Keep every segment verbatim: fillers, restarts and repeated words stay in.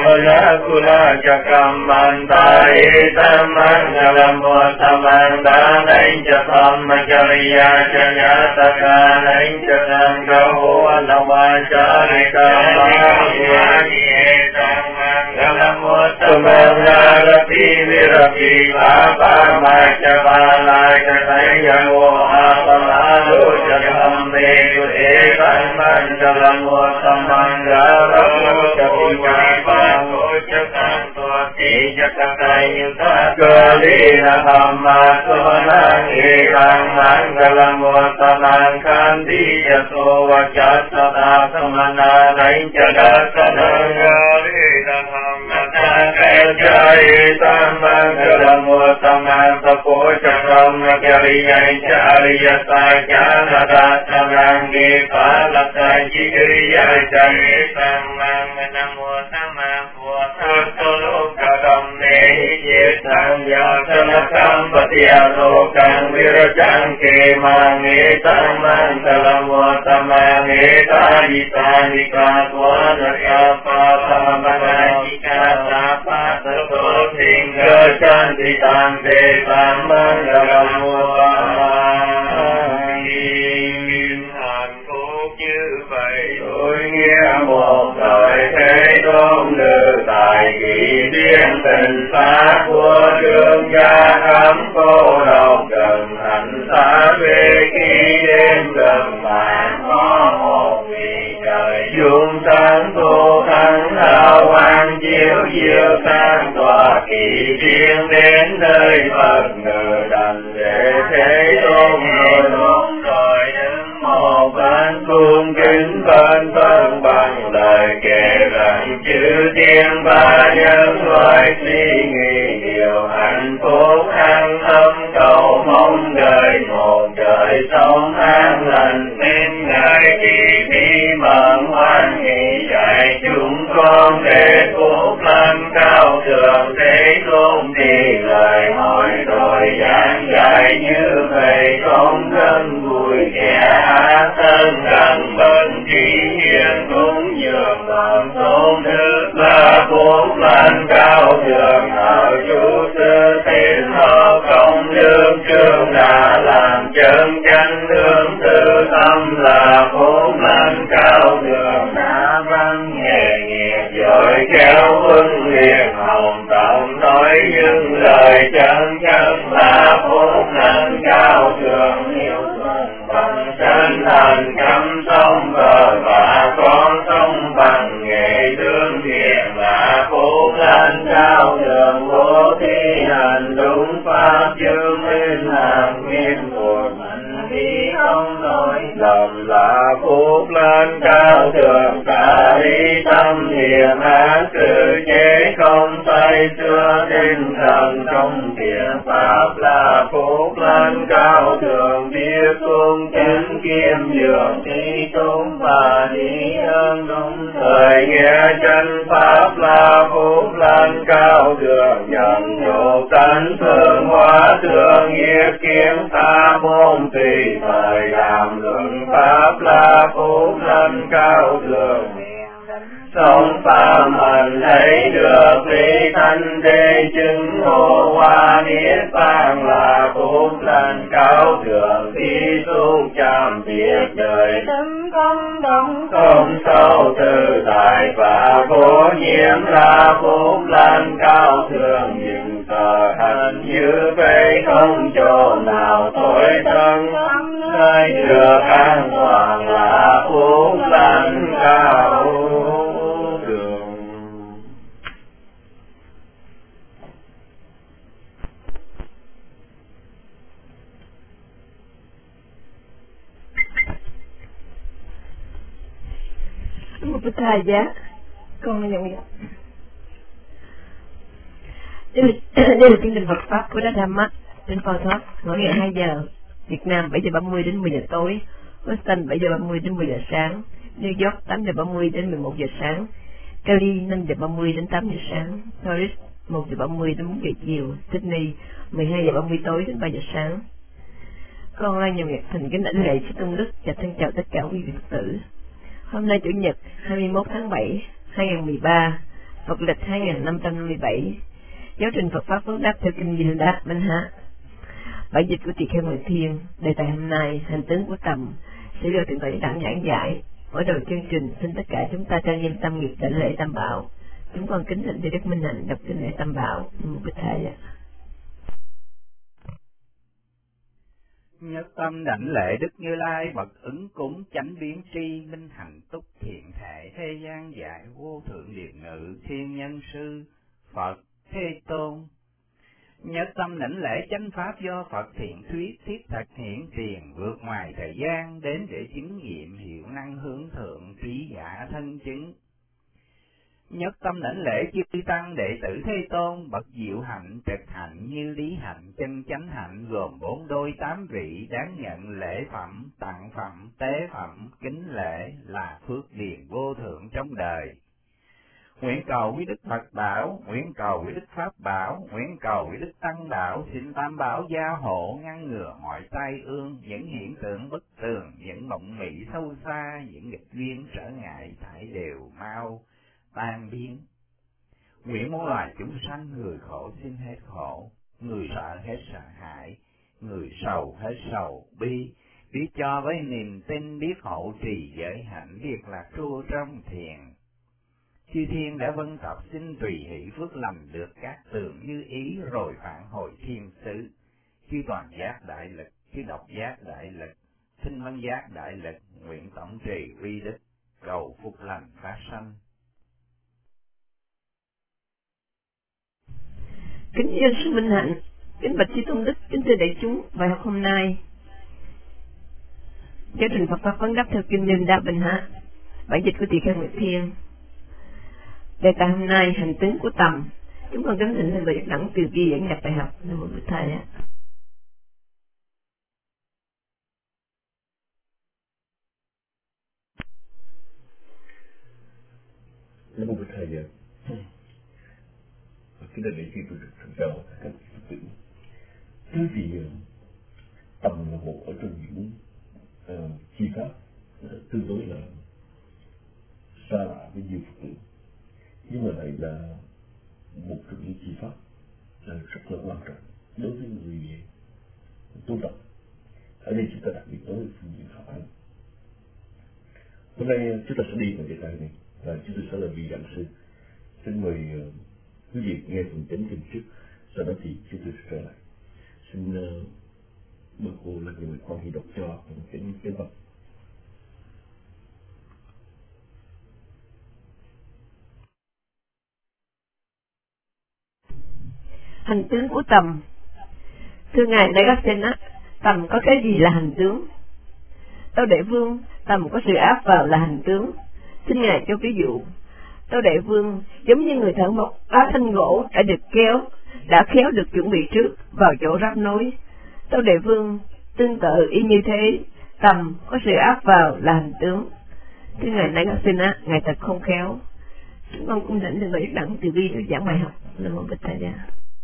la kula chakam mantai tamang galamwa tamang danai chakam majariya chayataka nai chakam gaho anawacharika galamwa tamang narapi virapi bapa machavala chakayamo apamalo chakam medu ekam mangalamwa tamang galamwa Kalina hamma sumanang irang manggalam watanang kandi yaso wajasana samana nain jagasanang Kalina hamma kajaitan manggalam watanang tapo cakam nagariyain jariya sajana datanang gipalakai jiriya jaritan manganam watanang Sanyasanakam patialokam virajang kemangetam mangalam watamangeta ditandikatwanakapa pamanajika tapatato singga cantitam detam mangalam watamangin hạnh phúc như vậy tôi nghe một lời thế tôn nữ tại kỳ điển tình pháp của đương gia cấm cô độc gần hạnh xa về khi đêm gần mạng có một vị trời dung sáng tu thắng hào quang chiếu diệu sang tòa kỳ điển đến nơi Phật ngự đành để thế tôn rồi luôn rồi đứng một bên cung kính bên tân bằng lời kể rằng chữ tiên ba nhân loại suy nghĩ nhiều hạnh phúc an tâm cầu mong đời một đời sống an lành nên ngài kỳ bi mẫn hoan hỷ dạy chúng con để phúc lành cao thượng thế tôn thì lời hỏi rồi giảng dạy như vậy không thân vui kẻ hát thân gần bên trí hiền cũng dường bằng tôn đức là phúc lành cao thượng ở chủ sư thiên họ công lương trường đã làm chân chánh hướng tư tâm là phúc lành cao thượng đã văn nghề nghiệp giỏi khéo huân liền hồng tổng nói những lời chân chân là phúc lành cao thượng yêu thuận bằng chân thành cắm sông bờ và con sông bằng nghề thương thiện là phúc lành cao thượng vô thi hành đúng pháp chương minh hàng nguyên của mình đi không nói lầm là phúc lành cao thượng cả đi tâm hiền ác sự chế không say xưa tinh thần trong thiện pháp là phúc lành cao thượng biết cung chánh kiêm dường đi tôn và đi ơn đúng thời nghe chân pháp là phúc lành cao thượng nhận độ tánh thương hóa thương nghĩa kiến ta môn tùy thời làm luận pháp là phúc lành cao thượng sống phàm hành thấy được lý thanh đế chứng ngộ hoa niết bàn là phúc lành cao thượng đi xuống chạm việc đời tâm công đồng không sâu tự tại và vô nhiễm là phúc lành cao thượng những tờ hành như vậy không chỗ nào tối thân nơi được an toàn là phúc lành cao thượng. Một thầy giá con nhận vậy. Đây là, đây là chương trình Phật pháp của Đa Dhamma trên Phật Thoát mỗi ngày hai giờ Việt Nam bảy giờ ba mươi đến mười giờ tối, Boston bảy giờ ba mươi đến mười giờ sáng, New York tám giờ ba mươi đến mười một giờ sáng, Cali năm giờ ba mươi đến tám giờ sáng, Paris một giờ ba mươi đến bốn giờ chiều, Sydney mười hai giờ ba mươi tối đến ba giờ sáng. Con Lan Nhật Nhật Thành kính đảnh lễ Sư Tôn Đức và thân chào tất cả quý vị Phật tử. Hôm nay Chủ nhật hai mươi mốt tháng bảy hai nghìn không trăm mười ba Phật lịch hai nghìn năm trăm năm mươi bảy, giáo trình Phật pháp vấn đáp theo kinh Di Đà Minh Hạ. Bản dịch của Tỳ Kheo Nguyệt Thiên. Đề tài hôm nay, hành tướng của tầm, sẽ do Thượng tọa Đặng giảng giải. Mở đầu chương trình, xin tất cả chúng ta trang nghiêm tâm nghiệp đảnh lễ Tam Bảo. Chúng con kính thỉnh Thầy Đức Minh Hạnh đọc kinh lễ Tam Bảo. Một bích thầy. Nhất tâm đảnh lễ Đức Như Lai bậc ứng cúng chánh biến tri minh hạnh túc thiện thể thế gian dạy vô thượng điện ngự thiên nhân sư Phật Thế Tôn. Nhất tâm đảnh lễ chánh pháp do Phật thiện thuyết thiết thật hiển tiền vượt ngoài thời gian đến để chứng nghiệm hiệu năng hướng thượng trí giả thân chứng. Nhất tâm đảnh lễ chư tăng đệ tử Thế Tôn bậc diệu hạnh trực hạnh như lý hạnh chân chánh hạnh gồm bốn đôi tám vị đáng nhận lễ phẩm tặng phẩm tế phẩm kính lễ là phước điền vô thượng trong đời. Nguyện cầu quý Đức Phật Bảo, nguyện cầu quý Đức Pháp Bảo, nguyện cầu quý Đức Tăng Bảo, xin Tam Bảo gia hộ ngăn ngừa mọi tai ương, những hiện tượng bất tường, những mộng mị sâu xa, những nghịch duyên trở ngại thải đều mau tan biến. Nguyện muôn loài chúng sanh người khổ xin hết khổ, người sợ hết sợ hãi, người sầu hết sầu bi, biết cho với niềm tin biết hộ trì giới hạnh việc lạc trú trong thiền. Chư thiên đã vân tập xin tùy hỷ phước lành được các tường như ý rồi phản hồi thiên xứ. Chư toàn giác đại lực, chư độc giác đại lực, thinh văn giác đại lực, nguyện tổng trì uy đức, cầu phúc lành phát sanh. Kính dân sư Minh Hạnh, kính bạch chư tôn đức, kính thưa đại chúng, bài học hôm nay giáo trình Phật pháp vấn đáp theo kinh Di Đà Minh Hạ. Bản dịch của Tỳ Kheo Nguyệt Thiên. Đề tài hôm nay, hành tướng của tầm. Chúng con kính thỉnh Thầy Bà Đẳng từ kia dẫn nhập bài học. Nam mô Bổn Thầy ạ. Nam mô Bổn Thầy ạ. Kính thưa đại chúng tôi được thành đạo các Phật tử. Thứ thì tầm là một ở trong những uh, chi pháp uh, tương đối là xa lạ với nhiều Phật tử, nhưng mà lại là một trong những chi pháp là rất là quan trọng đối với người tu tập. Ở đây chúng ta đặc biệt nói về phương diện pháp hành. Hôm nay chúng ta sẽ đi vào đề tài này và chúng tôi sẽ là vị giảng sư. Xin mời uh, quý vị nghe phần chánh kinh trước, sau đó thì chúng tôi sẽ trở lại. Xin uh, mời cô là người quan hệ đọc cho phần chánh kinh văn. Hành tướng của tầm. Thưa Ngài Đại Các Sen á, tầm có cái gì là hành tướng? Tâu Đệ Vương, tầm có sự áp vào là hành tướng. Xin Ngài cho ví dụ. Tâu Đệ Vương giống như người thợ mộc á thanh gỗ đã được kéo, đã khéo được chuẩn bị trước vào chỗ ráp nối. Tâu Đệ Vương tương tự y như thế, tầm có sự áp vào là hành tướng. Thưa Ngài Đại Các Sen á, Ngài thật không khéo. Chúng con cũng thỉnh Thầy Bà Đẳng từ bi được giảng bài học. Nam mô Bổn Thầy ạ.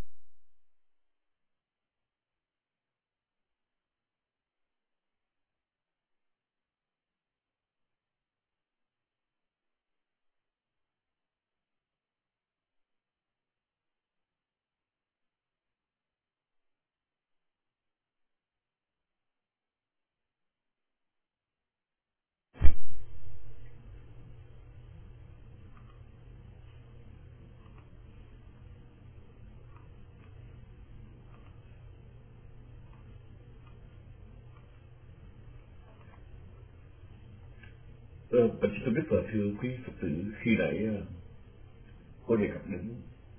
Ờ, Bạch Sư biết và thưa quý Phật tử, khi nãy uh, có đề cập đến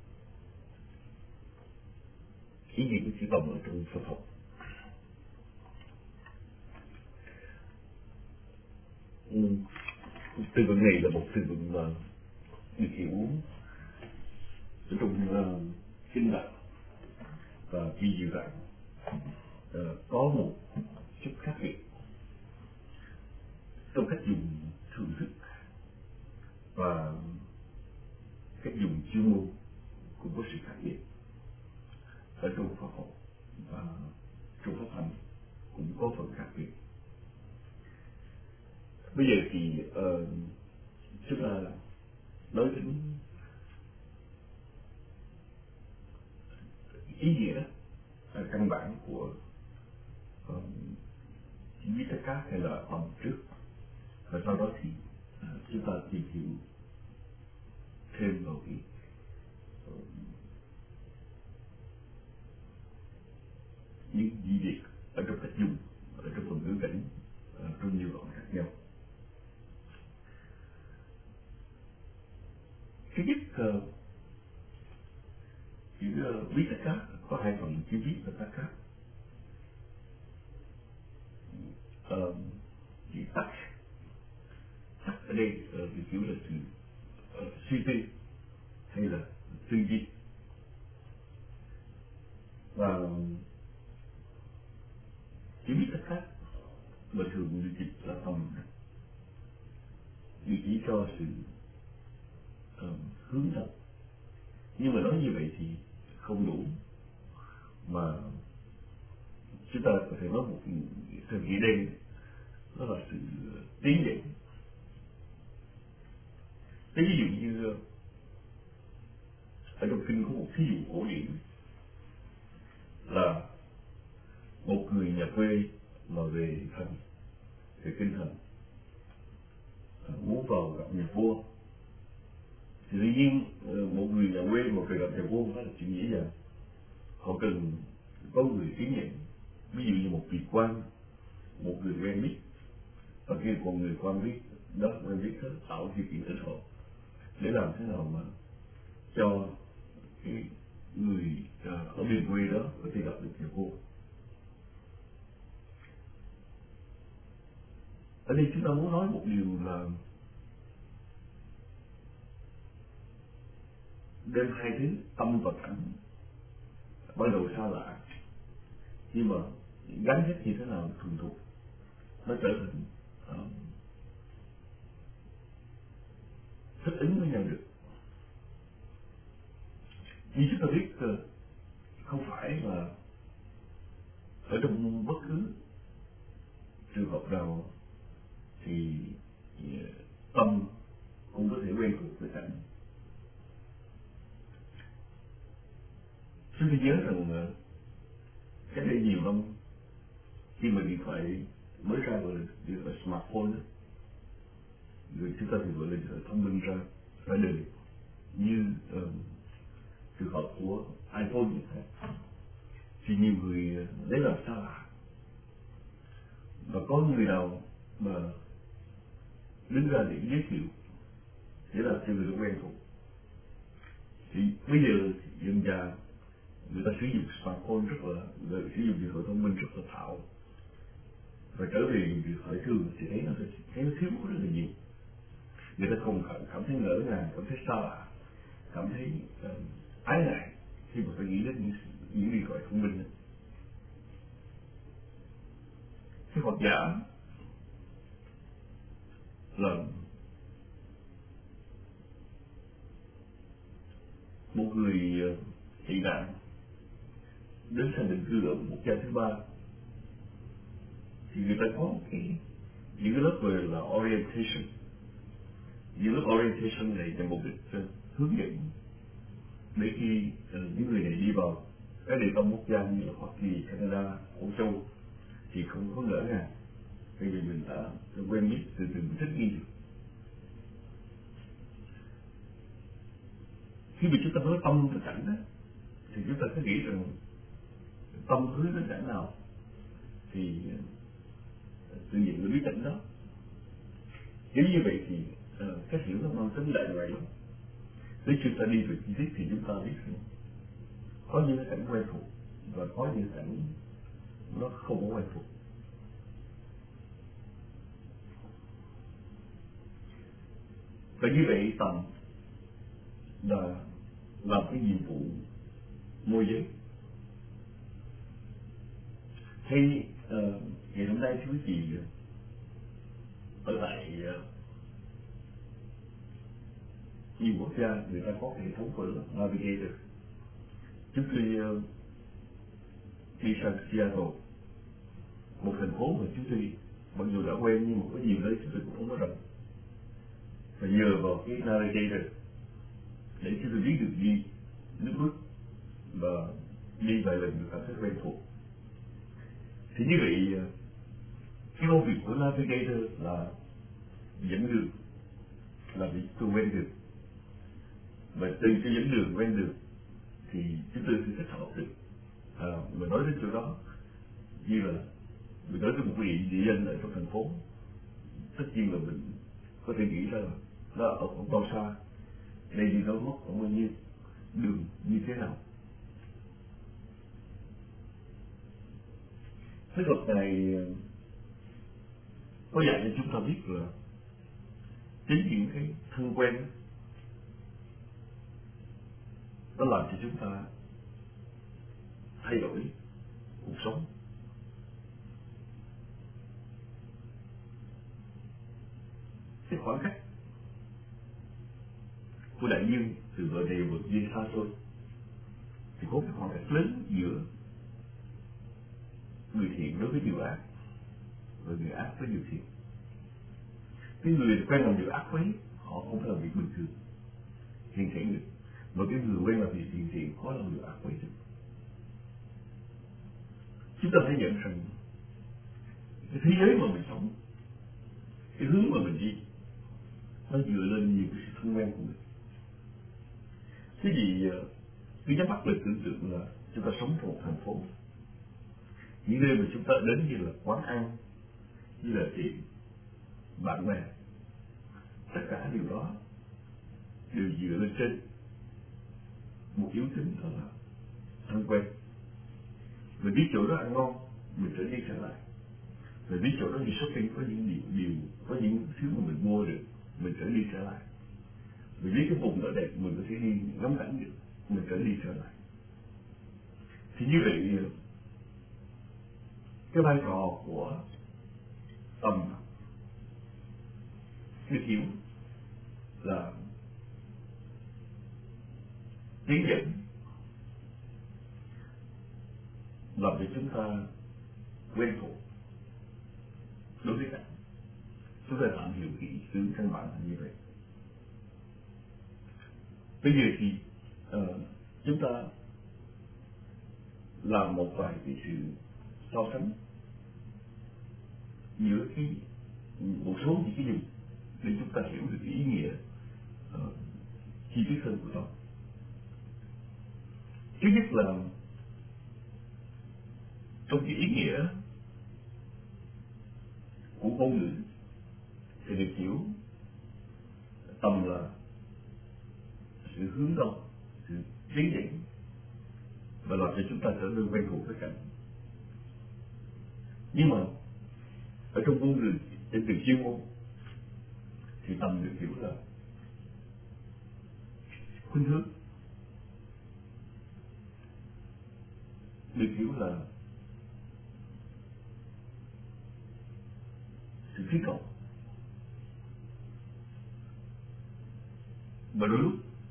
ý nghĩa của chữ tầm ở trong Phật học. Ừ, từ vựng này là một từ vựng mà được hiểu trong uh, kinh đạo và vi diệu đạo uh, có một chút khác biệt trong cách dùng thưởng thức và cách dùng chuyên môn cũng có sự khác biệt. Ở trong Phật học và trong pháp hành cũng có phần khác biệt. Bây giờ thì uh, chúng ta nói đến ý nghĩa uh, căn bản của uh, Vitaka hay là tầm trước, và sau đó thì uh, chúng ta tìm hiểu thêm vào cái uh, những gì việc ở trong cách dùng, ở trong phần ngữ cảnh, uh, trong nhiều đoạn khác nhau. Thứ nhất, uh, chữ uh, Vitaka có hai phần, chữ viết và taka. Uh, chữ tak, tak ở đây uh, thì kiểu là sự uh, suy tư hay là tư duy, và chữ Vitaka mà thường được dịch là tầm, được chỉ cho sự uh, hướng tâm. Nhưng mà nói như vậy thì không đủ, mà chúng ta có thể nói một theo nghĩa đen, đó là sự tiến dẫn. Ví dụ như ở trong kinh có một thí dụ cổ điển là một người nhà quê mà về thành, về kinh thành, muốn vào gặp nhà vua. Thì tuy nhiên một người nhà quê mà về gặp nhà vua không phải là chuyện dễ dàng, họ cần có người tiến dẫn, ví dụ như một vị quan, một người quen biết, và khi một người quan biết đó quen biết đó tạo điều kiện thích hợp để làm thế nào mà cho cái người ở miền quê đó có thể gặp được nhà vua. Ở đây chúng ta muốn nói một điều là đem hai thứ tâm và cảnh ban đầu xa lạ, nhưng mà gắn kết như thế nào thuần thục nó trở thành uh, thích ứng với nhau được. Như chúng ta biết uh, không phải là ở trong bất cứ trường hợp nào thì uh, tâm cũng có thể quen thuộc với cảnh. Chúng ta nhớ rằng uh, cách đây nhiều năm khi mà điện thoại mới ra, gọi là điện thoại smartphone đó, người chúng ta thì gọi là điện thoại thông minh ra ra đời, như uh, trường hợp của iPhone như thế, thì nhiều người lấy làm xa lạ, và có người nào mà đứng ra để giới thiệu để làm cho người ta quen thuộc. Thì bây giờ thì dần dà người ta sử dụng smartphone rất là, người ta sử dụng điện thoại thông minh rất là thạo, và trở về điện thoại thường thì thấy nó thấy nó thiếu rất là nhiều. Người ta không cảm, cảm thấy ngỡ ngàng, cảm thấy xa lạ, cảm thấy uh, ái ngại khi mà phải nghĩ đến những, những điện thoại thông minh. Cái Phật giả là một người uh, tị nạn đến sang định cư ở một quốc gia thứ ba, thì người ta có cái những cái lớp về là orientation. Những lớp orientation này nhằm mục đích uh, hướng dẫn để khi uh, những người này đi vào các địa tâm quốc gia như là Hoa Kỳ, Canada, Âu Châu thì không có ngỡ ngàng, bởi vì mình đã quen biết, từ từ thích nghi được. Khi mà chúng ta nói tâm với cảnh đó, thì chúng ta có nghĩ rằng tâm hướng đến cảnh nào thì tự nhiên người biết cảnh đó. Nếu như vậy thì uh, cái hiểu nó mang tính đại loại lắm. Nếu chúng ta đi về chi tiết thì chúng ta biết rằng có những cảnh quen thuộc và có những cảnh nó không có quen thuộc. Và như vậy tầm là làm cái nhiệm vụ môi giới. Hay uh, ngày hôm nay quý vị ở tại uh, nhiều quốc gia người ta có hệ thống gọi là Navigator. Chúng tôi uh, đi sang Seattle, một thành phố mà chúng tôi mặc dù đã quen nhưng mà có nhiều nơi chúng tôi cũng không có rành, và nhờ vào cái Navigator để chúng tôi biết được đi nước bước và đi vài lần mình cảm thấy quen thuộc. Thì như vậy cái công việc của navigator là dẫn đường, là việc tôi quen đường, và từ cái dẫn đường quen đường thì chúng tôi sẽ thích hợp được. À, mình nói đến chỗ đó như là mình nói đến một vị địa danh ở trong thành phố, tất nhiên là mình có thể nghĩ ra là nó ở khoảng bao xa, đây đi đâu mất khoảng bao nhiêu, đường như thế nào. Cái luật này có dạy cho chúng ta biết là chính những cái thân quen nó làm cho chúng ta thay đổi cuộc sống. Cái khoảng cách của đại dương từ bờ này bờ kia xa xôi thì có cái khoảng cách lớn giữa người thiện đối với điều ác và người ác với điều thiện. Cái người quen làm điều ác với họ không phải làm việc bình thường hiền thiện được, mà cái người quen làm việc hiền thiện khó làm điều ác với được. Chúng ta phải nhận rằng cái thế giới mà mình sống, cái hướng mà mình đi, nó dựa lên nhiều cái sự thân quen của mình. Cái gì cứ nhắm mắt lại tưởng tượng là chúng ta sống trong một thành phố, những nơi mà chúng ta đến như là quán ăn, như là tiệm, bạn bè, tất cả điều đó đều dựa lên trên một yếu tính, đó là thân quen. Mình biết chỗ đó ăn ngon, mình trở đi trở lại. Mình biết chỗ đó đi shopping có những điều, điều có những thứ mà mình mua được, mình trở đi trở lại. Mình biết cái vùng đó đẹp, mình có thể đi ngắm cảnh được, mình trở đi trở lại. Thì như vậy, cái vai trò của tâm được hiểu là tiến dẫn, làm cho chúng ta quen thuộc đối với cảnh. Chúng ta tạm hiểu kỹ từ căn bản là như vậy. Bây giờ thì uh, chúng ta làm một vài cái sự so sánh giữa cái một số những cái dùng để chúng ta hiểu được cái ý nghĩa uh, chi tiết hơn của nó. Thứ nhất là trong cái ý nghĩa của ngôn ngữ thì được hiểu tâm là sự hướng đông, sự tiến dẫn và làm cho chúng ta trở nên quen thuộc với cảnh. Nhưng mà ở trong ngôn ngữ, trên từ chuyên môn thì tâm được hiểu là khuynh hướng, được hiểu là sự khí cầu. Và đôi lúc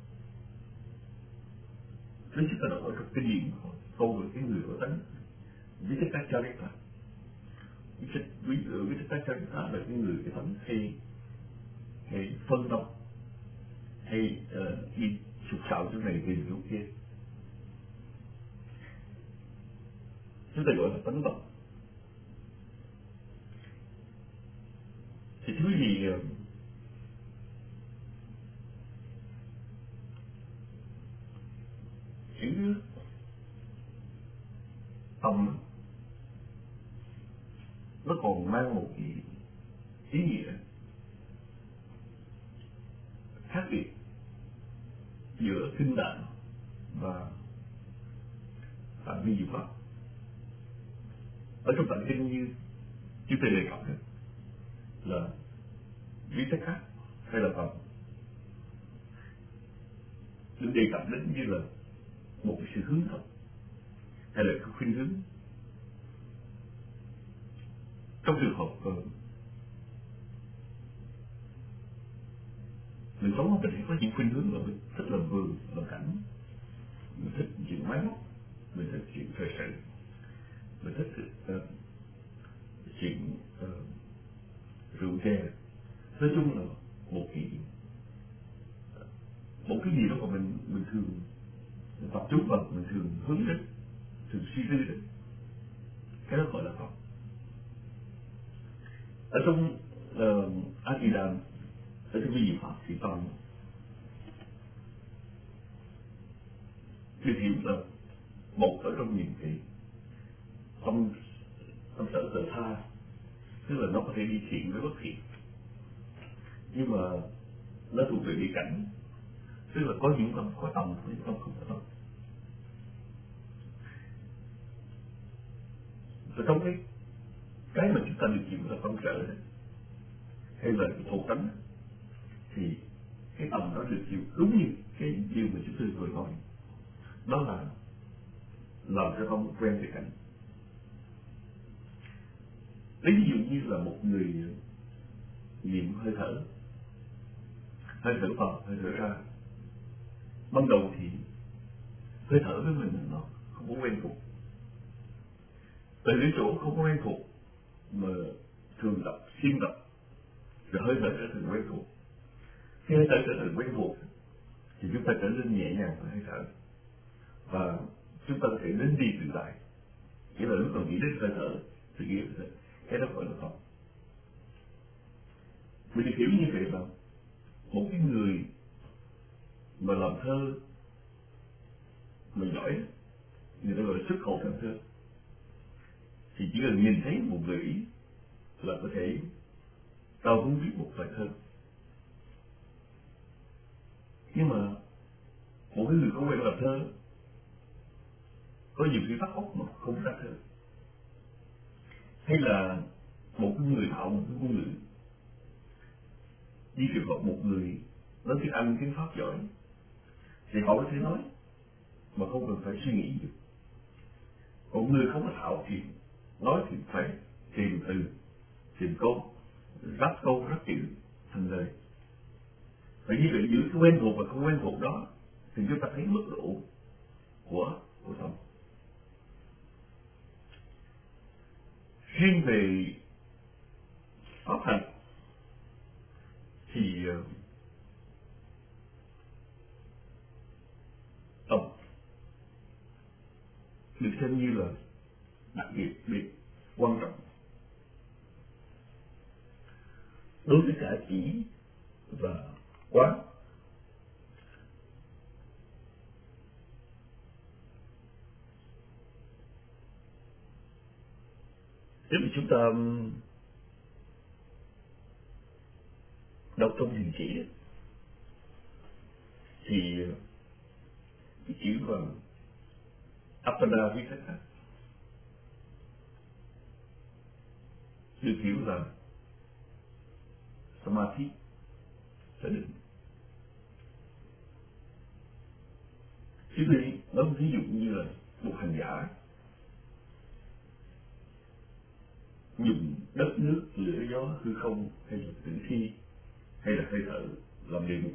nếu chúng ta đọc ở trong kinh điển câu về cái người có tánh Vitakacharita, ví dụ Vitakacharita là cái người cái tánh hay hay phân tâm, hay uh, đi sụt sạo chỗ này tìm chỗ kia, chúng ta gọi là tánh tâm. Thì thứ gì uh, chữ tâm nó còn mang một cái ý nghĩa khác biệt giữa kinh đạn và phạm vi diệu pháp. Ở trong bản kinh như chúng tôi đề cập đó là Vitaka hay là tâm được đề cập đến như là một cái sự hướng tâm hay là cái khuynh hướng. Trong trường hợp uh, mình sống mình có những khuynh hướng là mình thích làm vườn, làm cảnh, mình thích chuyện máy móc, mình thích chuyện thời sự, mình thích uh, chuyện uh, rượu chè. Nói chung là một cái một cái gì đó mà mình mình thường mình tập trung vào, mình thường hướng đến sự suy tư đấy, cái đó gọi là tâm. Ở trong uh, A Di Đà, ở trong vi diệu pháp thì tâm được hiểu là một ở trong những cái tâm tâm sở tự tha, tức là nó có thể đi thiện với bất thiện, nhưng mà nó thuộc về địa cảnh, tức là có những tâm có tâm, có những tâm không có tâm. Và trong cái cái mà chúng ta được hiểu là tâm sở hay là cái thổ tánh, thì cái tâm đó được hiểu đúng như cái điều mà chúng tôi vừa nói, đó là làm cho tâm quen với cảnh. Lấy ví dụ như là một người niệm hơi thở, hơi thở vào, hơi thở ra. Ban đầu thì hơi thở với mình nó không có quen thuộc, từ cái chỗ không có quen thuộc mà thường tập, xuyên tập, rồi hơi thở trở thành quen thuộc. Khi hơi thở trở thành quen thuộc thì chúng ta trở nên nhẹ nhàng với hơi thở, và chúng ta có thể đến đi tự tại. Nghĩa là lúc nào nghĩ đến hơi thở thì nghĩ đến cái đó gọi là tâm. Mình hiểu như vậy là một cái người mà làm thơ mà giỏi, người ta gọi là xuất khẩu thành thơ, thì chỉ cần nhìn thấy một gợi ý là có thể cao hứng viết một bài thơ. Nhưng mà một cái người không quen làm thơ, có nhiều khi bắt óc mà không ra thơ. Hay là một cái người thạo một cái ngôn ngữ, như trường hợp một người nói tiếng Anh, tiếng Pháp giỏi, thì họ có thể nói mà không cần phải suy nghĩ gì. Còn người không có thạo thì nói thì phải tìm từ, tìm câu, ráp câu, ráp chữ thành lời. Vậy như vậy giữa cái quen thuộc và không quen thuộc đó thì chúng ta thấy mức độ của của tâm. Riêng về pháp hành thì tâm được xem như là đặc biệt biệt quan trọng đối với cả chỉ và quán. Nếu mà chúng ta đọc trong thiền chỉ thì cái chữ mà Apana viết cách khác, được hiểu là Samadhi sẽ định. Chứ thì nói một ví dụ như là một hành giả dùng đất nước, lửa gió, hư không hay là tử thi hay là hơi thở làm đề mục,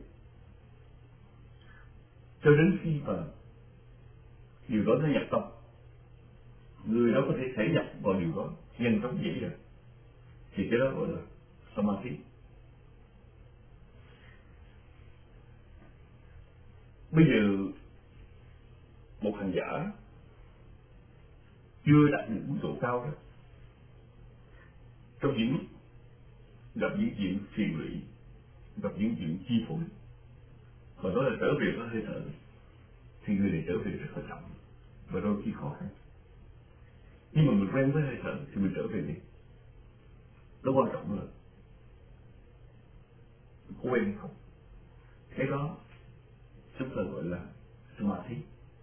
cho đến khi mà điều đó nó nhập tâm, người đó có thể thể nhập vào điều đó nhanh chóng dễ dàng, thì cái đó gọi là Samadhi. Bây giờ một hành giả chưa đạt được mức độ cao đó, trong những gặp những chuyện phiền lụy, gặp những chuyện chi phối, và đó là trở về với hơi thở, thì người này trở về rất là chậm và đôi khi khó khăn. Nhưng mà mình quen với hơi thở thì mình trở về đi. Nó quan trọng là có quen hay không. Cái đó chúng ta gọi là Samadhi.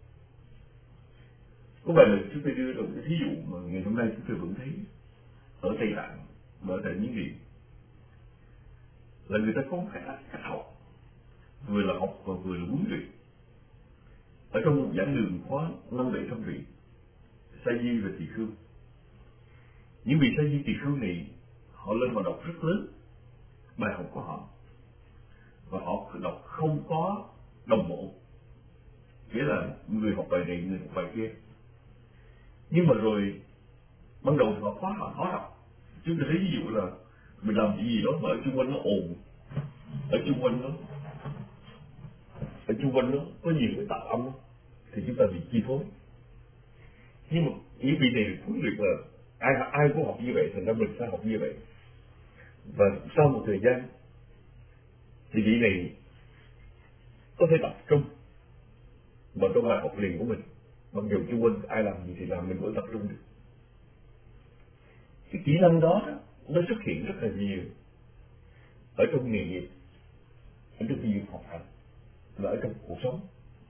Có vài lần chúng tôi đưa ra một cái thí dụ mà ngày hôm nay chúng tôi vẫn thấy ở Tây Tạng và ở tại Miến Điện, là người ta có một cách, cách học, vừa là học và vừa là huấn luyện. Ở trong một giảng đường khóa năm bảy trăm vị sa di và tỳ khưu, những vị sa di tỳ khưu này họ lên mà đọc rất lớn bài học của họ, và họ đọc không có đồng bộ, nghĩa là người học bài này, người học bài kia. Nhưng mà rồi ban đầu thì họ khó họ khó đọc. Chúng ta thấy ví dụ là mình làm cái gì đó mà ở chung quanh nó ồn, ở chung quanh nó ở chung quanh nó có nhiều cái tạo âm thì chúng ta bị chi phối. Nhưng mà những vị này huấn luyện là ai ai cũng học như vậy, thành ra mình phải học như vậy. Và sau một thời gian thì vị này có thể tập trung vào trong bài học liền của mình, mặc dù chung quanh ai làm gì thì làm, mình vẫn tập trung được. Cái kỹ năng đó, đó nó xuất hiện rất là nhiều ở trong nghề nghiệp, ở trong việc học hành và ở trong cuộc sống.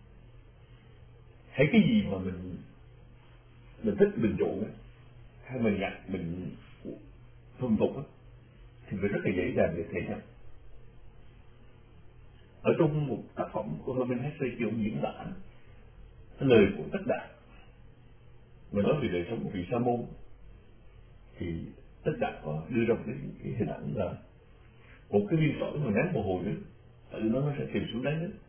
Hãy cái gì mà mình mình thích, mình chuộng hay mình nhặt, mình thuần thục thì mình rất là dễ dàng để thể nhập. Ở trong một tác phẩm của Hermann Hesse khi ông diễn tả cái lời của Tất Đạt mà nói về đời sống của vị sa môn, thì Tất Đạt có đưa ra một cái, cái hình ảnh là một cái viên sỏi mà ném vào hồ nước, nó nó sẽ chìm xuống đáy nước.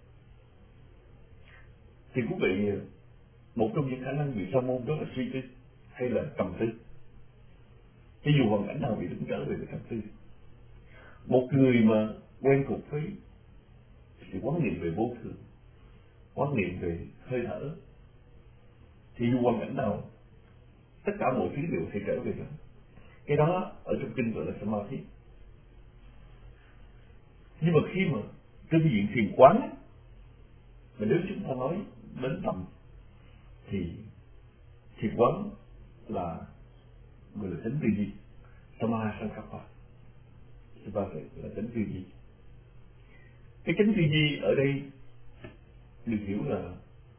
Thì quý vị, một trong những khả năng vị sa môn đó là suy tư hay là trầm tư. Cho dù hoàn cảnh nào bị đứng trở về với trầm tư. Một người mà quen thuộc với sự quán niệm về vô thường, quán niệm về hơi thở, thì dù hoàn cảnh nào, tất cả mọi thứ đều sẽ trở về đó. Cái đó ở trong kinh gọi là Samadhi. Nhưng mà khi mà trên diện thiền quán, mà nếu chúng ta nói đến tầm thì thiền quán là gọi là chánh tư duy, Samadhi Sankappa, Samadhi là chánh tư duy. Cái chánh tư duy ở đây được hiểu là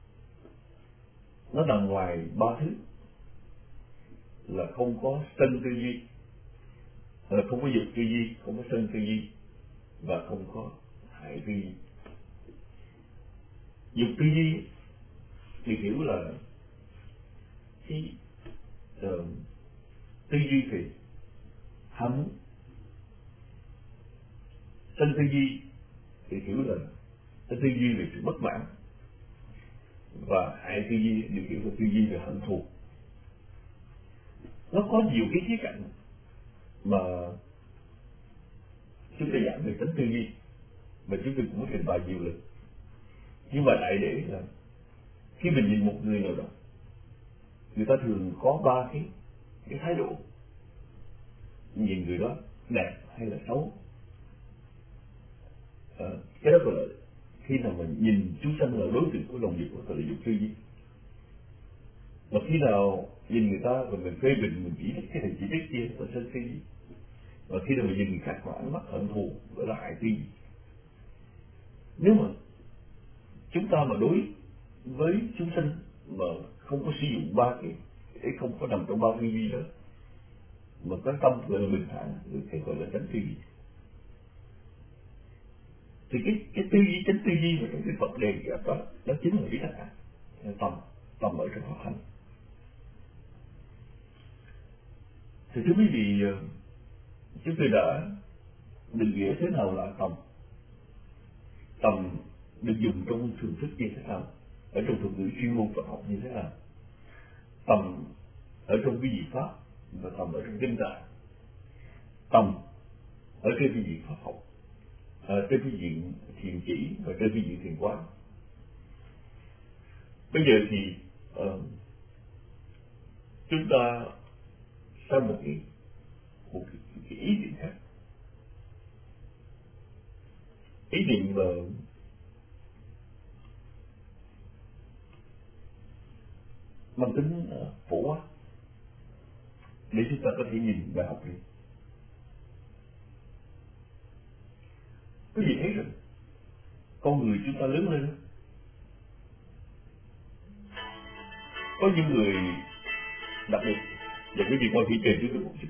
nó nằm ngoài ba thứ, là không có sân tư duy, là không có dục tư duy, không có sân tư duy và không có hại tư duy. Dục tư duy được hiểu là cái uh, tư duy về ham muốn. Sân tư duy được hiểu là cái tư duy về sự bất mãn, và hại tư duy được hiểu là tư duy về hận thù. Nó có nhiều cái khía cạnh mà chúng ta giảng về tính tư duy mà chúng tôi cũng có trình bày nhiều lần. Nhưng mà đại để là khi mình nhìn một người nào đó, người ta thường có ba cái cái thái độ nhìn người đó đẹp hay là xấu. À, cái đó gọi là khi nào mà nhìn chúng sanh là đối tượng của lòng dục, gọi là dục tư duy. Mà khi nào nhìn người ta và mình phê bình, mình chỉ thích cái này chỉ thích kia, gọi là sân tư duy. Và khi nào mình nhìn người khác mà ánh mắt hận thù, gọi là hại tư duy. Nếu mà chúng ta mà đối với chúng sanh mà không có sử dụng ba cái, cái không có nằm trong ba tư duy đó, mà có tâm gọi là bình thản, cái gọi là chánh tư duy, thì cái cái tư duy chánh tư duy mà trong cái Phật đề gặp đó, đó chính là biết tất tâm tâm ở trong học hành. Thì thưa quý vị, chúng tôi đã định nghĩa thế nào là tầm. Tầm được dùng trong thường thức như thế nào, ở trong thuật ngữ chuyên môn Phật học như thế nào, tầm ở trong cái gì pháp và tầm ở trong kinh tạng, tầm ở trên cái gì pháp học, ở trên cái diện thiền chỉ và trên cái diện thiền quán. Bây giờ thì uh, chúng ta sang một cái một cái, cái ý niệm khác, ý niệm mà mang tính uh, phổ quát, để chúng ta có thể nhìn bài học đi. Quý vị thấy rằng con người chúng ta lớn lên, có những người đặc biệt, và quý vị coi thị trường chúng tôi một chút.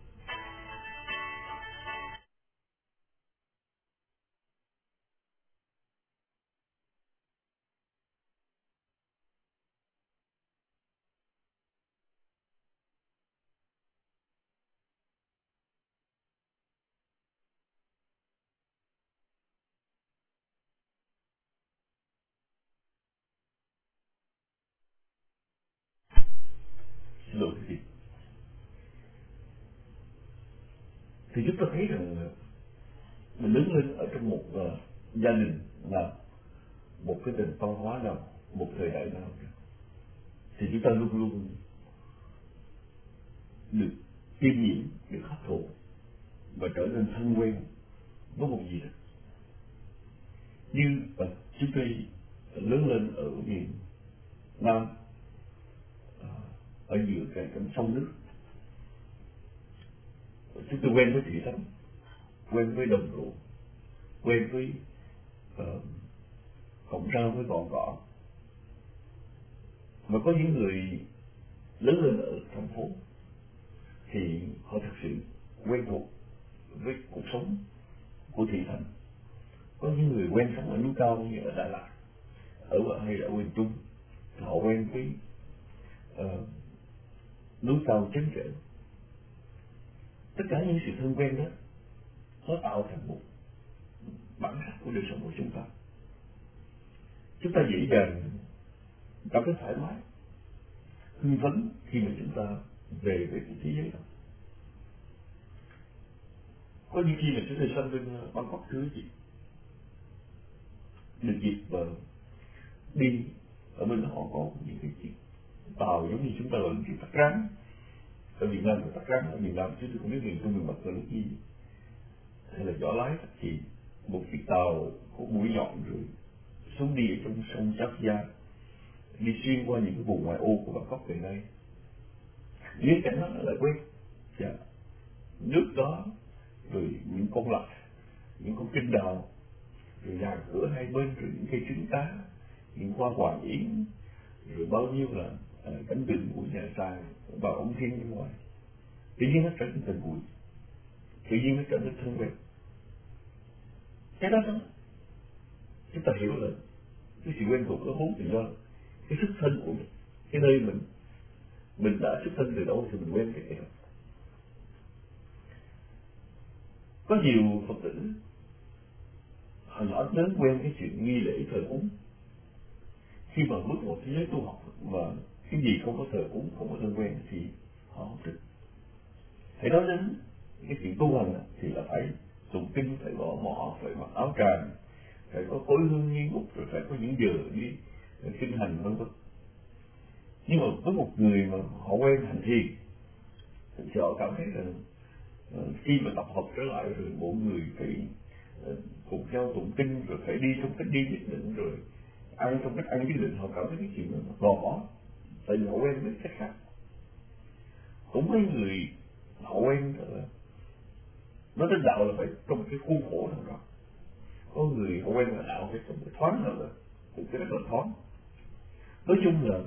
Xin lỗi quý vị. Thì chúng ta thấy rằng mình lớn lên ở trong một uh, gia đình nào, một cái nền văn hóa nào, một thời đại nào, thì chúng ta luôn luôn được tiêm nhiễm, được hấp thụ và trở nên thân quen với một gì đó. Như à, chúng tôi lớn lên ở miền Nam, à, ở giữa cái cạnh sông nước, chúng tôi quen với thủy tánh, quen với đồng ruộng, quen với uh, cọng rau với gọn cỏ. Mà có những người lớn lên ở thành phố thì họ thực sự quen thuộc với cuộc sống của thị thành. Có những người quen sống ở núi cao như ở Đà Lạt, ở hay là ở miền Trung, họ quen với uh, núi cao trấn trệ. Tất cả những sự thân quen đó nó tạo thành một bản sắc của đời sống của chúng ta. Chúng ta dễ dàng cảm thấy thoải mái, hưng phấn khi mà chúng ta về với cái thế giới đó. Có những khi mà chúng ta sang bên Bangkok thứ gì được dịp và đi ở bên đó, họ có những cái chiếc tàu giống như chúng ta gọi là chiếc tắc rắn. Ở Việt Nam là tắc rắn, ở miền Nam chứ tôi không biết miền Trung miền Bắc là lúc gì, hay là giỏ lái thì một chiếc tàu có mũi nhọn rồi xuống đi ở trong sông Chát Gia, đi xuyên qua những cái vùng ngoại ô của Bangkok ngày nay. Những cảnh đó lại quen, dạ. Nước đó, rồi những con lạch, những con kinh đào, rồi nhà cửa hai bên, rồi những cây trứng cá, những hoa quả yến, rồi bao nhiêu là uh, cánh rừng của nhà sàn và ông thiên bên ngoài. Tự nhiên nó trở nên gần gũi, tự nhiên nó trở nên thân quen. Cái đó đó, chúng ta hiểu là cái sự quen thuộc nó vốn từ do cái xuất thân của mình, cái nơi mình mình đã xuất thân từ đâu thì mình quen cái đó. Có nhiều Phật tử hồi nhỏ lớn quen cái chuyện nghi lễ thờ cúng. Khi mà bước vào thế giới tu học và cái gì không có thờ cúng, không có thân quen thì họ không thích. Hãy nói đến cái chuyện tu hành thì là phải tụng kinh, phải gõ mõ, phải mặc áo tràng, phải có cối hương nghi ngút, rồi phải có những giờ đi kinh hành vân vân. Nhưng mà với một người mà họ quen hành thiền thì họ cảm thấy rằng khi mà tập hợp trở lại rồi mỗi người phải cùng nhau tụng kinh, rồi phải đi trong cách đi nhất định, rồi ăn trong cách ăn nhất định, họ cảm thấy cái chuyện đó gò bó, tại vì họ quen với cách khác. Cũng mấy người họ quen là nói đến đạo là phải trong một cái khuôn khổ nào đó. Có người họ quen là đạo phải trong cái thoáng nào đó, một cái rất là thoáng. Nói chung là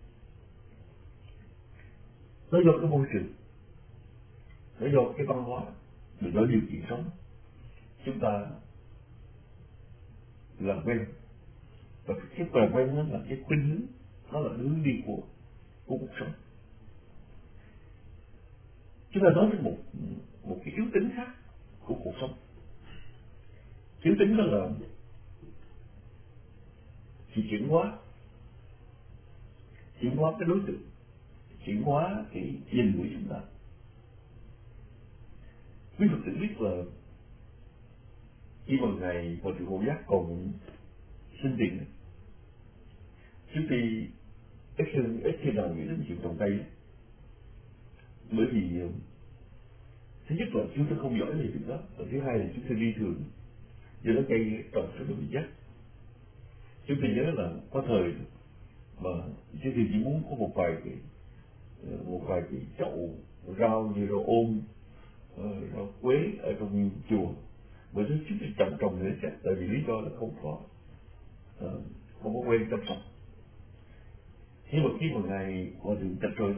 nó do cái môi trường, nó do cái văn hóa, nó do điều kiện sống chúng ta làm quen. Và cái làm quen nó là cái khuynh hướng, nó là hướng đi của, của cuộc sống. Chúng ta nói đến một một cái yếu tính khác của cuộc sống. Yếu tính đó là sự chuyển hóa, chuyển hóa cái đối tượng, chuyển hóa cái nhìn của chúng ta. Quý Phật tử biết là khi mà Ngài Phật tử Hộ Giác còn sinh tiền, trước khi ít khi ít khi nào nghĩ đến chuyện trồng cây, bởi vì thứ nhất là chúng tôi không giỏi về việc đó, và thứ hai là chúng tôi đi thường, do đó cây trồng rất là bị chết. Chúng tôi nhớ là có thời mà chúng tôi chỉ muốn có một vài cái một vài cái chậu rau như rau ôm, rau quế ở trong chùa, bởi vì chúng tôi trồng trồng để chết, tại vì lý do là không có không có quen chăm sóc. Nhưng mà khi mà Ngài qua đường Trạch rồi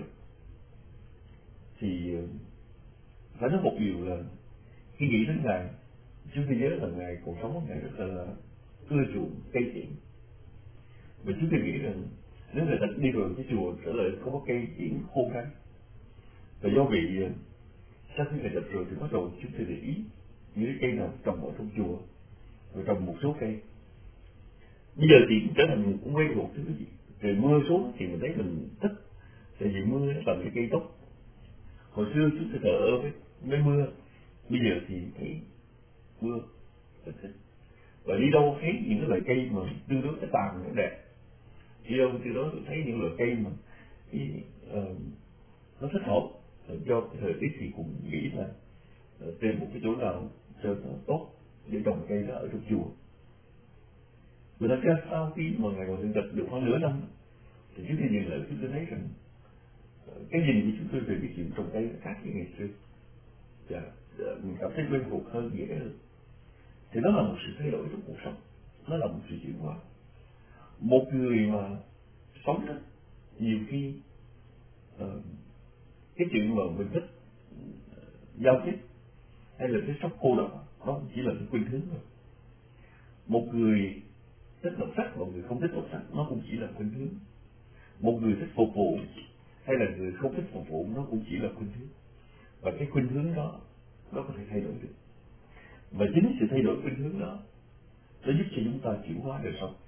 thì phải nói một điều là khi nghĩ đến Ngài, chúng tôi nhớ là Ngài còn sống, Ngài rất là ưa chuộng cây kiển. Và chúng tôi nghĩ rằng nếu người ta đi rồi cái chùa trở lại không có cây kiển khô cánh. Và do vì sau khi Ngài Trạch rồi thì bắt đầu chúng tôi để ý những cái cây nào trồng ở trong chùa, rồi trồng một số cây. Bây giờ thì trở thành cũng quen thuộc thứ gì. Trời mưa xuống thì mình thấy mình thích, tại vì mưa nó làm cái cây tốt. Hồi xưa chúng tôi thờ ơ với, với mưa, bây giờ thì thấy mưa rất thích. Và đi đâu thấy những cái loại cây mà tương đối cái tàn nó đẹp, đi đâu từ đó tôi thấy những loại cây mà cái, uh, nó thích hợp, do cái thời tiết thì cũng nghĩ là tìm một cái chỗ nào cho nó tốt để trồng cây đó ở trong chùa. Và thật ra sau khi mà Ngài Hòa Thượng Tịch được khoảng nửa năm thì chúng tôi nhìn lại chúng tôi thấy rằng cái nhìn của chúng tôi về cái chuyện trồng cây nó khác với ngày xưa. Dạ, mình cảm thấy quen thuộc hơn, dễ hơn. Thì nó là một sự thay đổi trong cuộc sống, nó là một sự chuyển hóa. Một người mà sống đó, nhiều khi uh, cái chuyện mà mình thích uh, giao tiếp hay là cái sốc cô độc, nó chỉ là cái khuynh hướng thôi. Một người thích đọc sách, một người không thích đọc sách, nó cũng chỉ là khuynh hướng. Một người thích phục vụ hay là người không thích phục vụ, nó cũng chỉ là khuynh hướng. Và cái khuynh hướng đó nó có thể thay đổi được. Và chính sự thay đổi khuynh hướng đó nó giúp cho chúng ta chuyển hóa đời sống.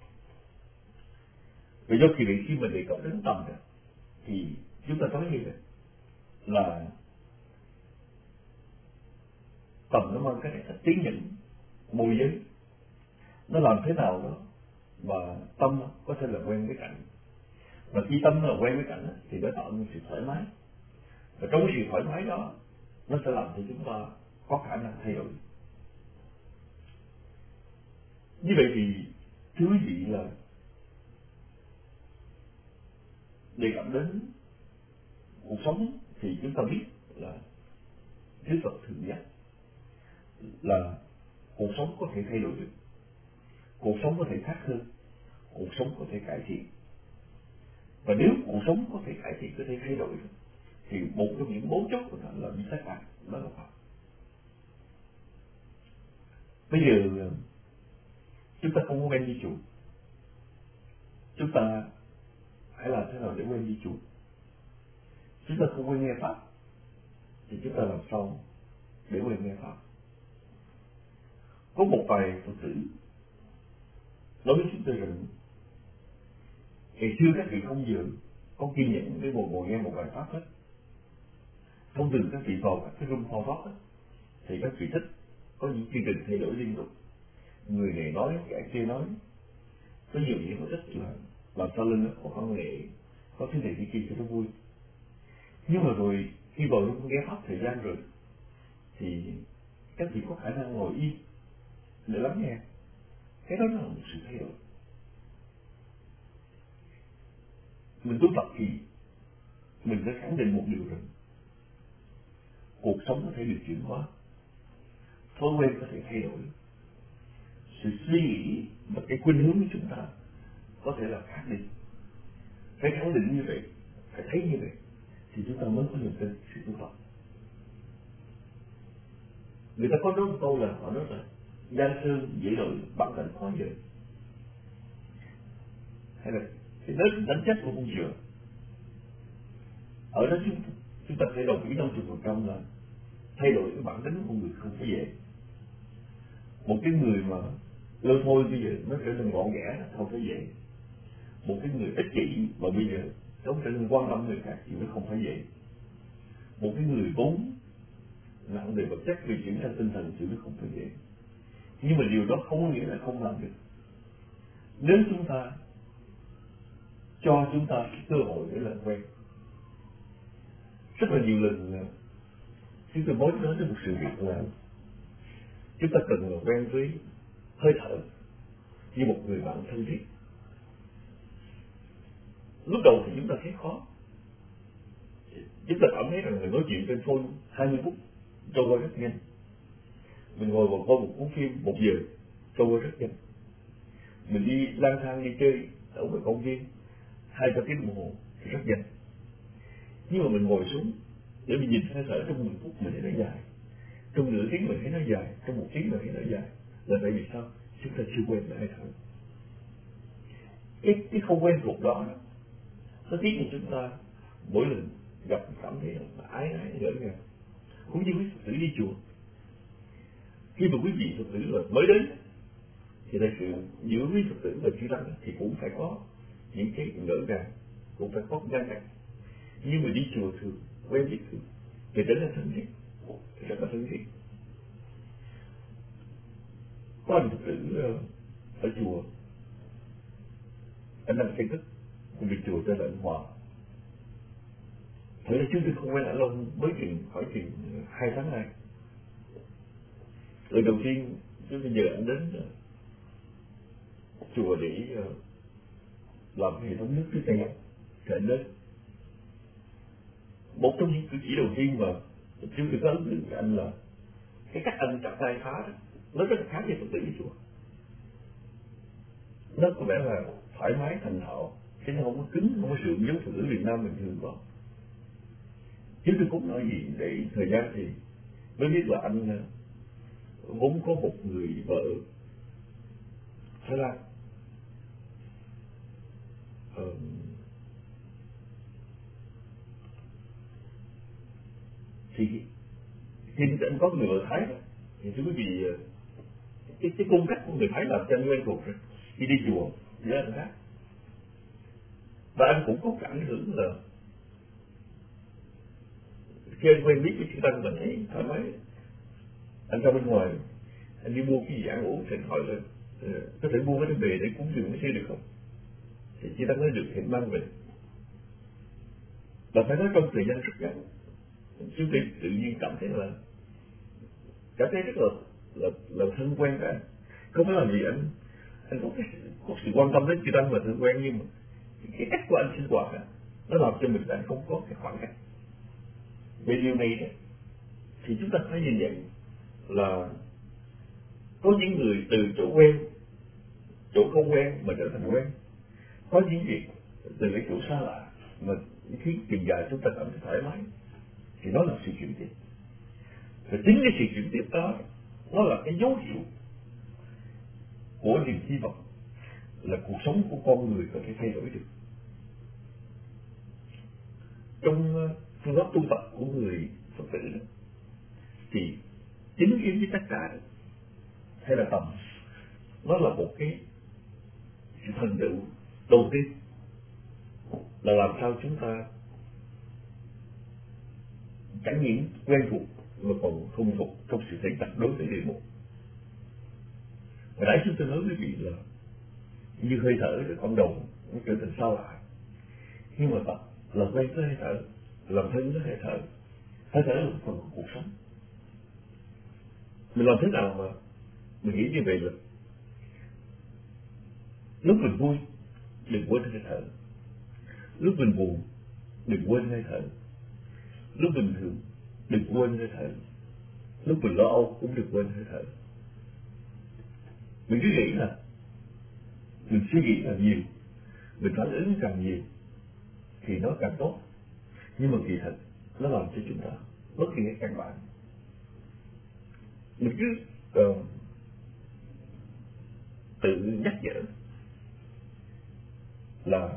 Và do kỳ vị khi mình đề cập đến tâm đó, thì chúng ta nói như vậy là tâm nó mang cái cách tiến nhận môi giới. Nó làm thế nào đó mà tâm có thể là quen với cảnh. Và khi tâm là quen với cảnh thì nó tạo nên sự thoải mái. Và trong cái sự thoải mái đó nó sẽ làm cho chúng ta có khả năng thay đổi. Như vậy thì thưa quý vị là đề cập đến cuộc sống thì chúng ta biết là Đức Phật thường nhắc là cuộc sống có thể thay đổi được, cuộc sống có thể khác hơn, cuộc sống có thể cải thiện. Và nếu cuộc sống có thể cải thiện, có thể thay đổi được, thì một trong những mấu chốt của nó là biết tất cả, đó là Phật. Bây giờ chúng ta không có quen đi chùa, chúng ta hãy làm thế nào để quen đi chùa. Chúng ta không quen nghe Pháp thì chúng ta làm sao để quen nghe Pháp. Có một vài Phật tử nói với chúng tôi rằng ngày xưa các vị không dự có kiên nhẫn để ngồi ngồi nghe một bài Pháp hết. Thông thường các vị vào các cái room thao Pháp thì các vị thích có những chương trình thay đổi liên tục. Người này nói, kẻ kia nói. Có nhiều những có thích là làm sao lên nó có văn nghệ, có thứ này thứ kia cho nó vui. Nhưng mà rồi khi vào room nghe Pháp thời gian rồi thì các vị có khả năng ngồi yên để lắng nghe. Cái đó là một sự thay đổi. Mình tu tập thì mình sẽ khẳng định một điều rằng cuộc sống có thể được chuyển hóa, thói quen có thể thay đổi, sự suy nghĩ và cái khuynh hướng của chúng ta có thể là khác đi. Phải khẳng định như vậy, phải thấy như vậy thì chúng ta mới có niềm tin sự tu tập. Người ta có nói một câu là họ nói là gian sơn dễ đổi, bản tánh khó dời. Hay là cái đến đánh chất của con dừa. Ở đó chúng, chúng ta phải đồng ý năm mươi phần trăm là thay đổi cái bản tính của người không phải dễ. Một cái người mà lơ thôi bây giờ nó trở nên gọn ghẽ không phải dễ. Một cái người ích kỷ mà bây giờ sống trở nên quan tâm người khác thì nó không phải dễ. Một cái người vốn nặng về vật chất vì chuyển sang tinh thần thì nó không phải dễ. Nhưng mà điều đó không có nghĩa là không làm được. Nếu chúng ta cho chúng ta cái cơ hội để làm quen. Rất là nhiều lần chúng tôi mới nói đến một sự việc là chúng ta cần làm quen với hơi thở như một người bạn thân thiết. Lúc đầu thì chúng ta thấy khó. Chúng ta cảm thấy rằng người nói chuyện trên phone hai mươi phút trôi qua rất nhanh. Mình ngồi vào coi một cuốn phim một giờ trôi qua rất nhanh. Mình đi lang thang đi chơi ở một công viên hai ba tiếng đồng hồ thì rất nhanh. Nhưng mà mình ngồi xuống để mình nhìn hơi thở trong mười phút mình thấy nó dài, trong nửa tiếng mình thấy nó dài, trong một tiếng mình thấy nó dài. Là tại vì sao? Chúng ta chưa quen với hơi thở. Cái, cái không quen thuộc đó nó khiến cho chúng ta mỗi lần gặp cảm thấy là ái ái ngỡ ngàng. Cũng như quý Phật tử đi chùa, khi mà quý vị Phật tử là mới đến thì thật sự giữa quý Phật tử và chư tăng thì cũng phải có những cái ngỡ ngàng, cũng phải có ngăn ngại. Nhưng mà đi chùa thường quen biết thường thì trở nên thân thiết, thì rất là thân thiết. Có anh Phật tử ở chùa, anh đang xây cất của vị chùa tên là anh Hòa. Thật ra chúng tôi không quen anh Long mới chừng khoảng chừng hai tháng nay. Lần đầu tiên chúng tôi nhờ anh đến chùa để làm hệ thống nước trước đây, thì anh đến. Một trong những cử chỉ đầu tiên mà chúng tôi có ấn tượng với anh là cái cách anh chặt tay phá đó, nó rất là khác với Phật tử với chùa. Nó có vẻ là thoải mái thành thạo, chứ nó không có cứng, không có sượng giống Phật tử Việt Nam mình thường có. Chứ tôi cũng nói gì để thời gian thì mới biết là anh vốn có một người vợ Thái Lan. Ờ, thì khi anh có người vợ Thái thì thưa quý vị, cái, cái cung cách của người Thái làm cho anh quen thuộc rồi. Khi đi chùa với anh khác, và anh cũng có cảm hưởng là khi anh quen biết với chữ Tăng mình thấy thoải mái. Anh ra bên ngoài, anh đi mua cái gì ăn uống thì anh hỏi là có thể mua cái đó về để cúng dường cái xe được không? Thì chữ Tăng nói được thì mang về. Và phải nói trong thời gian rất ngắn, chúng tôi tự nhiên cảm thấy là cảm thấy rất là là, là thân quen với anh. Không phải là vì anh anh có cái có sự quan tâm đến chữ Tăng mà thân quen, nhưng mà cái cách của anh sinh hoạt nó làm cho mình anh không có cái khoảng cách. Về điều này đó, thì chúng ta phải nhìn nhận là có những người từ chỗ quen, chỗ không quen mà trở thành quen. Có những việc từ cái chỗ xa lạ mà khi chừng dài chúng ta cảm thấy thoải mái, thì đó là sự chuyển tiếp. Và chính cái sự chuyển tiếp đó, nó là cái dấu hiệu của niềm hy vọng là cuộc sống của con người có thể thay đổi được. Trong phương pháp tu tập của người Phật tử đó, thì chính cái với tất cả hay là tầm, nó là một cái sự thành tựu đầu tiên là làm sao chúng ta chẳng những quen thuộc mà còn thuần thục trong sự thể tập đối với địa mục. Hồi nãy chúng tôi nói với vị là như hơi thở ở ban đầu nó trở thành sao lại, nhưng mà tập là quen với hơi thở, làm thân với hơi thở. Hơi thở là một phần của cuộc sống. Mình làm thế nào mà mình nghĩ như vậy là lúc mình vui đừng quên hơi thở, lúc mình buồn đừng quên hơi thở, lúc bình thường đừng quên hơi thở, lúc mình lo âu cũng đừng quên hơi thở. Mình cứ nghĩ là mình suy nghĩ càng nhiều, mình phản ứng càng nhiều thì nó càng tốt, nhưng mà kỳ thật nó làm cho chúng ta mất đi cái căn bản. Mình cứ uh, tự nhắc nhở là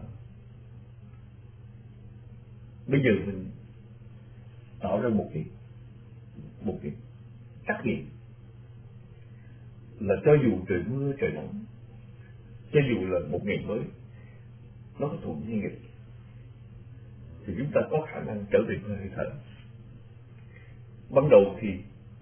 bây giờ mình tạo ra một cái một cái trách nhiệm là cho dù trời mưa trời nắng, cho dù là một ngày mới nó có thuận hay nghịch, thì chúng ta có khả năng trở về với hơi thở. Ban đầu thì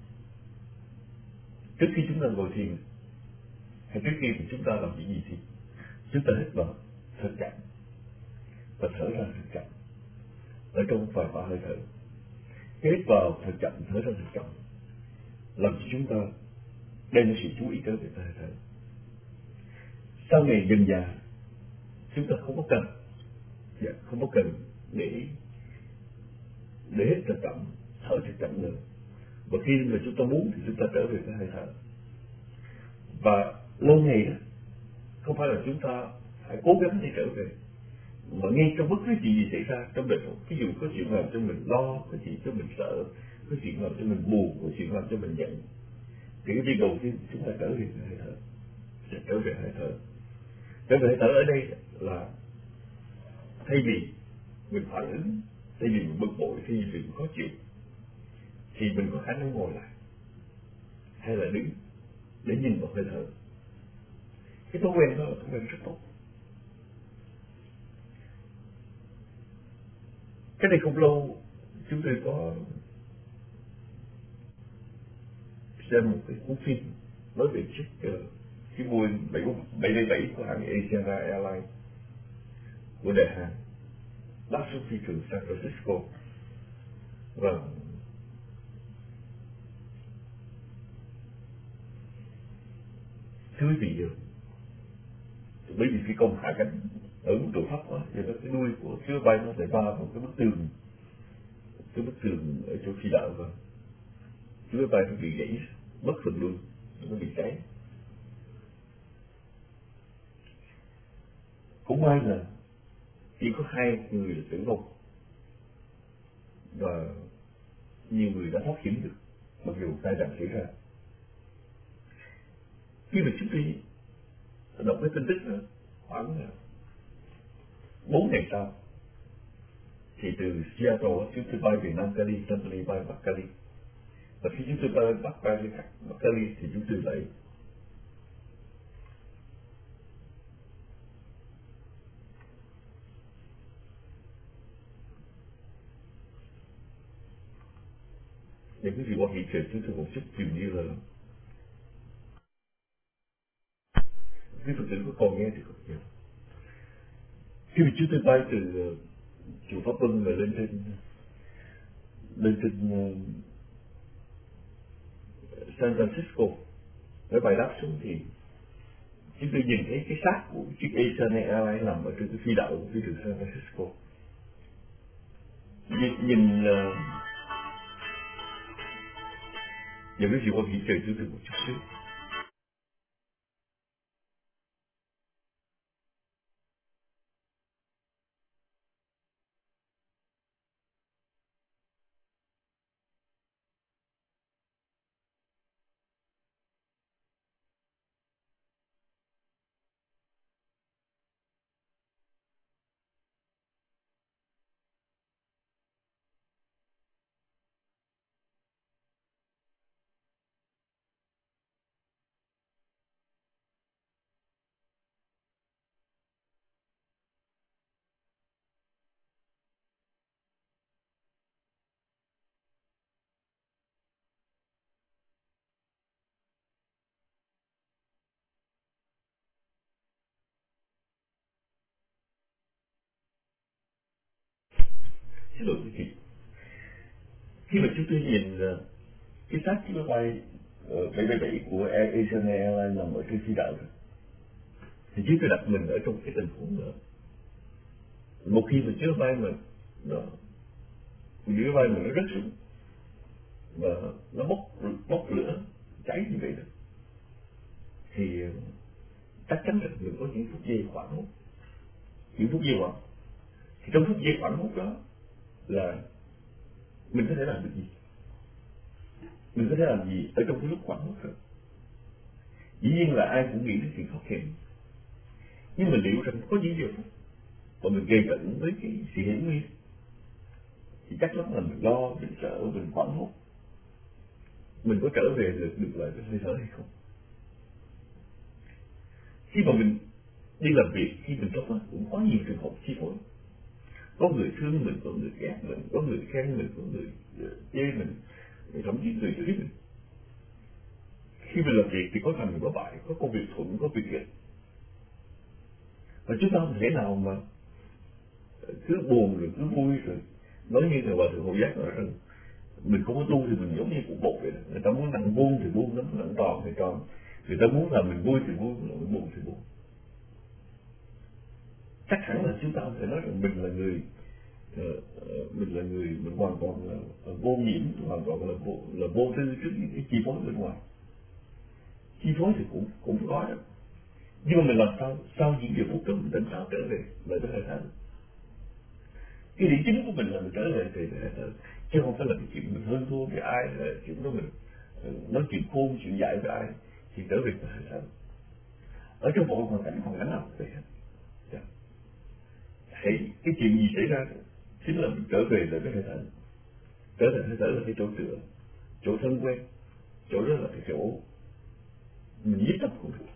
trước khi chúng ta ngồi thiền hay trước khi thì chúng ta làm gì thì chúng ta hít vào thật chậm và thở ra thật chậm ở trong vài ba hơi thở. Hít vào thật chậm, thở ra thật chậm, làm cho chúng ta đem sự chú ý trở về hơi thở. Sau này dần dà chúng ta không có cần không có cần để để hít thật chậm, thở thật chậm nữa. Và khi mà chúng ta muốn thì chúng ta trở về với hơi thở. Và lâu ngày đó không phải là chúng ta phải cố gắng để trở về, mà ngay trong bất cứ chuyện gì xảy ra trong đời sống, ví dụ có chuyện làm cho mình lo, có chuyện cho mình sợ, có chuyện làm cho mình buồn, có chuyện làm cho mình giận, thì cái việc đầu tiên chúng ta trở về với hơi thở. Trở về hơi thở trở về hơi thở ở đây là thay vì mình phản ứng, thay vì mình bực bội, thay vì mình khó chịu, thì mình có khả năng ngồi lại hay là đứng để nhìn vào hơi thở. Cái thói quen đó là thói quen rất tốt. Cái này không lâu chúng tôi có xem một cái cuốn phim nói về chiếc cái Boeing bảy bảy bảy của hãng Asiana Airlines của đại Hàn đáp xuống phi trường San Francisco. Và thưa quý vị, bởi vì cái công hạ cánh ở mức độ thấp quá, thì nó cái đuôi của chiếc bay nó lại va vào cái bức tường, cái bức tường ở chỗ phi đạo, và chiếc bay nó bị gãy mất phần đuôi, nó bị cháy. Cũng may là chỉ có hai người là tử vong và nhiều người đã thoát hiểm được mặc dù tai nạn xảy ra. Khi mà chúng tôi đọc cái tin tức đó, khoảng bốn ngày sau thì từ Seattle chúng tôi bay về Nam Cali, Nam Cali bay Bắc Cali, và khi chúng tôi bay Bắc Cali, Bắc Cali thì chúng tôi lại để quý vị quan hệ trời chúng tôi một chút dường như là cái Phật tử của con nghe thì không nhiều. Khi mà chúng tôi bay từ uh, chùa Pháp Vân và lên trên lên trên uh, San Francisco để bay đáp xuống thì chúng tôi nhìn thấy cái xác của chiếc Asiana Airlines nằm ở trên cái phi đạo của phi trường San Francisco. Nhìn, nhìn uh, giờ quý vị quan hệ trời chúng tôi một chút xíu. Xin lỗi quý vị. Khi mà chúng tôi nhìn uh, cái xác chiếc máy bay uh, bảy bảy bảy của Asiana Airlines nằm ở trên phi đạo rồi, thì chúng tôi đặt mình ở trong cái tình huống đó. Một khi mà chiếc máy bay mà nó chiếc máy bay mà nó rớt xuống và nó bốc bốc lửa cháy như vậy đó, thì uh, chắc chắn là mình có những phút giây hoảng hốt, những phút giây hoảng. Thì trong phút giây hoảng hốt đó là mình có thể làm được gì? Mình có thể làm gì ở trong cái lúc hoảng hốt rồi? Dĩ nhiên là ai cũng nghĩ đến chuyện thoát hiểm, nhưng mà liệu rằng có những giờ phút mà mình gây cận với cái sự hiểm nguy thì chắc chắn là mình lo, mình sợ, mình hoảng hốt. Mình có trở về được, được lại cái hơi thở hay không? Khi mà mình đi làm việc, khi mình sống cũng có nhiều trường hợp chi phối. Có người thương mình, có người ghét mình, có người khen mình, có người chê mình, thậm chí người chửi mình. Khi mình làm việc thì có thành có bại, có công việc thuận, có việc nghịch. Và chúng ta không thể nào mà cứ buồn rồi cứ vui rồi nói như là Hòa Thượng Hộ Giác nói rằng mình không có tu thì mình giống như cục bột vậy đó. Người ta muốn nặng buông thì buông, nó nặng tròn thì tròn. Người ta muốn là mình vui thì vui, mình buồn thì buồn. Chắc hẳn là chúng ta không thể nói rằng mình là người uh, mình là người mình hoàn toàn là, là vô nhiễm, hoàn toàn là vô, là vô tư trước những cái chi phối bên ngoài. Chi phối thì cũng cũng có đó, nhưng mà mình làm sao sau những giờ phút đó mình tỉnh táo trở về lại với hơi thở. Cái điểm chính của mình là mình trở về về hơi thở, chứ không phải là cái chuyện mình hơn thua với ai, là chuyện đó mình nói chuyện khôn chuyện dạy với ai, thì trở về với hơi thở. Ở trong mọi hoàn cảnh hoàn cảnh nào vậy hết. Hãy cái chuyện gì xảy ra chính là mình trở về lại với hơi thở. Trở về hơi thở là cái chỗ tựa, chỗ thân quen, chỗ đó là cái chỗ mình giết tâm cũng được.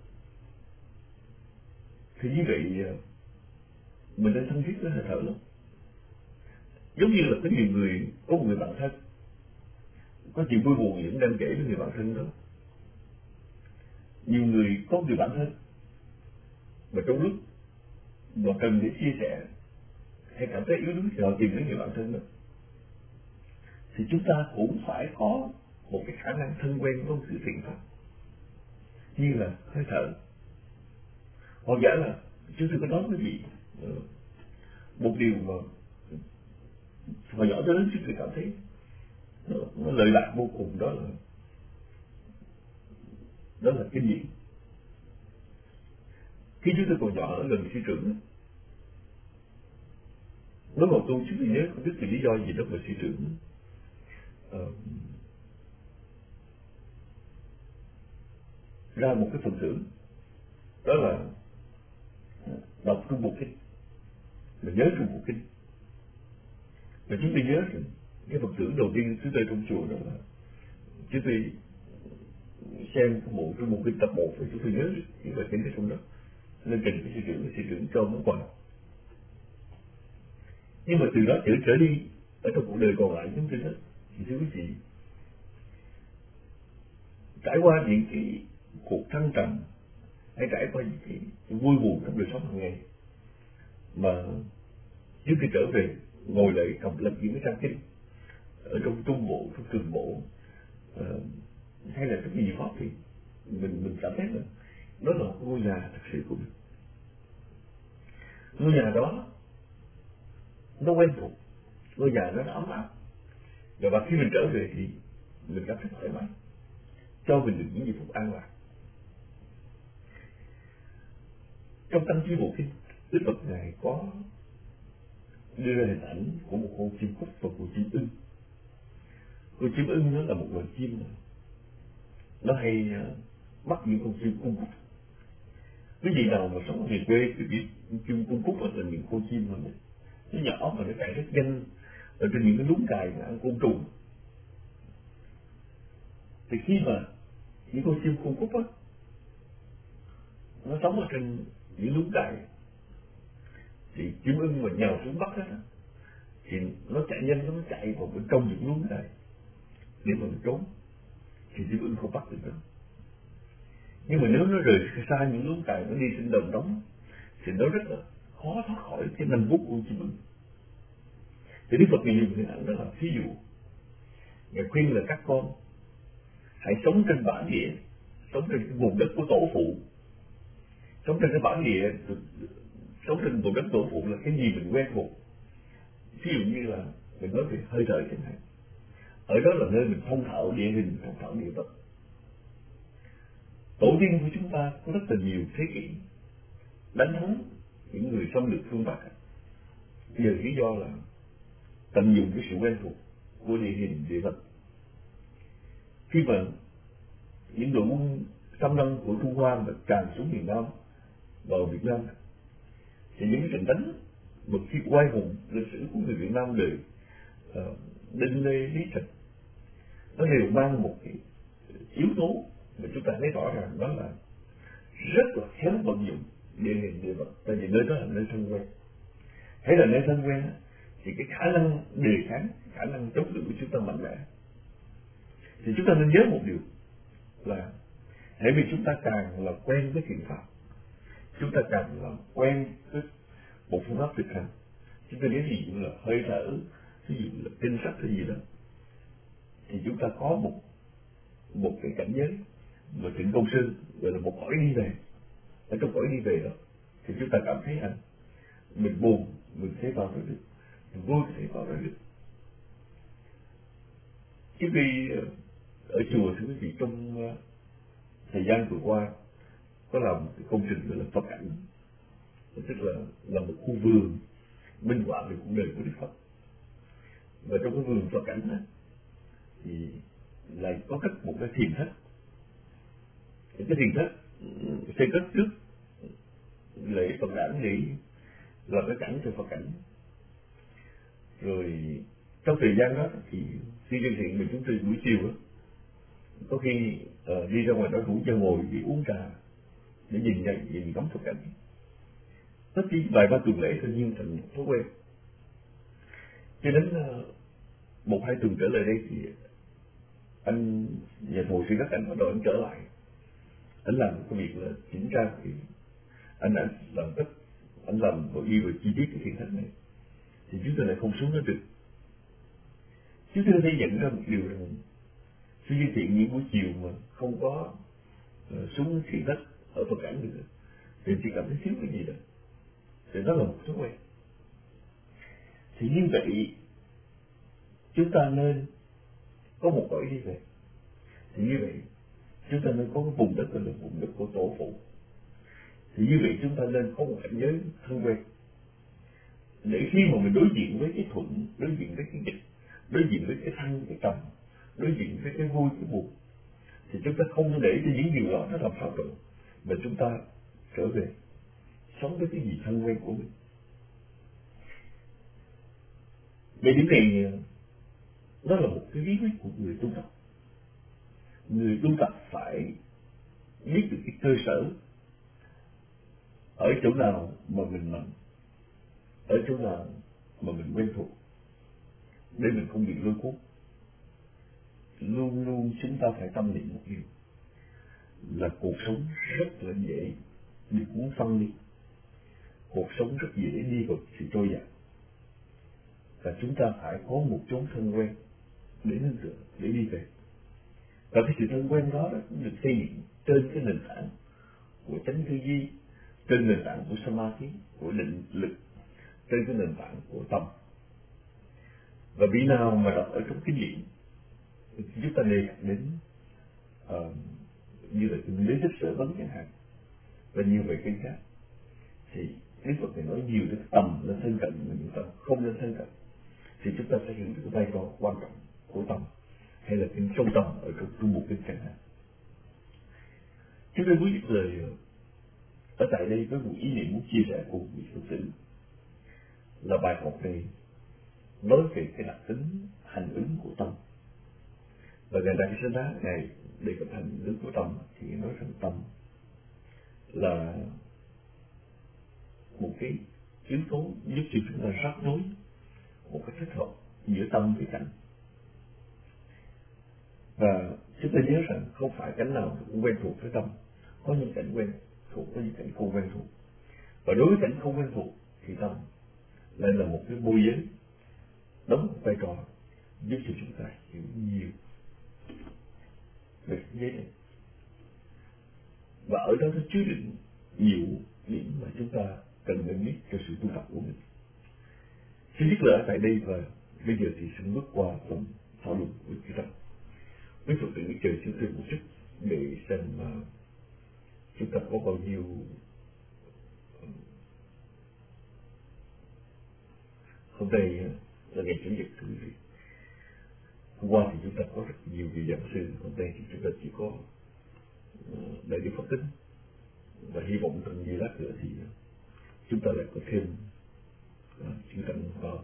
Thì như vậy mình đang thân thiết với hơi thở lắm. Giống như là có nhiều người, có một người bạn thân, có chuyện vui buồn những đang kể với người bạn thân đó. Nhiều người có người bạn thân mà trong lúc mà cần để chia sẻ hay cảm thấy yếu đuối thì họ tìm đến người bạn thân đó. thì chúng ta cũng phải có một cái khả năng thân quen với sự thiện pháp, như là hơi thở. Hoặc giả là chúng tôi có nói với vị một điều mà hồi nhỏ tới lớn chúng tôi cảm thấy nó, nó lợi lạc vô cùng, đó là đó là kinh nghiệm. Khi chúng tôi còn nhỏ ở gần sư trưởng, nói một câu chúng tôi nhớ không biết vì lý do gì đó mà sư trưởng uh, ra một cái phần thưởng, đó là đọc Trung Bộ Kinh, mình nhớ Trung Bộ Kinh. Và chúng tôi nhớ cái phần thưởng đầu tiên chúng tôi trong chùa đó là chúng tôi xem cái bộ Trung Bộ Kinh tập một, và chúng tôi nhớ những bài kinh ở trong đó nên trình với sư trưởng, và sư trưởng cho món quà. Nhưng mà từ đó trở trở đi ở trong cuộc đời còn lại chúng tôi đó, thì thưa quý vị, trải qua những cái cuộc thăng trầm hay trải qua những cái vui buồn trong đời sống hàng ngày, mà trước khi trở về ngồi lại cầm lập những cái trang kinh ở trong trung bộ, trong trường bộ, uh, hay là trong nhiều pháp, thì mình mình cảm thấy là đó là một ngôi nhà thật sự của mình. Ngôi nhà đó nó quen thuộc, ngôi nhà đó nó ấm áp, và khi mình trở về thì mình cảm thấy thoải mái, cho mình được những giây phút an lạc. Trong Tăng Chi Bộ Kinh, Đức Phật Ngài có đưa ra hình ảnh của một con chim cút và con chim ưng. Con chim ưng nó là một loài chim mà nó hay bắt những con chim cung cút. Cái gì nào mà sống ở miền quê thì biết chim cung cút là những con chim mà nó nhỏ mà nó chạy rất nhanh ở trên những cái lúng cài mà ăn côn trùng. Thì khi mà những con chim cung cút á, nó sống ở trên những lúng cài, thì chim ưng mà nhào xuống bắt á, thì nó chạy nhanh, nó chạy vào bên trong những lúng cài để mà nó trốn, thì chim ưng không bắt được nó. Nhưng mà nếu nó rời xa những lúng cài, nó đi trên đồng đống, thì nó rất là khó thoát khỏi cái nanh vuốt của chim ưng. Thì Đức Phật Ngài dùng hình ảnh đó là ví dụ. Ngài khuyên là các con hãy sống trên bản địa, sống trên cái vùng đất của tổ phụ, sống trên cái bản địa, sống trên vùng đất tổ phụ là cái gì mình quen thuộc. Ví dụ như là mình nói về hơi thở chẳng hạn, ở đó là nơi mình thông thạo địa hình, thông thạo địa vật. Tổ tiên của chúng ta có rất là nhiều thế kỷ đánh thắng những người xâm lược phương Bắc, nhờ lý do là tận dụng cái sự quen thuộc của địa hình địa vật. Khi mà những đội quân xâm lăng của Trung Hoa mà tràn xuống miền Nam vào Việt Nam, thì những cái trận đánh một khi oai hùng lịch sử của người Việt Nam đời uh, Đinh Lê Lý Trạch, nó đều mang một cái yếu tố mà chúng ta thấy rõ ràng, đó là rất là khéo vận dụng địa hình địa vật. Tại vì nơi đó là nơi thân quen, thấy là nơi thân quen thì cái khả năng đề kháng, khả năng chống cự của chúng ta mạnh mẽ. Thì chúng ta nên nhớ một điều là hễ vì chúng ta càng là quen với thiện pháp, chúng ta càng là quen với một phương pháp thực hành. Chúng ta nói ví dụ là hơi thở, ví dụ là kinh sách hay gì đó, thì chúng ta có một một cái cảnh giới mà Trịnh Công Sơn gọi là một cõi đi về. Ở trong cõi đi về đó thì chúng ta cảm thấy rằng mình buồn mình sẽ vào đó được, mình vui sẽ vào đó được. Trước khi ở chùa thì quý vị trong thời gian vừa qua có làm một cái công trình gọi là Phật cảnh, tức là là một khu vườn minh họa về cuộc đời của Đức Phật. Và trong cái vườn Phật cảnh đó, thì lại có cất một cái thiền thất. Cái thiền thất xây cất trước lễ Phật đản để làm cái cảnh cho Phật cảnh. Rồi trong thời gian đó thì khi dân thiện mình chúng tôi buổi chiều đó, có khi uh, đi ra ngoài đó rủ cho ngồi để uống trà, để nhìn nhận, nhìn ngắm Phật cảnh. Tất nhiên vài ba tuần lễ tự nhiên thành thói quen. Cho đến uh, một hai tuần trở lại đây thì anh nhà thù sĩ các anh bắt đầu anh trở lại, anh làm cái việc là chỉnh trang, thì anh đã làm tất, anh làm và đi vào chi tiết cái thiền thất này, thì chúng tôi lại không xuống nó được. Chúng tôi thấy nhận ra một điều rằng sư Duy Thiện những buổi chiều mà không có uh, xuống thiện đất ở Phật Cảnh nữa thì chỉ cảm thấy thiếu cái gì đó, thì đó là một thói quen. Thì như vậy chúng ta nên có một cõi đi về. Thì như vậy chúng ta nên có cái vùng đất gọi là vùng đất của tổ phụ. Thì như vậy chúng ta nên có một cảnh giới thân quen, để khi mà mình đối diện với cái thuận, đối diện với cái nghịch, đối diện với cái thăng, cái trầm, đối diện với cái vui, cái buồn, thì chúng ta không để cho những điều đó nó làm xáo trộn, mà chúng ta trở về sống với cái gì thân quen của mình. Về điểm này, đó là một cái bí quyết của người tu tập. Người tu tập phải biết được cái cơ sở, ở chỗ nào mà mình mạnh, ở chỗ nào mà mình quen thuộc, để mình không bị lôi cuốn. Luôn luôn chúng ta phải tâm niệm một điều là cuộc sống rất là dễ bị cuốn phăng đi, cuộc sống rất dễ đi vào sự trôi dạt, và chúng ta phải có một chốn thân quen để nương tựa, để đi về. Và cái sự thân quen đó, đó được xây dựng trên cái nền tảng của chánh tư duy, trên nền tảng của samadhi, của định lực, trên cái nền tảng của tâm. Và vị nào mà đọc ở trong kinh điển thì chúng ta đề cập đến uh, như là kinh Đế Thích Sở Vấn chẳng hạn, và nhiều về kinh khác, thì Đức Phật này nói nhiều đến tâm lên thân cận, mà những tâm không lên thân cận, thì chúng ta sẽ hiểu được vai trò quan trọng của tâm, hay là kinh sâu tâm ở trong trung bộ kinh chẳng hạn. Chúng tôi muốn dịch lời ở tại đây với một ý niệm muốn chia sẻ cùng vị Phật tử, là bài học này nói về cái đặc tính hành ứng của tâm. Và ngày Đại Sư Đá này đề cập hành ứng của tâm thì nói rằng tâm là một cái yếu tố giúp cho chúng ta rắc rối một cái thích hợp giữa tâm với cảnh. Và chúng ta nhớ rằng không phải cảnh nào cũng quen thuộc với tâm, có những cảnh quen thuộc, có những cảnh không quen thuộc. Và đối với cảnh không quen thuộc thì tâm lại là một cái môi giới đóng một vai trò giúp cho chúng ta hiểu nhiều về thế giới này. Và ở đó nó chứa đựng nhiều điểm mà chúng ta cần phải biết cho sự tu tập của mình. Xin biết lời tại đây, và bây giờ thì xin bước qua phần thảo luận của chúng ta. Với Phật tử chờ chúng tôi một chút để xem mà chúng ta có bao nhiêu hôm nay là ngày Chủ nhật thưa quý vị. Hôm qua thì chúng ta có rất nhiều vị giảng sư, hôm nay thì chúng ta chỉ có đại đức Phật Tính, và hy vọng trong giây lát nữa thì chúng ta lại có thêm chữ tận vào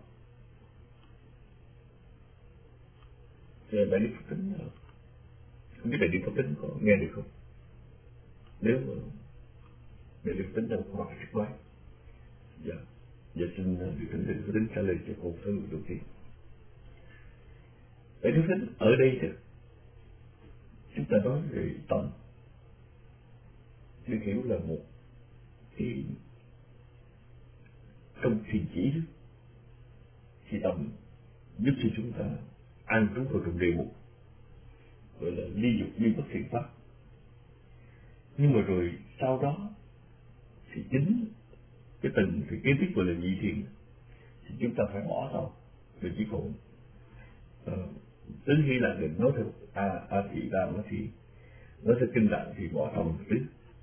đại đức Phật Tính. Không biết đại đức Phật Tính có nghe được không? Nếu mà đại đức Phật Tính đang có mặt trước máy, dạ, giờ xin được thỉnh đại đức Phật Tính trả lời cho câu thảo luận đầu tiên. Đại đức Phật Tính ở đây thì chúng ta nói về tâm, được hiểu là một cái trong thiền chỉ đó, thì tâm giúp cho chúng ta an trú vào trong đề mục gọi là ly dục ly bất thiện pháp. Nhưng mà rồi sau đó thì chính cái tình thì kế tiếp gọi là nhị thiền, thì chúng ta phải bỏ thôi, rồi chỉ còn uh, đến khi là định nói theo a a thị đa nó thì nói theo kinh tạng thì bỏ tâm tứ.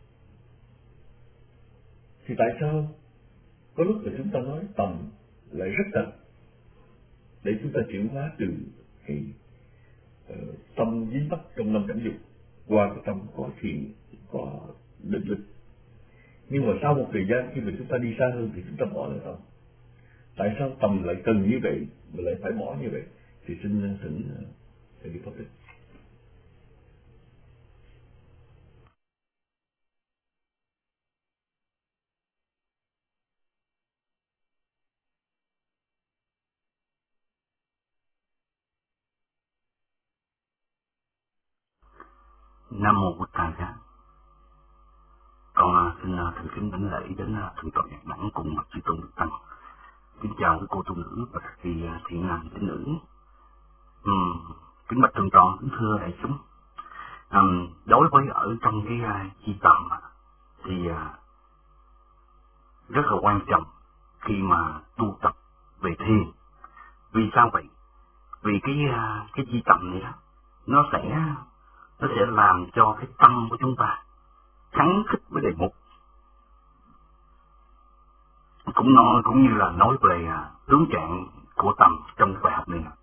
Thì tại sao có lúc là chúng ta nói tầm lại rất đặc, để chúng ta chuyển hóa từ cái uh, tâm dính mắc trong năm cảnh dục qua cái tâm có thiện, có định lực. Nhưng mà sau một thời gian khi mà chúng ta đi xa hơn thì chúng ta bỏ lại tâm. Tại sao tầm lại cần như vậy mà lại phải bỏ như vậy? Thì xin thỉnh thầy đi Pháp Tích. Nam mô Bụt Thầy Giá. Con xin thành kính đảnh lễ đến thượng tọa Nhật Bản cùng chư tôn đức tăng. Kính chào quý cô tu nữ và các vị thiện nam tín nữ. Ừ, kính bạch thượng tọa, kính thưa đại chúng. À, đối với ở trong cái uh, chi tầm thì uh, rất là quan trọng khi mà tu tập về thiền. Vì sao vậy? Vì cái uh, cái chi tầm này đó, nó sẽ nó sẽ làm cho cái tâm của chúng ta khắng khích với đề mục. Cũng nói cũng như là nói về uh, tướng trạng của tầm trong bài học này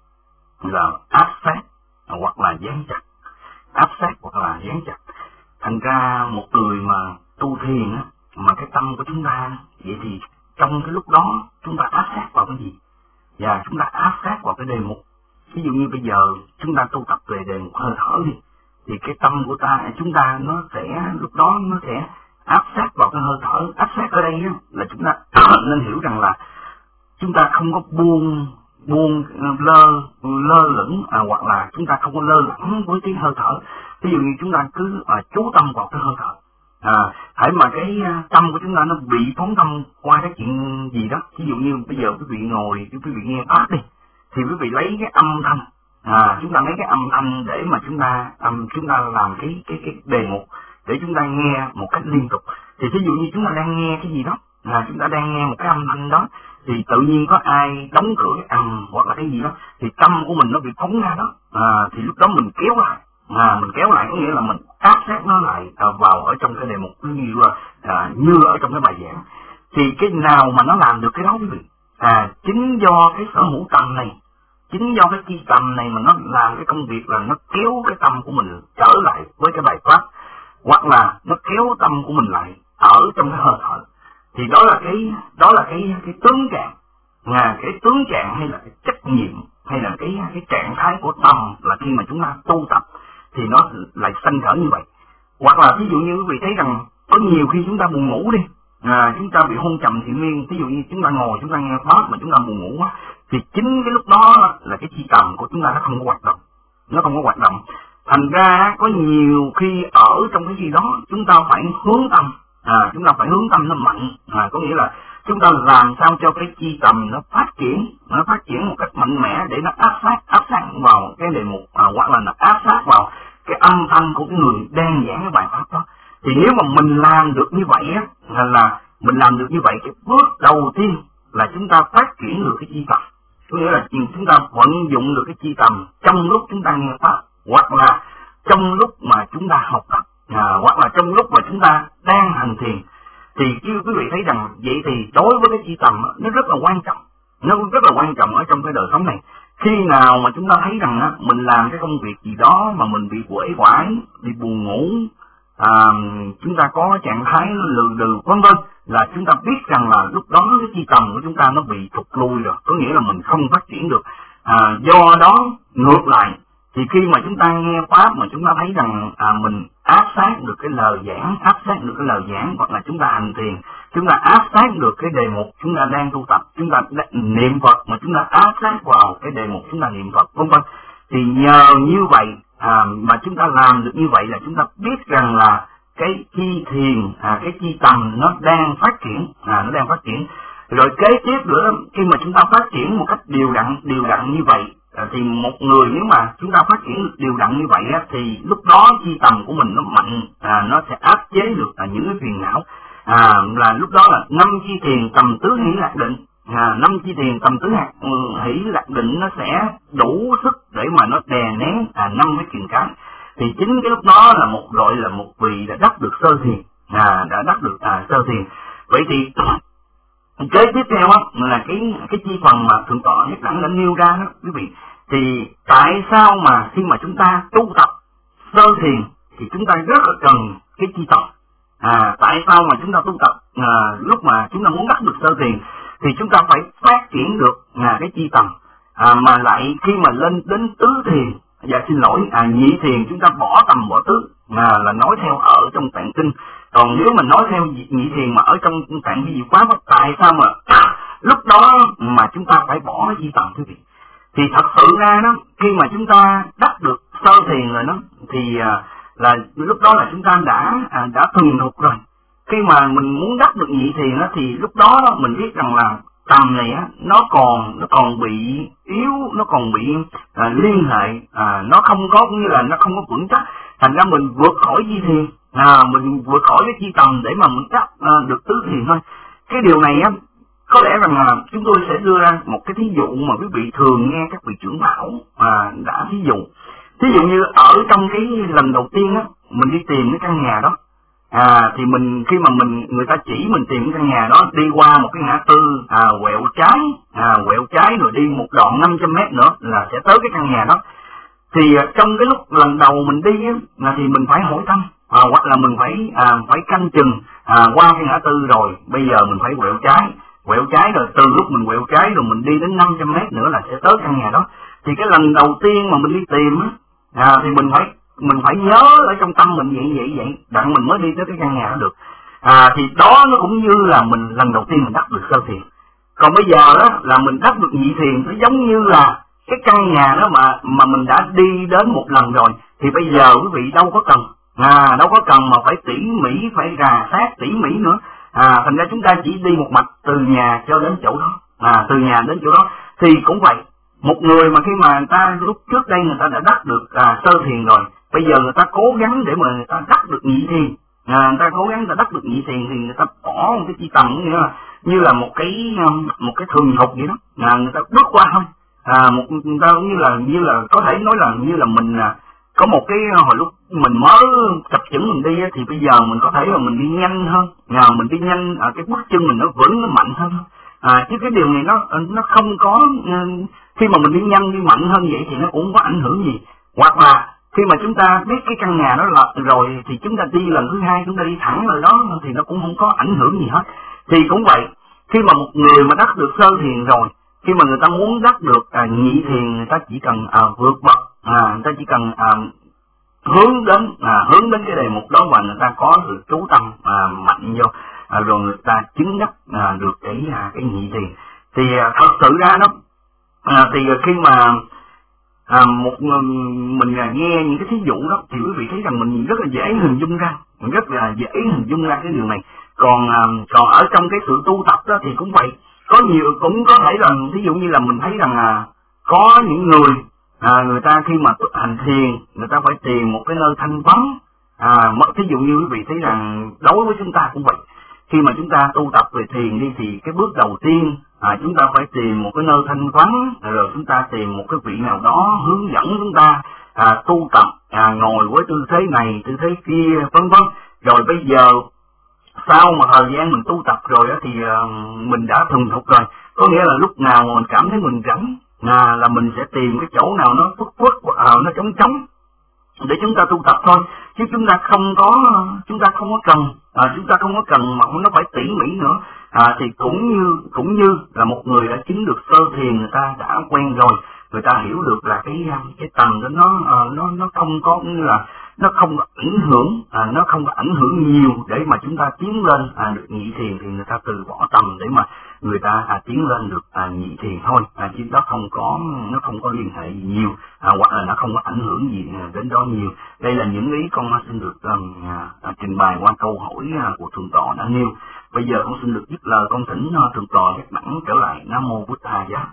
là áp sát hoặc là dán chặt, áp sát hoặc là dán chặt. Thành ra một người mà tu thiền á, mà cái tâm của chúng ta vậy thì trong cái lúc đó chúng ta áp sát vào cái gì? Và chúng ta áp sát vào cái đề mục. Ví dụ như bây giờ chúng ta tu tập về đề mục hơi thở đi, thì cái tâm của ta chúng ta nó sẽ lúc đó nó sẽ áp sát vào cái hơi thở. Áp sát ở đây á, là chúng ta nên hiểu rằng là chúng ta không có buông buông lơ lơ lửng à, hoặc là chúng ta không có lơ lửng với cái hơi thở. Ví dụ như chúng ta cứ à, chú tâm vào cái hơi thở. À, hãy mà cái tâm của chúng ta nó bị phóng tâm qua cái chuyện gì đó. Ví dụ như bây giờ quý vị ngồi, quý vị nghe pháp đi, thì quý vị lấy cái âm thanh, à, chúng ta lấy cái âm thanh để mà chúng ta um, chúng ta làm cái cái cái đề mục để chúng ta nghe một cách liên tục. Thì ví dụ như chúng ta đang nghe cái gì đó, là chúng ta đang nghe một cái âm thanh đó, thì tự nhiên có ai đóng cửa cái ầm hoặc là cái gì đó, thì tâm của mình nó bị phóng ra đó, à, thì lúc đó mình kéo lại, à, mình kéo lại có nghĩa là mình áp sát nó lại à, vào ở trong cái đề mục như là à, như ở trong cái bài giảng. Thì cái nào mà nó làm được cái đó quý vị? À, chính do cái sở hữu tâm này, chính do cái chi tâm này mà nó làm cái công việc là nó kéo cái tâm của mình trở lại với cái bài pháp, hoặc là nó kéo tâm của mình lại ở trong cái hơi thở. Thì đó là cái đó là cái cái tướng trạng, à, cái tướng trạng hay là cái trách nhiệm hay là cái cái trạng thái của tâm là khi mà chúng ta tu tập thì nó lại sanh khởi như vậy. Hoặc là ví dụ như quý vị thấy rằng có nhiều khi chúng ta buồn ngủ đi, à, chúng ta bị hôn trầm thiện miên, ví dụ như chúng ta ngồi chúng ta nghe pháp mà chúng ta buồn ngủ quá, thì chính cái lúc đó là cái chi tầm của chúng ta nó không có hoạt động, nó không có hoạt động. Thành ra có nhiều khi ở trong cái gì đó chúng ta phải hướng tâm, à, chúng ta phải hướng tâm nó mạnh, à, có nghĩa là chúng ta làm sao cho cái chi tầm nó phát triển, nó phát triển một cách mạnh mẽ để nó áp sát, áp sát vào cái đề mục, à, hoặc là nó áp sát vào cái âm thanh của cái người đang giảng cái bài pháp đó. Thì nếu mà mình làm được như vậy á, là mình làm được như vậy, cái bước đầu tiên là chúng ta phát triển được cái chi tầm, có nghĩa là chúng ta vận dụng được cái chi tầm trong lúc chúng ta nghe pháp, hoặc là trong lúc mà chúng ta học tập, à, hoặc là trong lúc mà chúng ta đang hành thiền. Thì như quý vị thấy rằng vậy thì đối với cái chi tầm nó rất là quan trọng, nó rất là quan trọng ở trong cái đời sống này. Khi nào mà chúng ta thấy rằng á, mình làm cái công việc gì đó mà mình bị uể oải, bị buồn ngủ, à, chúng ta có trạng thái lừ đừ vân vân, là chúng ta biết rằng là lúc đó cái chi tầm của chúng ta nó bị thụt lui rồi, có nghĩa là mình không phát triển được. À, do đó ngược lại thì khi mà chúng ta nghe pháp mà chúng ta thấy rằng à, mình áp sát được cái lời giảng, áp sát được cái lời giảng, hoặc là chúng ta hành thiền, chúng ta áp sát được cái đề mục chúng ta đang tu tập, chúng ta niệm Phật mà chúng ta áp sát vào cái đề mục chúng ta niệm Phật vân vân, thì nhờ như vậy à, mà chúng ta làm được như vậy là chúng ta biết rằng là cái chi thiền, à, cái chi tầm nó đang phát triển, à, nó đang phát triển. Rồi kế tiếp nữa, khi mà chúng ta phát triển một cách đều đặn, đều đặn như vậy, à, thì một người nếu mà chúng ta phát triển đều đặn như vậy á, thì lúc đó chi tầm của mình nó mạnh, à, nó sẽ áp chế được à, những cái phiền não. À, là lúc đó là năm chi thiền tầm tứ hỷ lạc định, à, năm chi thiền tầm tứ hạt ừ, hỷ lạc định nó sẽ đủ sức để mà nó đè nén à, năm cái truyền cái. Thì chính cái lúc đó là một gọi là một vị đã đắc được sơ thiền, à, đã đắc được à, sơ thiền. Vậy thì kế tiếp theo á là cái cái chi phần mà thượng tọa nhất đẳng đã nêu ra đó quý vị. Thì tại sao mà khi mà chúng ta tu tập sơ thiền thì chúng ta rất là cần cái chi tập? À, tại sao mà chúng ta tu tập à, lúc mà chúng ta muốn đắc được sơ thiền thì chúng ta phải phát triển được à, cái chi tầm, à, mà lại khi mà lên đến tứ thiền, dạ xin lỗi, à, nhị thiền chúng ta bỏ tầm bỏ tứ, à, là nói theo ở trong tạng kinh. Còn nếu mà nói theo nhị thiền mà ở trong tạng vi diệu pháp, tại sao mà à, lúc đó mà chúng ta phải bỏ cái chi tầm quý vị? Thì thật sự ra đó, khi mà chúng ta đắc được sơ thiền rồi đó, thì à, là lúc đó là chúng ta đã à, đã thuần thục rồi. Khi mà mình muốn đắc được nhị thiền đó, thì lúc đó mình biết rằng là tầm này á nó còn nó còn bị yếu, nó còn bị à, liên hệ, à, nó không có cũng như là nó không có vững chắc, thành ra mình vượt khỏi di thiền, à, mình vượt khỏi cái chi tầm để mà mình chắc à, được tứ thiền thôi. Cái điều này á có lẽ rằng là chúng tôi sẽ đưa ra một cái thí dụ mà quý vị thường nghe các vị trưởng bảo à, đã thí dụ. Thí dụ như ở trong cái lần đầu tiên á, mình đi tìm cái căn nhà đó, à thì mình khi mà mình người ta chỉ mình tìm cái căn nhà đó, đi qua một cái ngã tư, à quẹo trái, à quẹo trái rồi đi một đoạn năm trăm mét nữa là sẽ tới cái căn nhà đó. Thì à, trong cái lúc lần đầu mình đi á, là thì mình phải hỏi thăm, à, hoặc là mình phải à, phải canh chừng à, qua cái ngã tư rồi, bây giờ mình phải quẹo trái, quẹo trái rồi từ lúc mình quẹo trái rồi mình đi đến năm trăm mét nữa là sẽ tới căn nhà đó. Thì cái lần đầu tiên mà mình đi tìm á, à, thì mình phải mình phải nhớ ở trong tâm mình vậy vậy vậy đặng mình mới đi tới cái căn nhà đó được. À thì đó nó cũng như là mình lần đầu tiên mình đắc được sơ thiền. Còn bây giờ đó là mình đắc được nhị thiền, nó giống như là cái căn nhà đó mà mà mình đã đi đến một lần rồi, thì bây giờ quý vị đâu có cần à đâu có cần mà phải tỉ mỉ, phải rà sát tỉ mỉ nữa. À thành ra chúng ta chỉ đi một mạch từ nhà cho đến chỗ đó, à từ nhà đến chỗ đó. Thì cũng vậy, một người mà khi mà người ta lúc trước đây người ta đã đắc được à, sơ thiền rồi, bây giờ người ta cố gắng để mà người ta đắc được nhị thiền, à, người ta cố gắng người ta đắc được nhị thiền thì người ta bỏ một cái chi tầm như là như là một cái một cái thường học vậy đó, à, người ta bước qua thôi, à, một người ta như là như là có thể nói là như là mình à, có một cái hồi lúc mình mới chập chững mình đi á, thì bây giờ mình có thể là mình đi nhanh hơn, à, mình đi nhanh, à, cái bước chân mình nó vững, nó mạnh hơn, à, chứ cái điều này nó nó không có khi mà mình đi nhanh đi mạnh hơn vậy thì nó cũng không có ảnh hưởng gì. Hoặc là khi mà chúng ta biết cái căn nhà đó là rồi thì chúng ta đi lần thứ hai chúng ta đi thẳng rồi đó thì nó cũng không có ảnh hưởng gì hết. Thì cũng vậy, khi mà một người mà đắc được sơ thiền rồi, khi mà người ta muốn đắc được à, nhị thiền, người ta chỉ cần à, vượt bậc, à, người ta chỉ cần à, hướng đến à, hướng đến cái đề mục đó và người ta có sự chú tâm à, mạnh vô, à, rồi người ta chứng đắc à, được cái à, cái nhị thiền. Thì à, thật sự ra đó à, thì khi mà à, một mình à, nghe những cái thí dụ đó thì quý vị thấy rằng mình rất là dễ hình dung ra, mình rất là dễ hình dung ra cái điều này. Còn à, còn ở trong cái sự tu tập đó thì cũng vậy, có nhiều cũng có thể là ví dụ như là mình thấy rằng à, có những người à, người ta khi mà hành thiền người ta phải tìm một cái nơi thanh vắng, à, ví dụ như quý vị thấy rằng đối với chúng ta cũng vậy, khi mà chúng ta tu tập về thiền đi thì cái bước đầu tiên à, chúng ta phải tìm một cái nơi thanh vắng, rồi chúng ta tìm một cái vị nào đó hướng dẫn chúng ta à, tu tập, à, ngồi với tư thế này tư thế kia vân vân. Rồi bây giờ sau mà thời gian mình tu tập rồi đó thì uh, mình đã thuần thục rồi, có nghĩa là lúc nào mình cảm thấy mình rảnh à, là mình sẽ tìm cái chỗ nào nó phức phức, à, nó trống trống để chúng ta tu tập thôi, chứ chúng ta không có chúng ta không có cần à, chúng ta không có cần mà nó phải tỉ mỉ nữa. À, thì cũng như cũng như là một người đã chứng được sơ thiền, người ta đã quen rồi, người ta hiểu được là cái cái tầng đó nó nó nó không có như là nó không có ảnh hưởng, à, nó không có ảnh hưởng nhiều để mà chúng ta tiến lên à, được nhị thiền, thì người ta từ bỏ tầm để mà người ta à, tiến lên được à, nhị thiền thôi, à, chứ nó không có nó không có liên hệ gì nhiều, à, hoặc là nó không có ảnh hưởng gì đến đó nhiều. Đây là những ý con xin được um, à, trình bày qua câu hỏi à, của thượng tọa đã nêu. Bây giờ con xin được dứt lời, con thỉnh uh, thượng tọa các đẳng trở lại. Nam mô Bụt Tha Giá.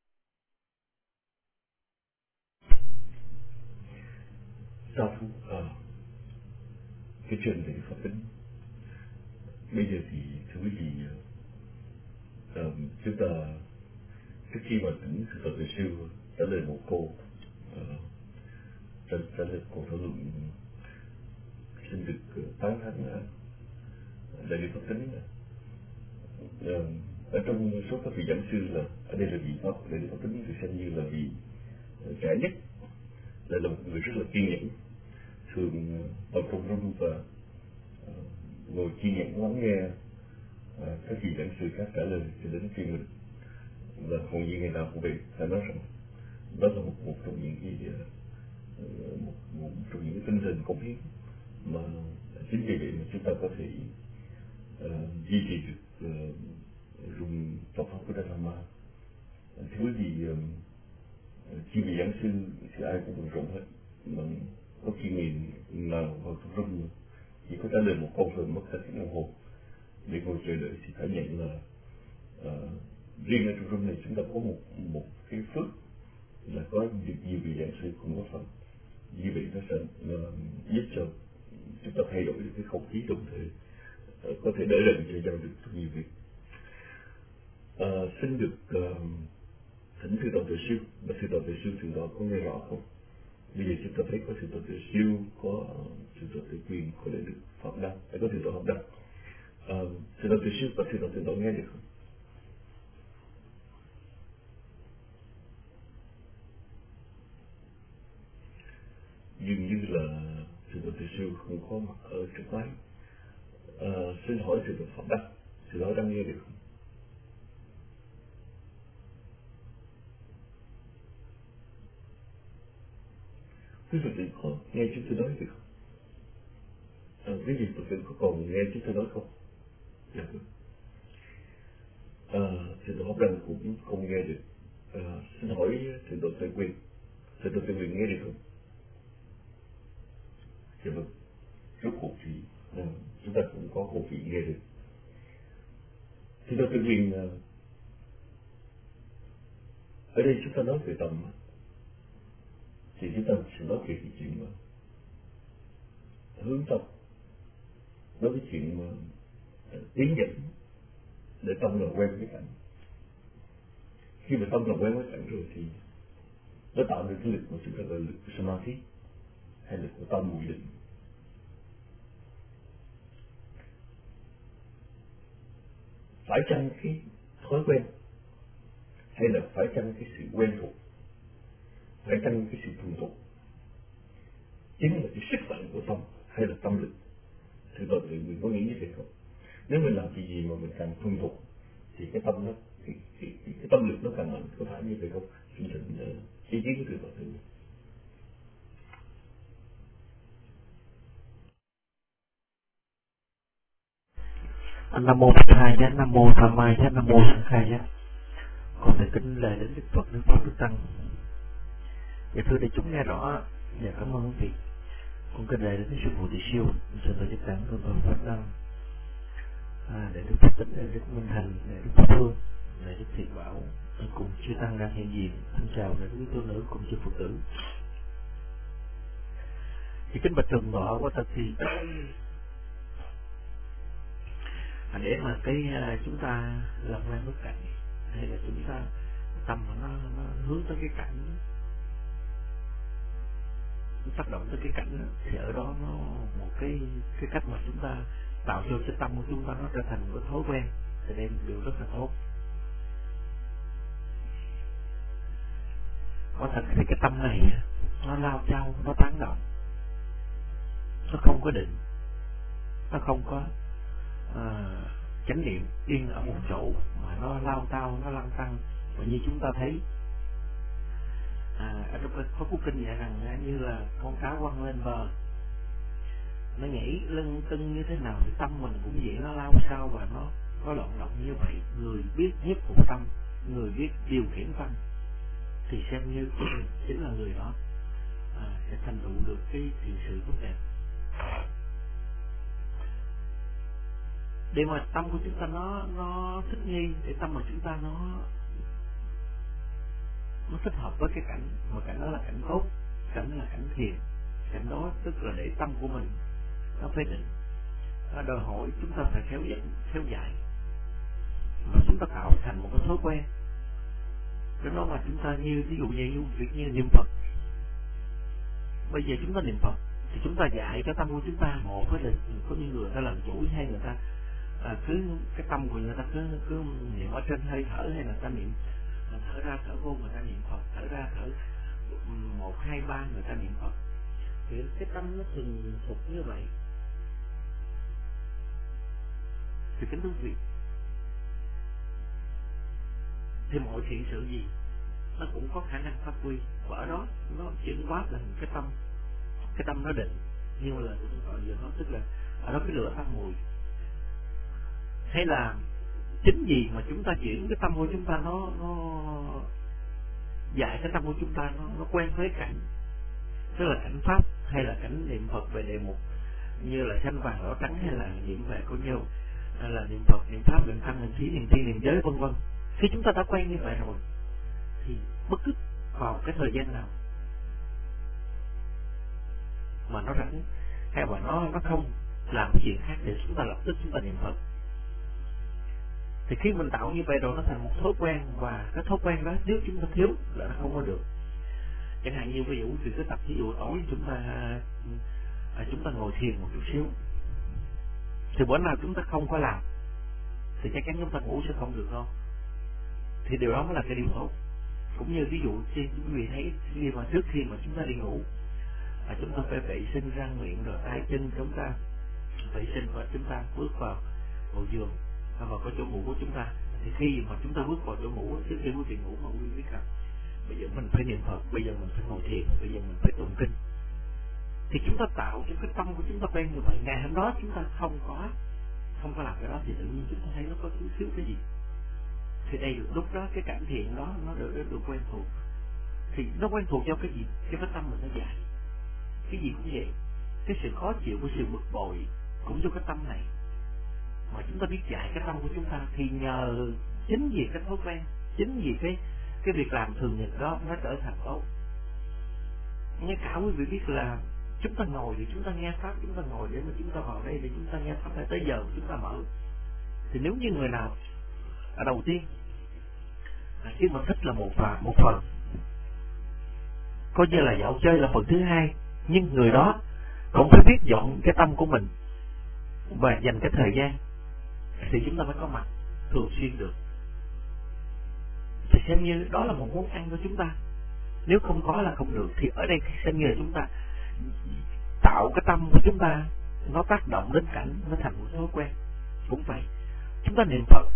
Sa thú à, cái chuyện về pháp tính bây giờ thì thưa quý vị, à, chúng ta trước khi mà tỉnh sự thật về siêu trả lời một câu à, trả, trả lời câu thảo luận xin được tán thán đại lý pháp tính. À, ở trong số các vị giảng sư là ở đây là vị pháp đại lý pháp tính được xem như là vị trẻ nhất, lại là một người rất là kiên nhẫn, thường tập trung rung và uh, ngồi kiên nhẫn lắng nghe uh, các vị giảng sư khác trả lời cho đến phiên mình, và hầu như ngày nào cũng vậy. Phải nói rằng đó là một, một trong những cái uh, một, một trong những cái tinh thần cống hiến mà chính vì vậy mà chúng ta có thể uh, duy trì được uh, dùng tập pháp của Dalai Lama. Thì quý vị uh, chi vị giảng sư thì ai cũng bận rộn hết, mà có khi nghìn nào vào trong rung chỉ có trả lời một câu rồi mất cả tiếng đồng hồ để ngồi chờ đợi, thì phải nhận là uh, riêng ở trong room này chúng ta có một một cái phước là có nhiều vị giảng sư cũng có phần, như vậy nó sẽ uh, giúp cho chúng ta thay đổi được cái không khí đồng thời uh, có thể đỡ đần cho nhau được rất nhiều việc. Uh, xin được uh, thỉnh sư Đạo Tuệ Siêu, và sư Đạo Tuệ Siêu từ đó có nghe rõ không? Bây giờ chúng ta thấy có sư Đạo Tuệ Siêu, có uh, sư Đạo Tuệ Quyền, có lẽ được Pháp Đăng, hay có sư Đạo Pháp Đăng. Uh, sư Đạo Tuệ Siêu và sư Đạo Tuệ Đạo nghe được không? Dường như là sư Đạo Tuệ Siêu không có mặt ở trước máy. Uh, xin hỏi sư Đạo Pháp Đăng, sư Đạo đang nghe được không? Quý Phật tử có nghe chúng tôi nói được không? À, quý vị Phật tử có còn nghe chúng tôi nói không? Dạ được. À, Thượng Đạo Pháp Đăng cũng không nghe được. À, xin hỏi Thượng Đạo Tuệ Quyền, Thượng Đạo Tuệ Quyền nghe được không? Dạ vâng. Rốt cuộc thì à, chúng ta cũng có một vị nghe được. Thượng Đạo Tuệ Quyền, à, ở đây chúng ta nói về tầm thì chúng ta sẽ nói về cái chuyện mà hướng tâm, nói cái chuyện mà tiến dẫn để tâm là quen với cảnh. Khi mà tâm là quen với cảnh rồi thì nó tạo nên cái lực mà chúng ta gọi là lực của Samadhi hay lực của tâm mùi định. Phải chăng cái thói quen hay là phải chăng cái sự quen thuộc, phải chăng cái sự thuần thục chính là cái sức mạnh của tâm hay là tâm lực? Thì tôi tự mình có nghĩ như vậy không? Nếu mình làm cái gì mà mình càng thuần thục thì cái tâm nó cái, cái, cái, cái tâm lực nó càng mạnh, có phải như vậy không? Xin thỉnh uh, ý kiến của tôi tự mình. Nam mô Phật Thầy Giá, Nam mô Tham Mai Giá, Nam mô Sanh Khai Giá. Con thể kính lễ đến Đức Phật, Đức Pháp, Đức Tăng. Dạ thưa đại chúng nghe rõ. Dạ cảm ơn quý vị. Con kính lễ đến sư phụ Tỳ Siêu, sư tổ chức đảng của Phật Pháp Đăng, à, để Đức Phật Tịnh, để Đức Minh Thành, để Đức Pháp Phương, để Đức Thiện Bảo, cùng chư tăng đang hiện diện. Xin chào để quý tôn nữ cùng chư Phật tử. Thì kính bạch Thượng Tọa của ta thì à, để mà cái uh, chúng ta làm quen với cảnh, hay là chúng ta tâm mà nó, nó hướng tới cái cảnh, nó tác động tới cái cảnh đó, thì ở đó nó một cái cái cách mà chúng ta tạo cho cái tâm của chúng ta nó trở thành một cái thói quen, thì đây là một điều rất là tốt. Có thật thì cái tâm này nó lao chao, nó tán động, nó không có định, nó không có uh, chánh niệm yên ở một chỗ, mà nó lao tao, nó lăn tăng. Và như chúng ta thấy à, ở trong có phúc kinh dạy rằng như là con cá quăng lên bờ, nó nhảy lưng tưng như thế nào thì tâm mình cũng vậy, nó lao sao và nó có loạn động như vậy. Người biết nhiếp phục tâm, người biết điều khiển tâm thì xem như chính là người đó à, sẽ thành tựu được cái thiện sự tốt đẹp. Để mà tâm của chúng ta nó nó thích nghi, để tâm của chúng ta nó nó thích hợp với cái cảnh, mà cảnh đó là cảnh tốt, cảnh là cảnh thiền, cảnh đó tức là để tâm của mình nó phải định, nó đòi hỏi chúng ta phải khéo dẫn, khéo dạy, và chúng ta tạo thành một cái thói quen. Đó nó là chúng ta như ví dụ như việc như niệm Phật. Bây giờ chúng ta niệm Phật thì chúng ta dạy cái tâm của chúng ta, một cái là có những người ta làm chủ, hay người ta à, cứ cái tâm của người ta cứ cứ niệm ở trên hơi thở, hay là ta niệm thở ra thở vô, người ta niệm Phật, thở ra thở một hai ba người ta niệm Phật, thì cái tâm nó thường thuộc như vậy. Thì kính thưa quý vị, thì mọi thiện sự gì nó cũng có khả năng phát huy, và ở đó nó chuyển hóa thành cái tâm, cái tâm nó định, như là tôi gọi giờ nó tức là ở đó cái lửa tâm mùi, hay là chính vì mà chúng ta chuyển cái tâm của chúng ta nó nó dạy cái tâm của chúng ta nó, nó quen với cảnh, tức là cảnh pháp, hay là cảnh niệm Phật về đề mục như là xanh vàng đỏ trắng, hay là niệm về có nhiều, hay là niệm Phật, niệm pháp, niệm tăng, niệm thí, niệm thi, niệm giới vân vân, Khi chúng ta đã quen như vậy rồi thì bất cứ vào cái thời gian nào mà nó rảnh hay mà nó nó không làm cái chuyện khác thì chúng ta lập tức chúng ta niệm Phật. Thì khi mình tạo như vậy rồi nó thành một thói quen, và cái thói quen đó nếu chúng ta thiếu là nó không có được. Chẳng hạn như ví dụ thì cái tập ví dụ tối chúng ta à, chúng ta ngồi thiền một chút xíu, thì bữa nào chúng ta không có làm thì chắc chắn chúng ta ngủ sẽ không được đâu. Thì điều đó mới là cái điều tốt. Cũng như ví dụ khi quý vị thấy khi mà trước khi mà chúng ta đi ngủ à, chúng ta phải vệ sinh răng miệng rồi tay chân chúng ta vệ sinh, và chúng ta bước vào vào giường vào cái chỗ ngủ của chúng ta. Thì khi mà chúng ta bước vào chỗ ngủ, trước khi quý vị ngủ mà quý vị biết rằng bây giờ mình phải niệm Phật, bây giờ mình phải ngồi thiền, bây giờ mình phải tụng kinh, thì chúng ta tạo cho cái tâm của chúng ta quen như vậy. Ngày hôm đó chúng ta không có không có làm cái đó thì tự nhiên chúng ta thấy nó có thiếu thiếu cái gì. Thì đây lúc đó cái cảm thiện đó nó được, được, được quen thuộc. Thì nó quen thuộc cho cái gì? Cho cái tâm mình nó dài. Cái gì cũng vậy. Cái sự khó chịu, cái sự bực bội cũng cho cái tâm này. Mà chúng ta biết dạy cái tâm của chúng ta thì nhờ chính vì cái thói quen, chính vì cái cái việc làm thường nhật đó nó trở thành tốt. Nghe cả quý vị biết là chúng ta ngồi thì chúng ta nghe pháp, chúng ta ngồi để mà chúng ta vào đây để chúng ta nghe pháp, phải tới giờ chúng ta mở. Thì nếu như người nào ở đầu tiên à, khi mà thích là một và một phần, coi như là dạo chơi là phần thứ hai, nhưng người đó cũng phải biết dọn cái tâm của mình và dành cái thời gian thì chúng ta mới có mặt thường xuyên được. Thì xem như đó là một món ăn của chúng ta. Nếu không có là không được. Thì ở đây xem như là chúng ta tạo cái tâm của chúng ta nó tác động đến cảnh, nó thành một thói quen. Cũng vậy, chúng ta niệm Phật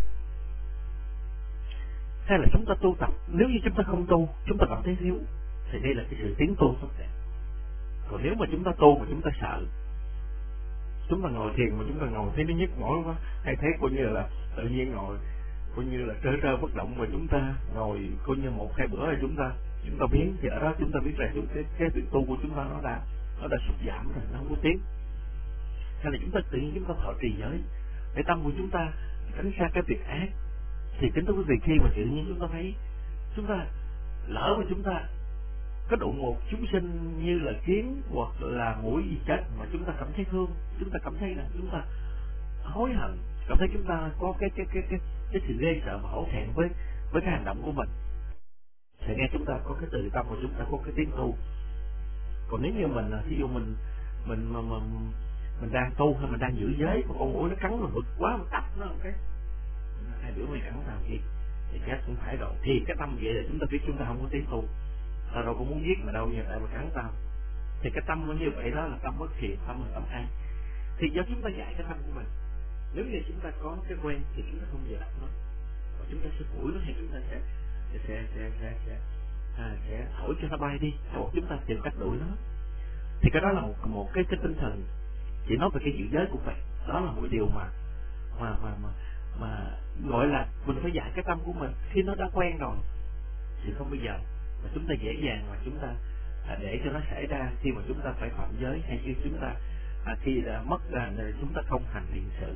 hay là chúng ta tu tập, nếu như chúng ta không tu, chúng ta cảm thấy thiếu, thì đây là cái sự tiến tu tốt đẹp. Còn nếu mà chúng ta tu mà chúng ta sợ, chúng ta ngồi thiền mà chúng ta ngồi thấy nó nhức mỏi quá, hay thấy coi như là tự nhiên ngồi coi như là trơ trơ bất động, mà chúng ta ngồi coi như một hai bữa rồi chúng ta chúng ta biến, thì ở đó chúng ta biết rằng cái cái việc tu của chúng ta nó đã nó đã sụt giảm rồi, nó không có tiến. Hay là chúng ta tự nhiên chúng ta thọ trì giới để tâm của chúng ta tránh xa cái việc ác. Thì kính thưa quý vị, khi mà tự nhiên chúng ta thấy chúng ta lỡ mà chúng ta có đụng một chúng sinh như là kiến hoặc là muỗi gì chết mà chúng ta cảm thấy thương, chúng ta cảm thấy là chúng ta hối hận, cảm thấy chúng ta có cái cái cái cái cái sự ghê sợ và hổ thẹn với với cái hành động của mình, thì nghe chúng ta có cái từ tâm của chúng ta có cái tiếng tu. Còn nếu như mình ví dụ mình mình mà, mà mình đang tu hay mình đang giữ giới mà con muỗi nó cắn mình bực quá, mình tắt nó cái hai bữa mày cắn làm gì thì chắc cũng phải rồi. Thì cái tâm vậy là chúng ta biết chúng ta không có tiếng tu. Tao đâu cũng muốn giết mà đâu, như tại mà cắn tao. Thì cái tâm nó như vậy đó là tâm bất thiện, tâm là tâm an. Thì do chúng ta dạy cái tâm của mình. Nếu như chúng ta có cái quen thì chúng ta không dạy nó, và chúng ta sẽ phủi nó, hay chúng ta sẽ sẽ sẽ sẽ sẽ, sẽ, à, sẽ thổi cho nó bay đi, hoặc chúng ta tìm cách đuổi nó. Thì cái đó là một một cái cái tinh thần. Chỉ nói về cái giữ giới cũng vậy. Đó là một điều mà mà mà mà mà gọi là mình phải dạy cái tâm của mình. Khi nó đã quen rồi thì không bao giờ mà chúng ta dễ dàng mà chúng ta à, để cho nó xảy ra khi mà chúng ta phải phạm giới, hay khi chúng ta à, khi đã mất là chúng ta không hành thiện sự.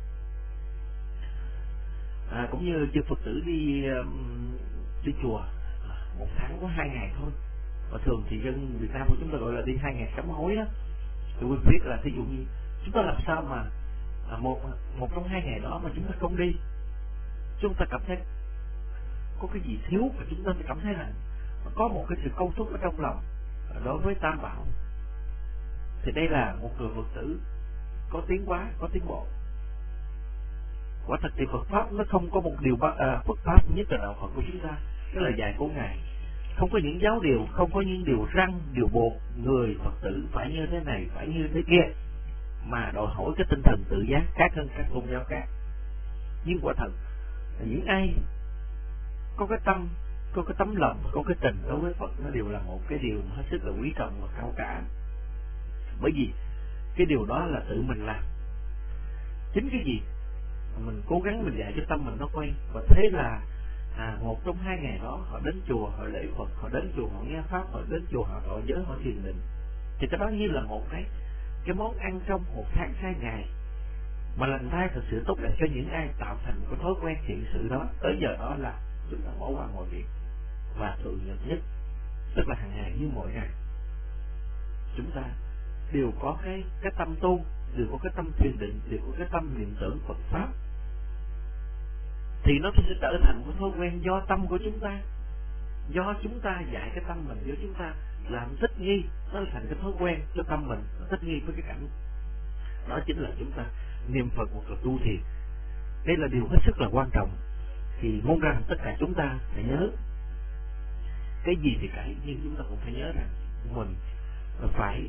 À, cũng như chư Phật tử đi đi chùa một tháng có hai ngày thôi, và thường thì dân Việt Nam của chúng ta gọi là đi hai ngày sám hối đó. Thì quý vị biết là thí dụ như chúng ta làm sao mà à, một một trong hai ngày đó mà chúng ta không đi, chúng ta cảm thấy có cái gì thiếu, và chúng ta cảm thấy là có một cái sự câu thúc ở trong lòng đối với Tam Bảo. Thì đây là một người Phật tử có tiến hóa, có tiến bộ. Quả thật thì Phật pháp nó không có một điều à, Phật pháp nhất là đạo Phật của chúng ta, cái lời dạy của Ngài không có những giáo điều, không có những điều răn, điều buộc người Phật tử phải như thế này, phải như thế kia, mà đòi hỏi cái tinh thần tự giác khác hơn các tôn giáo khác. Nhưng quả thật những ai có cái tâm, có cái tấm lòng, có cái tình đối với Phật, nó đều là một cái điều hết sức là quý trọng và cao cả. Bởi vì cái điều đó là tự mình làm. Chính cái gì mình cố gắng mình dạy cho tâm mình nó quen, và thế là à, một trong hai ngày đó họ đến chùa, họ lễ Phật, họ đến chùa, họ nghe pháp, họ đến chùa, họ thọ giới, họ thiền định. Thì cái đó như là một cái cái món ăn trong một tháng hai ngày Mà lành thay thật sự tốt đẹp cho những ai tạo thành cái thói quen thiện sự đó. Tới giờ đó là chúng ta bỏ qua mọi việc, và thường nhật nhất, tức là hàng ngày như mỗi ngày, chúng ta đều có cái cái tâm tu, đều có cái tâm thiền định, đều có cái tâm niệm tưởng Phật pháp, thì nó sẽ trở thành một thói quen do tâm của chúng ta, do chúng ta dạy cái tâm mình, do chúng ta làm thích nghi, nó thành cái thói quen cho tâm mình, nó thích nghi với cái cảnh. Đó chính là chúng ta niệm Phật hoặc là tu thiền. Đây là điều hết sức là quan trọng. Thì mong rằng tất cả chúng ta phải nhớ, cái gì thì cái, nhưng chúng ta cũng phải nhớ rằng mình phải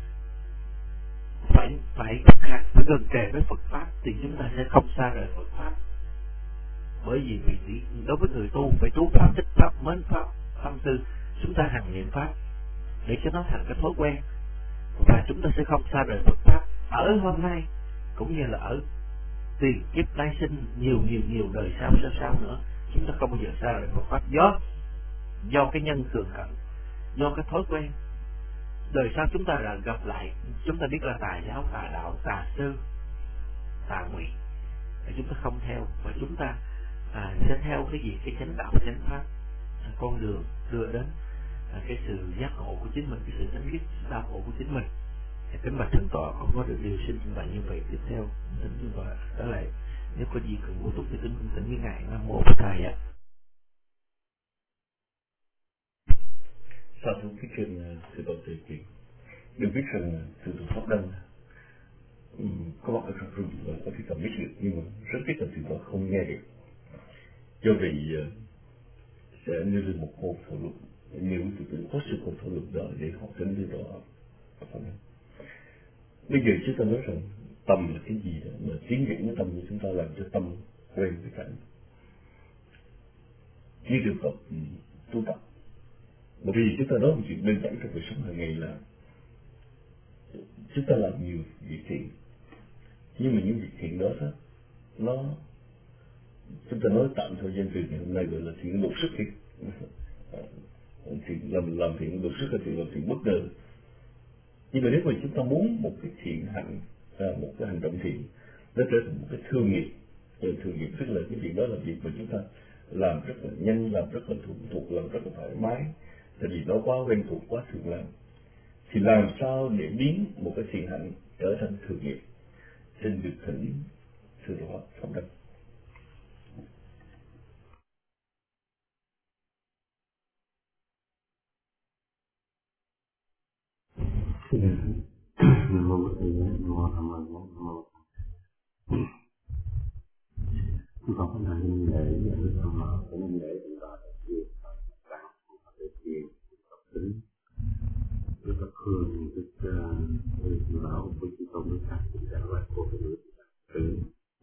phải phải phải gần kề với Phật pháp, thì chúng ta sẽ không xa rời Phật pháp. Bởi vì vì đối với người tu phải trú pháp, thích pháp, mến pháp, tâm tư, chúng ta hằng niệm pháp để cho nó thành cái thói quen, và chúng ta sẽ không xa rời Phật pháp ở hôm nay cũng như là ở tiền kiếp tái sinh nhiều nhiều nhiều đời sau sau sau nữa. Chúng ta không bao giờ xa rời Phật pháp, do do cái nhân cường cận, do cái thói quen. Đời sau chúng ta là gặp lại, chúng ta biết là tà giáo, tà đạo, tà sư, tà ngụy, thì chúng ta không theo, và chúng ta à, sẽ theo cái gì? Cái chánh đạo, chánh pháp, à, con đường đưa đến à, cái sự giác ngộ của chính mình, cái sự chấm dứt đau khổ của chính mình. Thì kính bạch thượng tọa, con có được điều xin trình bày như vậy. Tiếp theo thỉnh thượng tọa đó lại, nếu có gì cần bổ túc thì kính cung thỉnh với ngài. Nam mô Phật Thầy ạ. Sa thú phía trên sự đầu tề chuyện được biết rằng từ từ pháp đăng có mặt ở trong rừng và có thể cầm biết được, nhưng mà rất tiếc là từ đó không nghe được. Do vậy sẽ nêu lên một câu thảo luận, nếu từ từ có sự câu thảo luận đó để họ tính đưa đó. Bây giờ chúng ta nói rằng tâm là cái gì đó mà tiến triển với tâm của chúng ta, làm cho tâm quen với cảnh. Như trường hợp tu tập, bởi vì chúng ta nói một chuyện đơn giản trong cuộc sống hàng ngày là chúng ta làm nhiều việc thiện, nhưng mà những việc thiện đó, đó nó chúng ta nói tạm thời gian từ ngày hôm nay gọi là thiện đột xuất, thiện thiện làm làm thiện đột xuất là thiện làm thiện bất ngờ. Nhưng mà nếu mà chúng ta muốn một cái thiện hạnh, à, một cái hành động thiện nó trở thành một cái thương nghiệp, rồi thương nghiệp tức là cái việc đó là việc mà chúng ta làm rất là nhanh, làm rất là thuận thuộc, làm rất là thoải mái, tại vì nó quá quen thuộc, quá thường làm, thì làm sao để biến một cái thiện hạnh trở thành thương nghiệp? Xin được thỉnh thượng tọa Pháp Đăng. Nam mô Bổn Sư Nam mô Tham Mô Nam mô. Chúng con phải làm những lễ để tham mơ, phải những lễ để gọi việc làm để thiền tập tính với các hương với người bảo với chúng tôi với các chúng ta và của cái nước tử.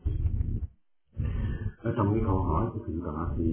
Ở trong cái câu hỏi của thượng tọa thì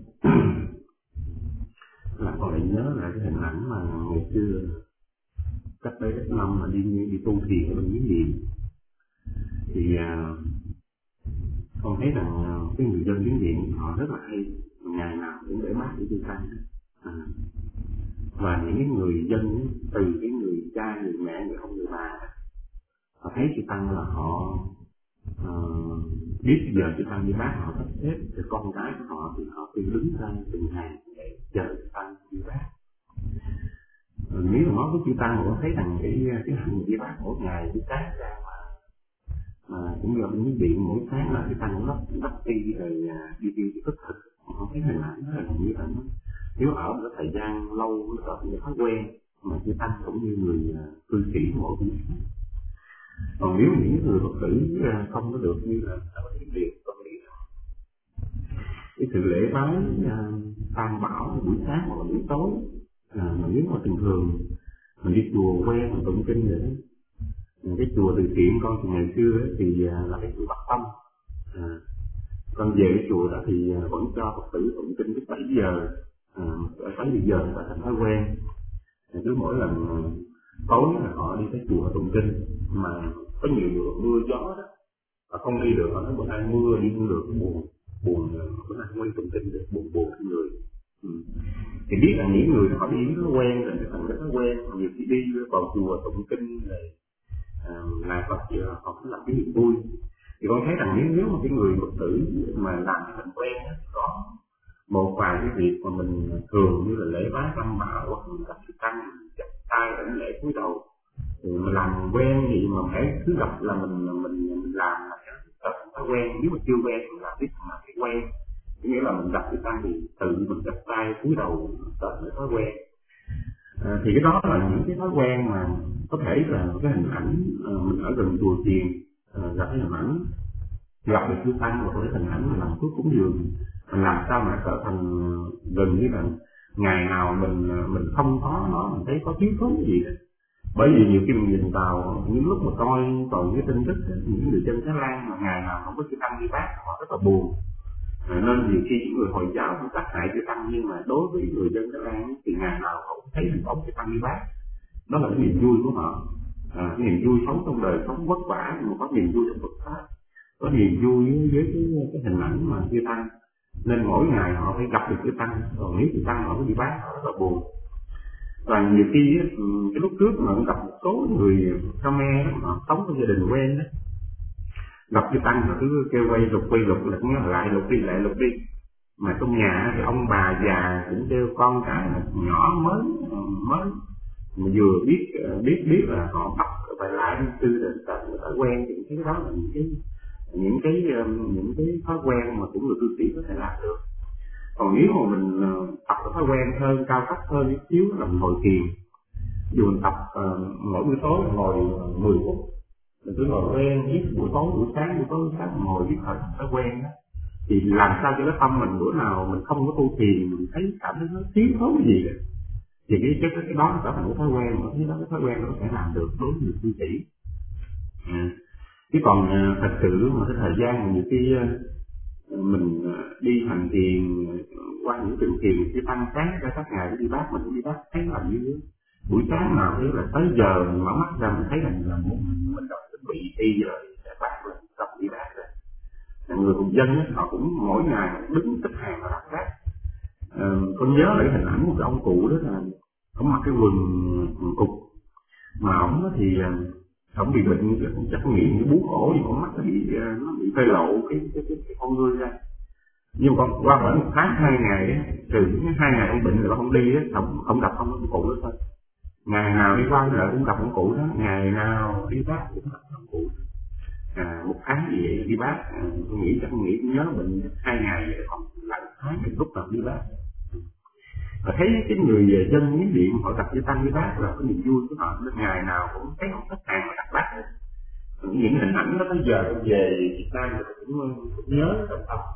là con lại nhớ lại cái hình ảnh mà ngày xưa cách đây ít năm mà đi đi tu thiền ở bên Miến Điện, thì uh, con thấy rằng uh, cái người dân Miến Điện họ rất là hay, ngày nào cũng để bát để chư tăng, à, và những cái người dân từ cái người cha, người mẹ, người ông, người bà, họ thấy chư tăng là họ uh, biết giờ chư tăng đi bát, họ sắp xếp cho con cái của họ thì họ cứ đứng ra từng hàng để chờ chư tăng đi bát. Nếu mà nói với chư tăng, họ thấy rằng cái cái hành vi bác mỗi ngày cái sáng ra mà mà cũng do những điện mỗi sáng là cái tăng lắp lắp đi rồi đi đi đi thức thực, họ thấy hình ảnh rất là như là nếu ở một thời gian lâu nó trở thành thói quen, mà chư tăng cũng như người cư sĩ mỗi buổi. Còn nếu những người Phật tử không có được như là ở cái việc con nghĩ cái sự lễ bái tam bảo buổi sáng hoặc là buổi tối, à, mà nếu mà bình thường mình đi chùa quen mình tụng kinh nữa, cái chùa từ thiện con từ ngày xưa ấy, thì là cái chùa Bắc Tâm, à, con về cái chùa đó thì vẫn cho Phật tử tụng kinh lúc bảy giờ, à, bảy giờ là thành thói quen. Cứ mỗi lần tối là họ đi tới chùa tụng kinh, mà có nhiều mưa, mưa gió đó họ không đi được, họ nói bữa nay mưa đi không được, buồn buồn bữa nay không đi tụng kinh được, buồn buồn trong người. Ừ. Thì biết là những người họ đi nó quen rồi, cái thành cái thói quen, nhiều khi đi vào chùa tụng kinh rồi à, là Phật giờ họ cũng làm cái niềm vui. Thì con thấy rằng nếu nếu mà cái người Phật tử mà làm cái thành quen đó, có một vài cái việc mà mình thường như là lễ bái tam bảo hoặc mình gặp sư tăng chắp tay đảnh lễ cúi đầu, thì mình làm quen gì mà hễ cứ gặp là mình mình mình làm là tập thói quen. Nếu mà chưa quen thì làm biết mà phải quen, nghĩa là mình gặp sư tăng thì tự mình chắp tay cúi đầu tập cái thói quen. À, thì cái đó là những cái thói quen mà có thể là cái hình ảnh à, mình ở gần chùa chiền à, gặp cái hình ảnh gặp được sư tăng hoặc cái hình ảnh mà làm phước cúng dường, mình làm sao mà trở thành gần như là ngày nào mình mình không có nó, mình thấy có thiếu thốn gì đó. Bởi vì nhiều khi mình nhìn vào những lúc mà coi còn cái tin tức những người dân Thái Lan mà ngày nào không có sư tăng đi bác họ rất là buồn. À, nên nhiều khi những người Hồi giáo cũng tác hại sư tăng, nhưng mà đối với người dân Thái Lan thì ngày nào họ cũng thấy hình bóng sư tăng đi bác, đó là cái niềm vui của họ. À, cái niềm vui sống trong đời sống vất vả nhưng mà có niềm vui trong Phật pháp, có niềm vui với cái, cái hình ảnh mà sư tăng, nên mỗi ngày họ phải gặp được sư tăng. Còn nếu sư tăng họ có đi bác họ rất là buồn. Và nhiều khi cái lúc trước mà gặp một số người Khmer họ sống trong gia đình quen đó, gặp sư tăng họ cứ kêu quay lục quay lục là cũng lại lục đi lại lục đi, mà trong nhà thì ông bà già cũng kêu con cái nhỏ mới mới mà vừa biết biết biết là họ bắt phải lại tư định tận người ta quen, thì cái đó là những cái những cái những cái thói quen mà của người cư sĩ có thể làm được. Còn nếu mà mình tập cái thói quen hơn cao cấp hơn chút xíu là mình ngồi thiền, dù mình tập uh, mỗi buổi tối ngồi mười phút, mình cứ ngồi quen viết buổi tối buổi sáng buổi tối buổi sáng ngồi viết thật thói quen đó, thì làm sao cho cái tâm mình bữa nào mình không có tu thiền mình thấy cảm thấy nó thiếu thốn cái gì đó, thì cái cái cái đó trở thành cái thói quen, mà cái đó cái thói quen nó có thể làm được đối với người cư sĩ. À. Chứ còn uh, thật sự mà cái thời gian mà nhiều khi uh, mình đi hành thiền qua những trường thiền cái tăng sáng ra các ngày đi bác, mình cũng đi bác thấy là như buổi sáng nào thế là tới giờ mình mở mắt ra mình thấy là mình mình, mình đọc chuẩn bị đi rồi sẽ bác rồi đọc đi bác rồi. Người cùng dân ấy, họ cũng mỗi ngày đứng xếp hàng và đọc bác. À, con nhớ lại hình ảnh một cái ông cụ đó là ông mặc cái quần, quần cục mà ông thì ông bị bệnh, chắc nghĩ những bú cổ gì con mắt nó bị nó bị phơi lộ cái cái cái, cái con ngươi ra. Nhưng còn qua khoảng một tháng hai ngày á, trừ những hai ngày ông bệnh rồi không đi á, không không gặp ông cụ đó thôi. Ngày nào đi qua lại cũng gặp ông cụ đó, ngày nào đi bác cũng gặp ông cụ. À, một tháng gì vậy đi bác, à, tôi nghĩ chắc nghĩ nhớ bệnh hai ngày rồi còn lại một tháng thì lúc nào đi bác. Và thấy cái người dân miếng điện họ đặt với tăng với bác là cái niềm vui của họ, nên ngày nào cũng thấy họ khách hàng mà đặt bác đó. Những hình ảnh đó tới giờ về Việt Nam thì cũng, cũng nhớ trong tâm.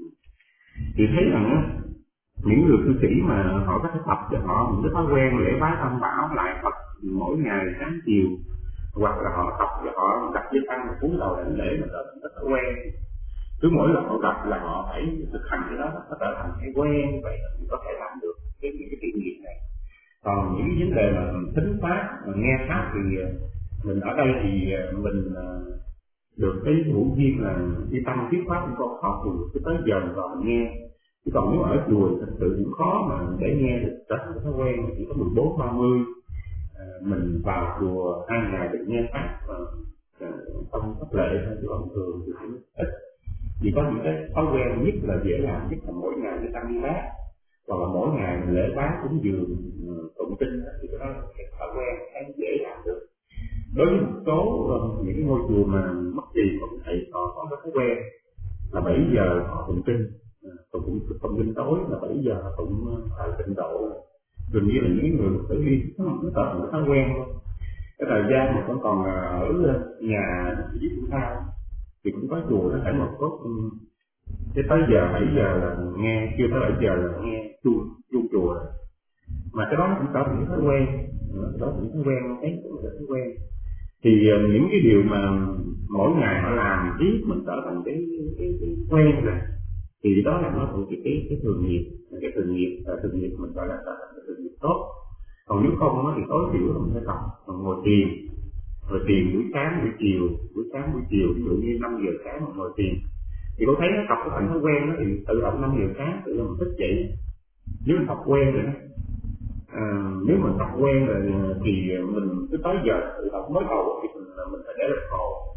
Thì thấy rằng những người cư sĩ mà họ có thể tập cho họ những cái thói quen lễ bái tam bảo lại Phật mỗi ngày sáng chiều, hoặc là họ tập cho họ đặt với tăng cúi đầu đảnh lễ mà trở thành cái thói quen. Cứ mỗi lần họ gặp là họ phải thực hành cái đó, nó trở thành cái quen, vậy là mình có thể làm được cái những cái kỷ niệm này. Còn những cái vấn đề mà thính pháp, mà nghe pháp thì mình ở đây thì mình được cái hữu duyên là đi tăng thuyết pháp cũng có khó thì cứ tới giờ rồi mình nghe. Chứ còn nếu ở chùa thật sự cũng khó mà để nghe được tất cả thói quen, chỉ có mười bốn ba mươi à, mình vào chùa hai ngày được nghe pháp và trong pháp lệ thôi, chứ còn thường thì cũng ít. Chỉ có những cái thói quen nhất là dễ làm nhất là mỗi ngày đi tăng đi bác, hoặc là mỗi ngày mình lễ bái cúng dường tụng kinh, thì cái đó là cái thói quen thấy dễ làm được. Đối với một số uh, những cái ngôi chùa mà mất gì của thầy họ có cái thói quen là bảy giờ họ tụng kinh, tụng tụng kinh tối là bảy giờ họ tụng tại tịnh độ, gần như là những người tự đi nó tạo một cái thói quen thôi. Cái thời gian mà con còn ở nhà dưới chúng ta thì cũng có chùa nó phải một tốt cái tới giờ bảy giờ là nghe, chưa tới bảy giờ là nghe chuông chuông chùa, mà cái đó cũng tạo những thói quen, đó những thói quen thấy cũng là thói quen. Thì uh, những cái điều mà mỗi ngày họ làm biết mình trở thành cái cái, cái quen rồi, thì đó là nó thuộc cái cái, cái thường nghiệp, cái thường nghiệp là thường nghiệp mình gọi là trở thành cái thường nghiệp tốt. Còn nếu không nó thì tối thiểu mình phải tập ngồi thiền, rồi thiền buổi sáng buổi chiều, buổi sáng buổi chiều, ví dụ như năm giờ sáng mình ngồi thiền, thì tôi thấy nó tập cái thành thói quen đó, thì tự động năm giờ sáng tự động thức dậy. Nếu mình tập quen rồi đó. À, nếu mình tập quen rồi thì mình cứ tới giờ tự động mới đầu thì mình mình phải để lịch hồ,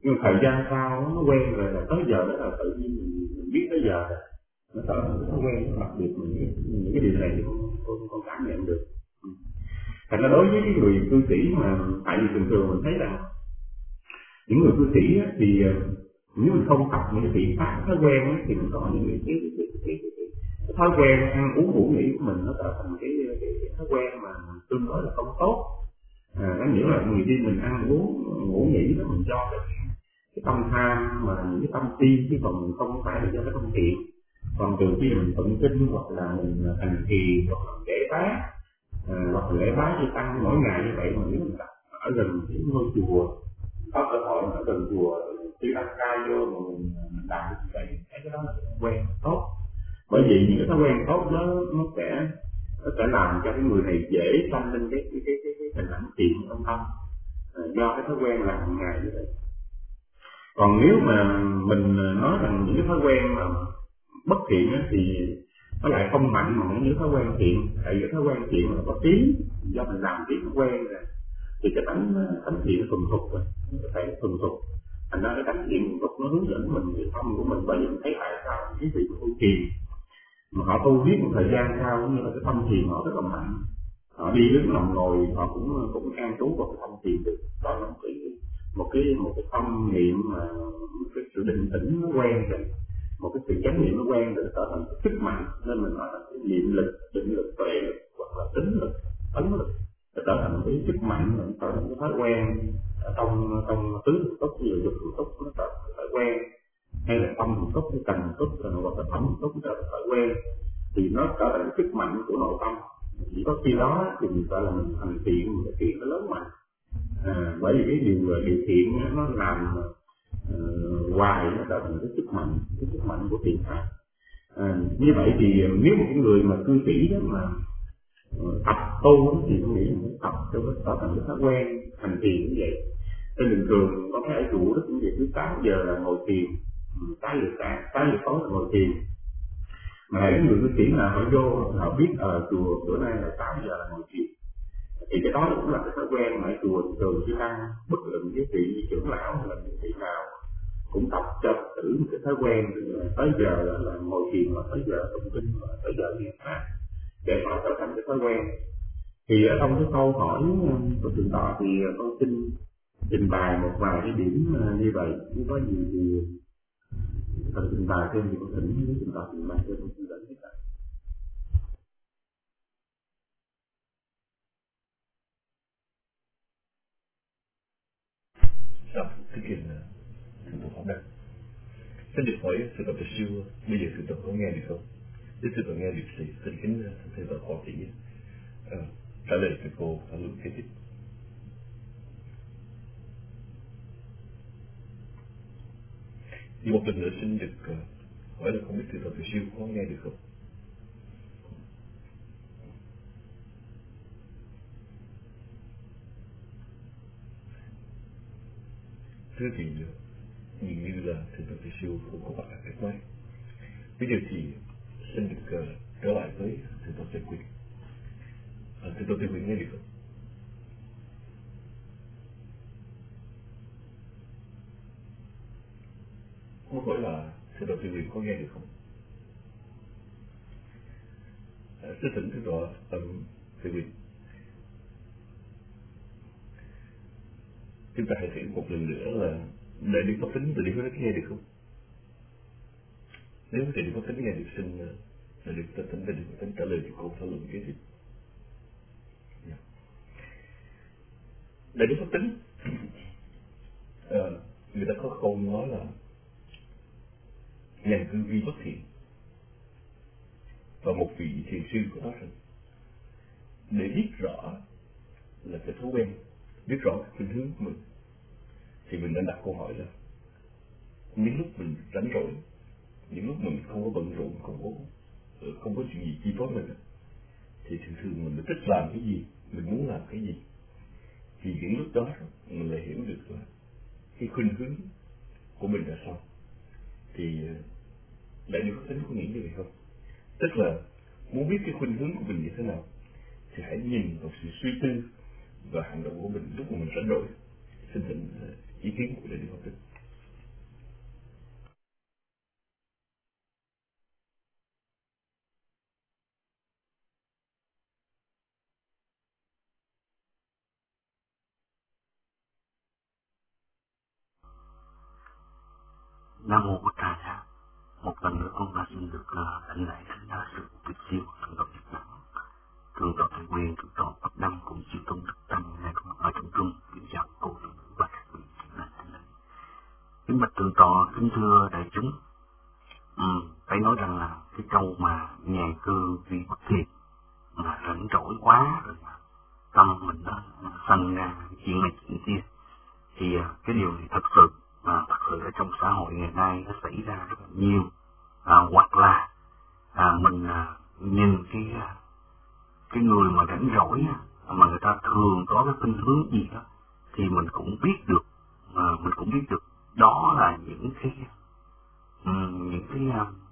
Nhưng mà thời gian sau nó quen rồi là tới giờ đó là tự nhiên mình biết tới giờ rồi. Nó trở thành nó quen, nó đặc biệt mình những, những cái điều này con, con, con cảm nhận được. Thành ra đối với cái người cư sĩ mà, tại vì thường thường mình thấy rằng những người cư sĩ thì nếu mình không tập những cái biện pháp thói quen thì mình có những cái, cái, cái, cái, cái, cái thói quen ăn uống ngủ nghỉ của mình nó trở thành cái, cái, cái thói quen mà tương đối là không tốt. À, có nghĩa là người đi mình ăn uống ngủ nghỉ là mình cho cái, cái tâm tham mà những cái tâm si, chứ còn mình không phải là do cái tâm thiện. Còn từ khi mình tụng kinh hoặc là mình hành trì hoặc là kể bát à, hoặc là lễ bái đi tăng mỗi ngày như vậy, mà nếu mình tập ở gần cái ngôi chùa, có cơ hội ở gần chùa đi đăng cai vô mà mình mình làm như vậy, thấy cái đó là quen tốt. Bởi vì những cái thói quen tốt đó nó sẽ nó sẽ làm cho cái người này dễ sanh lên cái cái cái cái, cái hình ảnh thiện trong tâm à, do cái thói quen làm hàng ngày như vậy. Còn nếu mà mình nói rằng những cái thói quen mà bất thiện thì nó lại không mạnh mà những thói quen thiện, tại vì thói quen thiện là có tiếng, do mình làm tiếng nó quen rồi thì cái tánh tánh thiện thuần thục rồi, nó phải thuần thục. Thành ra cái tánh thiện thuần thục nó hướng dẫn mình cái tâm của mình. Bởi vì mình thấy tại sao cái vị tu thiền mà họ tu biết một thời gian sau cũng như là cái tâm thiền họ rất là mạnh, họ đi đứng nằm ngồi họ cũng cũng an trú vào cái tâm thiền được. Đó là một cái một cái một cái tâm niệm mà một cái sự định tĩnh nó quen rồi, một cái sự chánh niệm nó quen để trở thành cái sức mạnh. Nên mình nói là cái niệm lực, định lực, tuệ lực hoặc là tính lực, ấn lực để trở thành cái sức mạnh, trở thành cái thói quen ở trong trong tứ hữu túc, như là dục hữu túc nó trở thành thói quen, hay là tâm hữu túc, hay trần hữu túc hoặc là thẩm hữu túc trở thành thói quen, thì nó trở thành sức mạnh của nội tâm. Chỉ có khi đó thì mình gọi là mình thành thiện, một cái thiện nó lớn mạnh. À, bởi vì cái điều điều thiện nó làm uh, hoài nó trở thành cái sức mạnh, cái sức mạnh của thiện pháp. À, như vậy thì nếu một cái người mà cư sĩ đó mà uh, tập tu thì tôi nghĩ là tập cho nó trở thành cái thói quen thành thiền như vậy. Trên bình thường có thể chủ đó cũng vậy, cứ tám giờ là ngồi thiền, tám giờ sáng, tám giờ tối là ngồi thiền. Mà những người cư sĩ nào họ vô họ biết ở uh, chùa bữa nay là tám giờ là ngồi thiền, thì cái đó cũng là cái thói quen mà ở chùa thường chứ tăng bất luận cái vị trưởng lão hay là những vị nào cũng tập cho thử một cái thói quen tới giờ là, là ngồi thiền, mà tới giờ tụng kinh, mà tới giờ nghe pháp, để họ trở thành cái thói quen. Thì ở trong cái câu hỏi của thượng tọa thì con xin trình bày một vài cái điểm như vậy. Nếu có gì thì cần trình bày thêm thì con thỉnh với thượng tọa trình bày thêm, con xin dẫn hết cả. Đọc cái kinh Thượng tọa Pháp Đăng. Xin được hỏi sự tập từ siêu bây giờ sự tập có nghe được không? Nếu sự tập nghe được thì xin kính thượng tọa Phó Thị uh, trả lời cho cô thảo luận kế tiếp. Thì một lần nữa xin được uh, hỏi là không biết sự tập từ siêu có nghe được không? Thưa thì nhìn như là thượng tọa Từ Siêu không có mặt ở cái máy. Bây giờ thì xin được uh, trở lại với thượng tọa Tề Quyền. À, thượng tọa Tề Quyền nghe được không? Câu hỏi là thượng tọa Tề Quyền có nghe được không? À, xin thỉnh thượng tọa um, Tề Quyền. Chúng ta hãy thử một lần nữa là đại điển pháp tính, đại điển pháp tính nghe được không? Nếu đại điển pháp tính nghe được, xin đại điển pháp tính, đại điển pháp tính trả lời cho câu thảo luận kế tiếp. Yeah. Đại điển pháp tính, à, người ta có câu nói là nhàn cư vi bất thiện, và một vị thiền sư có nói rằng để biết rõ là cái thói quen, biết rõ cái khuynh hướng của mình, thì mình nên đặt câu hỏi là những lúc mình rảnh rỗi, những lúc mình không có bận rộn, không có không có chuyện gì chi phối mình, thì thường thường mình thích làm cái gì, mình muốn làm cái gì, thì những lúc đó mình lại hiểu được là cái khuynh hướng của mình là sao. Thì đại điển pháp tính có nghĩ như vậy không? Tức là muốn biết cái khuynh hướng của mình như thế nào thì hãy nhìn vào sự suy tư và hành động của mình lúc mà mình rảnh rỗi. Xin thỉnh ý kiến của đại điển pháp tính. Nam mô Bụt Thầy Sa. Một lần nữa con đã xin được uh, lãnh lễ thánh đa sự Việt siêu thượng tọa Nhật Bản, thượng tọa Thầy Nguyên, thượng tọa Pháp Đăng cùng chư tôn đức tăng nay có mặt ở trong trung. Kính chào cô thượng nữ và các vị thánh lễ. Kính bạch thượng tọa, kính thưa đại chúng. Ừ, phải nói rằng là cái câu mà nhàn cư vì bất thiện mà rảnh rỗi quá rồi mà tâm mình nó sanh ra chuyện này chuyện kia, thì cái điều này thật sự à, thật sự ở trong xã hội ngày nay nó xảy ra rất là nhiều. À, hoặc là à, mình à, nhìn cái cái người mà rảnh rỗi mà người ta thường có cái khuynh hướng gì đó thì mình cũng biết được, à, mình cũng biết được đó là những cái um, những cái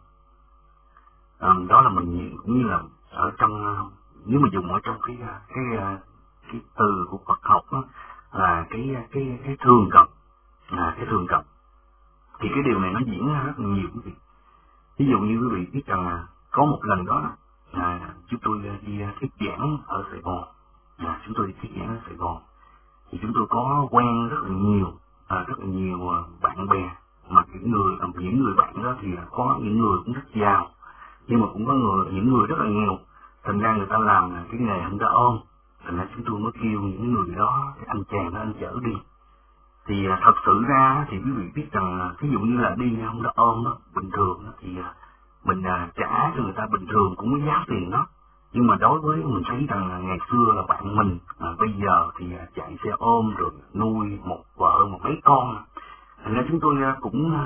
um, đó là mình cũng như là ở trong, nếu mà dùng ở trong cái cái cái từ của Phật học đó, là cái cái cái thường cận, à, cái thường cận, thì cái điều này nó diễn ra rất là nhiều quý vị. Ví dụ như quý vị biết rằng là có một lần đó à, chúng tôi đi thuyết giảng ở Sài Gòn, à, chúng tôi đi thuyết giảng ở Sài Gòn thì chúng tôi có quen rất là nhiều, à, rất là nhiều bạn bè, mà những người những người bạn đó thì có những người cũng rất giàu, nhưng mà cũng có người những người rất là nghèo. Thành ra người ta làm cái nghề không ta ôm, thành ra chúng tôi mới kêu những người đó, cái anh chàng đó anh chở đi. Thì thật sự ra thì quý vị biết rằng ví dụ như là đi không ta ôm đó, bình thường đó, thì mình trả cho người ta bình thường cũng có giá tiền đó. Nhưng mà đối với mình thấy rằng là ngày xưa là bạn mình, à, bây giờ thì chạy xe ôm rồi nuôi một vợ một mấy con. Thành ra chúng tôi cũng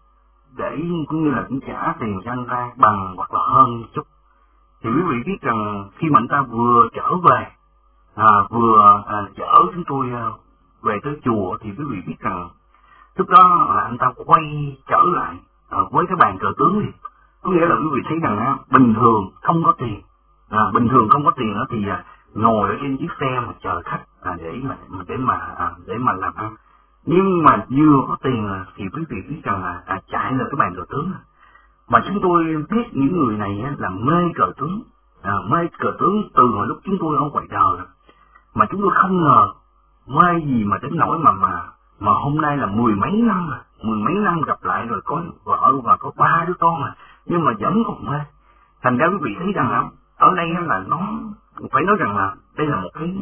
để cũng như là cũng trả tiền cho anh ta bằng hoặc là hơn một chút. Thì quý vị biết rằng khi mà anh ta vừa trở về, à, vừa à, chở chúng tôi à, về tới chùa, thì quý vị biết rằng lúc đó là anh ta quay trở lại à, với cái bàn cờ tướng đi. Có nghĩa là quý vị thấy rằng à, bình thường không có tiền, à, bình thường không có tiền đó thì à, ngồi ở trên chiếc xe mà chờ khách à, để mà để mà à, để mà làm ăn. Nhưng mà vừa có tiền thì quý vị biết rằng là à, chạy lên cái bàn cờ tướng. Mà chúng tôi biết những người này là mê cờ tướng, à, mê cờ tướng từ hồi lúc chúng tôi ở ngoài đời rồi. Mà chúng tôi không ngờ mê gì mà đến nỗi mà mà mà hôm nay là mười mấy năm rồi, mười mấy năm gặp lại rồi, có vợ và có ba đứa con mà, nhưng mà vẫn còn mê. Thành ra quý vị thấy rằng là ở đây là nó phải nói rằng là đây là một cái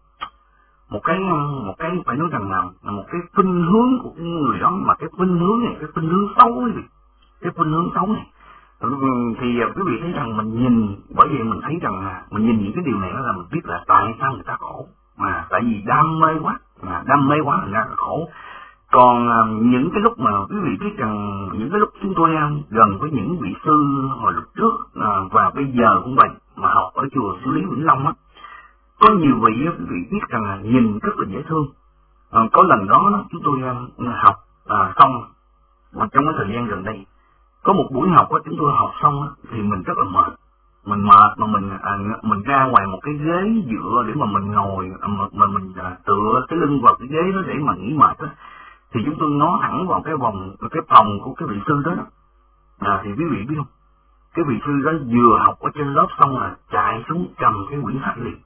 một cái một cái phải nói rằng là, là một cái khuynh hướng của cái người đó, mà cái khuynh hướng này, cái khuynh hướng xấu ấy, cái khuynh hướng xấu này. Thì quý vị thấy rằng mình nhìn, bởi vì mình thấy rằng là mình nhìn những cái điều này là mình biết là tại sao người ta khổ, mà tại vì đam mê quá, mà đam mê quá người ta khổ. Còn à, những cái lúc mà quý vị biết rằng những cái lúc chúng tôi à, gần với những vị sư hồi lúc trước à, và bây giờ cũng vậy, mà học ở chùa Sư Lý Vĩnh Long á, có nhiều vị quý vị biết rằng là nhìn rất là dễ thương. À, có lần đó chúng tôi à, học à, xong, mà trong cái thời gian gần đây có một buổi học á, chúng tôi học xong á, thì mình rất là mệt, mình mệt mà mình à, mình ra ngoài một cái ghế dựa để mà mình ngồi, mà, mà mình à, tựa cái lưng vào cái ghế đó để mà nghỉ mệt á, thì chúng tôi ngó thẳng vào cái vòng cái phòng của cái vị sư đó, đó. À, thì quý vị biết không, cái vị sư đó vừa học ở trên lớp xong là chạy xuống cầm cái quyển sách liền,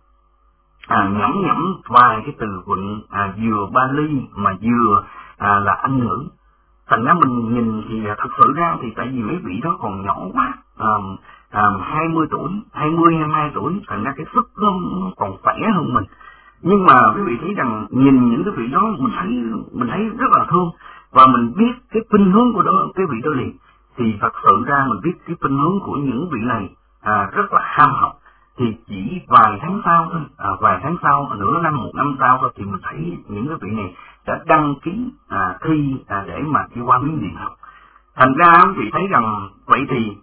à, nhẩm nhẩm vài cái từ vựng, à, vừa Bali mà vừa à, là Anh ngữ. Thành ra mình nhìn thì thật sự ra thì tại vì mấy vị đó còn nhỏ quá, à, à, hai mươi tuổi, hai mươi, hai mươi hai tuổi, thành ra cái sức nó còn khỏe hơn mình. Nhưng mà quý vị thấy rằng nhìn những cái vị đó mình thấy mình thấy rất là thương, và mình biết cái khuynh hướng của đó, cái vị đó liền. Thì thật sự ra mình biết cái khuynh hướng của những vị này à, rất là ham học. Thì chỉ vài tháng sau thôi, à, vài tháng sau, nửa năm, một năm sau thôi, thì mình thấy những cái vị này đã đăng ký à, thi à, để mà đi qua Miến Điện học. Thành ra quý vị thấy rằng vậy thì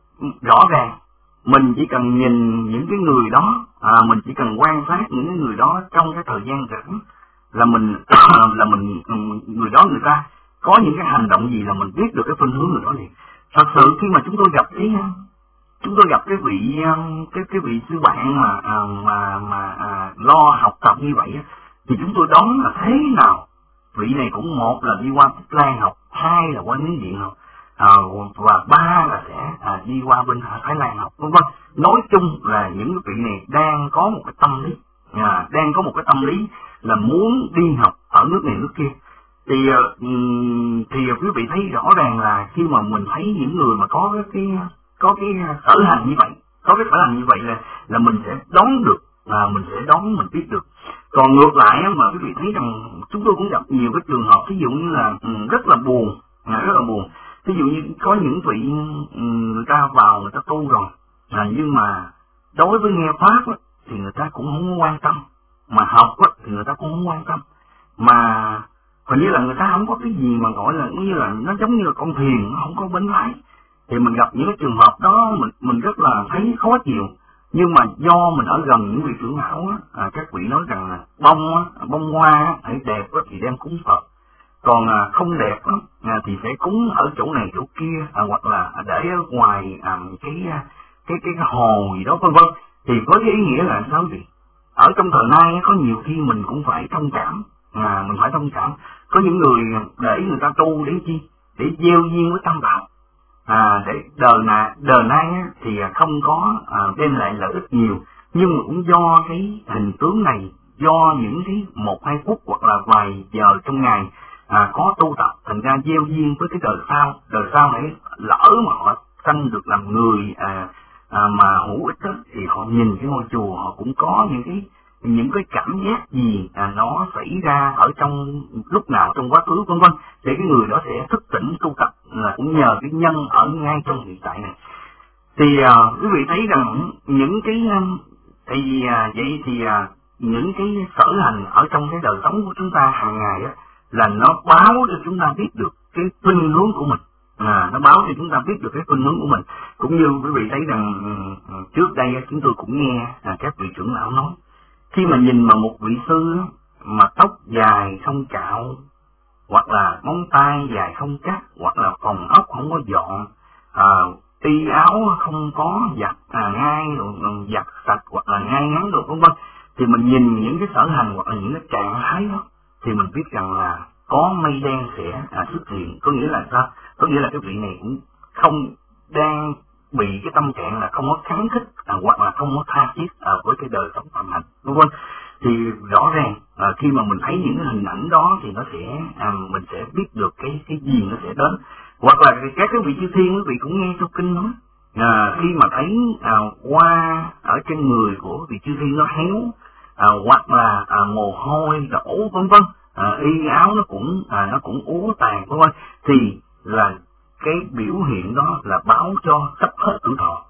rõ ràng mình chỉ cần nhìn những cái người đó, à, mình chỉ cần quan sát những cái người đó trong cái thời gian rảnh là mình là mình người đó người ta có những cái hành động gì là mình biết được cái phương hướng người đó liền. Thật sự khi mà chúng tôi gặp cái chúng tôi gặp cái vị cái cái vị sư bạn mà à, mà mà à, lo học tập như vậy thì chúng tôi đoán là thế nào vị này cũng một là đi qua Tích Lan học, hai là qua Miến Điện học, à, và ba là sẽ à, đi qua bên Thái Lan học, vân vân. Nói chung là những cái vị này đang có một cái tâm lý, à, đang có một cái tâm lý là muốn đi học ở nước này nước kia. thì thì quý vị thấy rõ ràng là khi mà mình thấy những người mà có cái có cái sở hành như vậy, có cái sở hành như vậy là là mình sẽ đoán được, là mình sẽ đoán, mình biết được. Còn ngược lại mà quý vị thấy rằng chúng tôi cũng gặp nhiều cái trường hợp ví dụ như là rất là buồn, rất là buồn. Ví dụ như có những vị người ta vào người ta tu rồi, à, nhưng mà đối với nghe pháp á, thì người ta cũng không quan tâm, mà học á, thì người ta cũng không quan tâm, mà hình như là người ta không có cái gì mà gọi là như là nó giống như là con thuyền, nó không có bánh lái. Thì mình gặp những cái trường hợp đó mình mình rất là thấy khó chịu. Nhưng mà do mình ở gần những vị trưởng lão á, à, các vị nói rằng là bông á, bông hoa á, hãy đẹp á, thì đem cúng Phật, còn à, không đẹp á, à, thì sẽ cúng ở chỗ này chỗ kia, à, hoặc là để ở ngoài à, cái cái cái cái hồ gì đó vân vân. Thì với cái ý nghĩa là sao gì? Ở trong thời nay á, có nhiều khi mình cũng phải thông cảm, à, mình phải thông cảm. Có những người để người ta tu để chi? Để gieo duyên với tam bảo. À, để đời này đời nay á, thì không có à, đem lại lợi ích nhiều, nhưng mà cũng do cái hình tướng này, do những cái một hai phút hoặc là vài giờ trong ngày à, có tu tập, thành ra gieo duyên với cái đời sau, đời sau này lỡ mà họ sanh được làm người à, à, mà hữu ích đó, thì họ nhìn cái ngôi chùa họ cũng có những cái những cái cảm giác gì à, nó xảy ra ở trong lúc nào trong quá khứ vân vân, để cái người đó sẽ thức tỉnh tu tập, là cũng nhờ cái nhân ở ngay trong hiện tại này. Thì à, quý vị thấy rằng những cái tại vì à, vậy thì à, những cái sở hành ở trong cái đời sống của chúng ta hàng ngày á, là nó báo cho chúng ta biết được cái khuynh hướng của mình, à, nó báo cho chúng ta biết được cái khuynh hướng của mình. Cũng như quý vị thấy rằng trước đây chúng tôi cũng nghe à, các vị trưởng lão nói, khi mà nhìn mà một vị sư mà tóc dài không cạo, hoặc là móng tay dài không cắt, hoặc là phòng ốc không có dọn, à, y áo không có giặt à, ngay giặt sạch hoặc là ngay ngắn được vân vân, thì mình nhìn những cái sở hành hoặc là những cái trạng thái đó thì mình biết rằng là có mây đen sẽ à, xuất hiện. Có nghĩa là sao? Có nghĩa là cái vị này cũng không đang bị cái tâm trạng là không có kháng khích à, hoặc là không có tha thiết à, với cái đời sống phạm hạnh vân vân. Thì rõ ràng à, khi mà mình thấy những cái hình ảnh đó thì nó sẽ à, mình sẽ biết được cái cái gì nó sẽ đến. Hoặc là các cái vị chư thiên quý vị cũng nghe trong kinh nói, à, khi mà thấy à, hoa ở trên người của vị chư thiên nó héo, à, hoặc là à, mồ hôi đổ vân vân, à, y áo nó cũng à, nó cũng úa tàn vân vân, thì là cái biểu hiện đó là báo cho sắp hết tuổi thọ,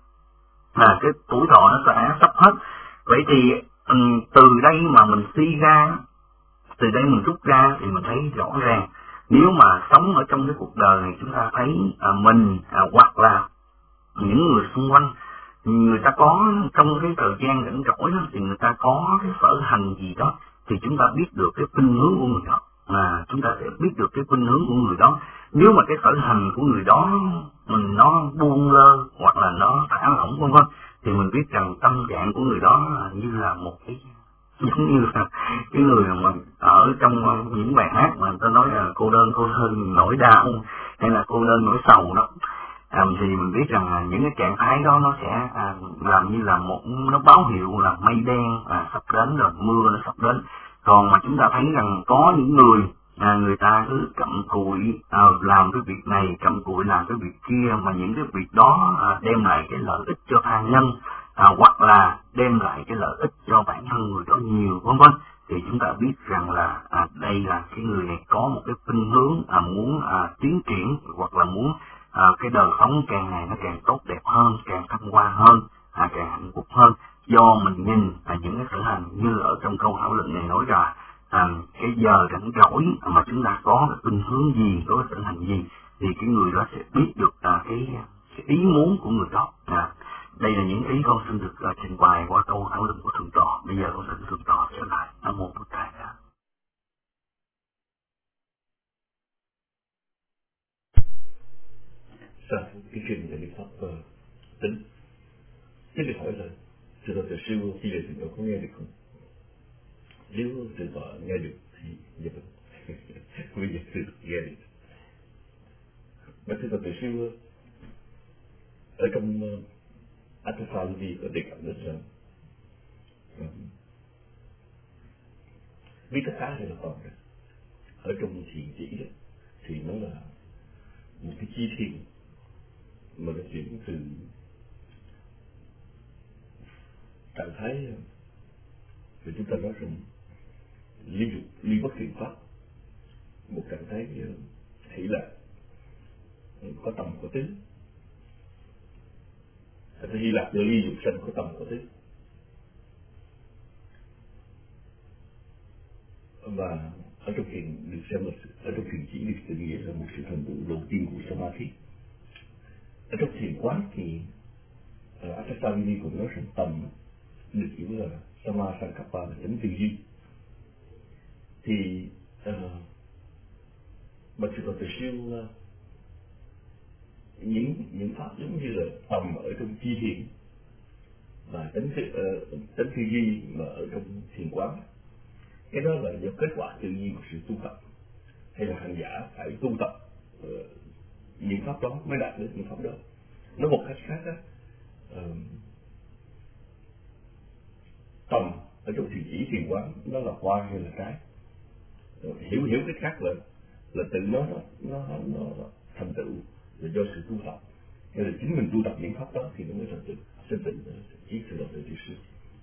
à, cái tuổi thọ nó sẽ sắp hết. Vậy thì um, từ đây mà mình suy ra, từ đây mình rút ra thì mình thấy rõ ràng, nếu mà sống ở trong cái cuộc đời này chúng ta thấy à, mình à, hoặc là những người xung quanh, người ta có trong cái thời gian rảnh rỗi đó, thì người ta có cái sở hành gì đó, thì chúng ta biết được cái khuynh hướng của người đó, mà chúng ta sẽ biết được cái khuynh hướng của người đó. Nếu mà cái sở hành của người đó mình nó buông lơ hoặc là nó thả lỏng vân vân, thì mình biết rằng tâm trạng của người đó như là một cái giống như là cái người mà ở trong những bài hát mà người ta nói là cô đơn cô đơn nỗi đau hay là cô đơn nỗi sầu đó, à, thì mình biết rằng là những cái trạng thái đó nó sẽ à, làm như là một nó báo hiệu là mây đen à, sắp đến rồi, mưa nó sắp đến. Còn mà chúng ta thấy rằng có những người à, người ta cứ cặm cụi à, làm cái việc này, cặm cụi làm cái việc kia, mà những cái việc đó à, đem lại cái lợi ích cho tha nhân, à, hoặc là đem lại cái lợi ích cho bản thân người đó nhiều vân vân, thì chúng ta biết rằng là à, đây là cái người này có một cái khuynh hướng à, muốn à, tiến triển, hoặc là muốn à, cái đời sống càng ngày nó càng tốt đẹp hơn, càng thăng hoa hơn, à, càng hạnh phúc hơn. Do mình nhìn à, những cái sở hành như ở trong câu thảo luận này nói ra, à, cái giờ rảnh rỗi mà chúng ta có cái khuynh hướng gì, có cái sở hành gì, thì cái người đó sẽ biết được à, cái, cái ý muốn của người đó. À, đây là những ý con xin được uh, trình bày qua câu thảo luận của thượng tọa. Bây giờ con xin thượng tọa trở lại. Nam mô Bổn Thầy. Sao cái chuyện này Đức Pháp uh, tính. Thế thì hỏi là thượng tọa sư khi về thượng tọa có nghe được không? Nếu thượng tọa nghe được thì dạ vâng. Bây giờ thượng tọa nghe được. Mà thượng tọa sư ở trong uh, Atthapali có đề cập đến rằng biết tất cả thì là còn được, ở trong thiền chỉ đó, thì nó là một cái chi thiền mà nó chuyển từ trạng thái thì chúng ta nói rằng ly dục ly bất thiện pháp, một trạng thái hỷ lạc có tâm có tứ. Trạng thái hỷ lạc do ly dục sanh có tâm có tứ. Và ở trong thiền được xem là ở trong thiền chỉ được định nghĩa là một sự thành tựu đầu tiên của samadhi. Ở trong thiền quán thì uh, Akasavini cũng nói rằng tầm được hiểu là sama sankappa là chánh tư duy. Thì uh, Bạch Sư Phật Từ Siêu uh, những những pháp giống như là tầm ở trong chi thiền và chánh tư uh, chánh tư duy mà ở trong thiền quán, cái đó là do kết quả tự nhiên của sự tu tập, hay là hành giả phải tu tập uh, những pháp đó mới đạt được những pháp đó. Nói một cách khác á, uh, tầm ở trong thiền chỉ thiền quán nó là hoa hay là trái, uh, hiểu hiểu cái khác là là tự nó nó nó, nó thành tựu là do sự tu tập, hay là chính mình tu tập những pháp đó thì nó mới thành tựu sinh tựu ý sự tự tự sự.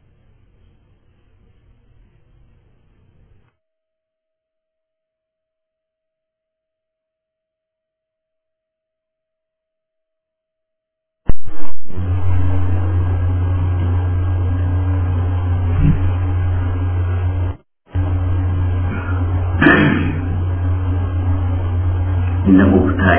Nam mô Thầy.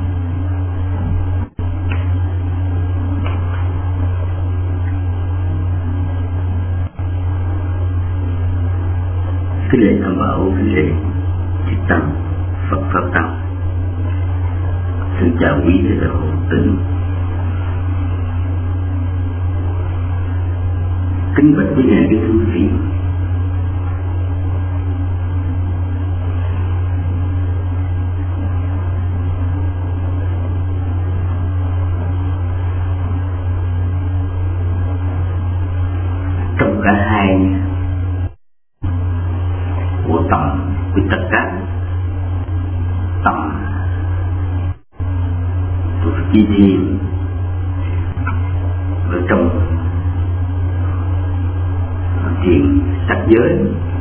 Cái lễ tham bảo, cái lễ chư tăng, Phật Pháp Tăng. Xin chào quý thầy đạo hữu tín. Kính bạch quý ngài, kính thưa quý vị. Trong cả hai của tầm với tất cả tầm thuộc chi thiền ở trong thiền sắc giới,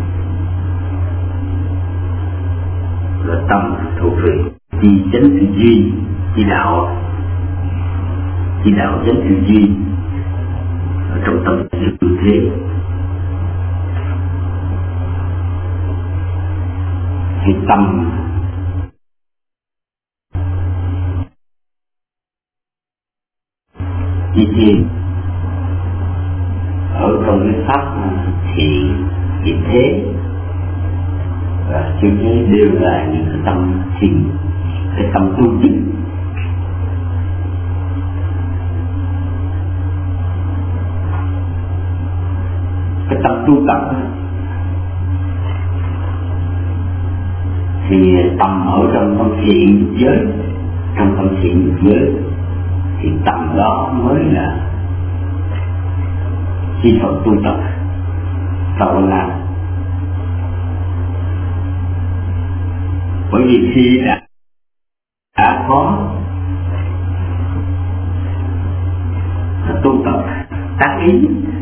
là tâm thuộc về chi chánh tư duy, chi đạo, chi đạo chánh tư duy ở trong tâm sự thế. Thì tâm chi thiền ở trong cái pháp thì hiện thế và siêu thế đều là những cái tâm thiền, cái tâm tu chứng. Cái tâm tu tập thì tâm ở trong tâm thiện giới, trong tâm thiện giới thì tâm đó mới là chi phật tu tập sau đó làm. Bởi vì khi đã, đã có tu tập tác ý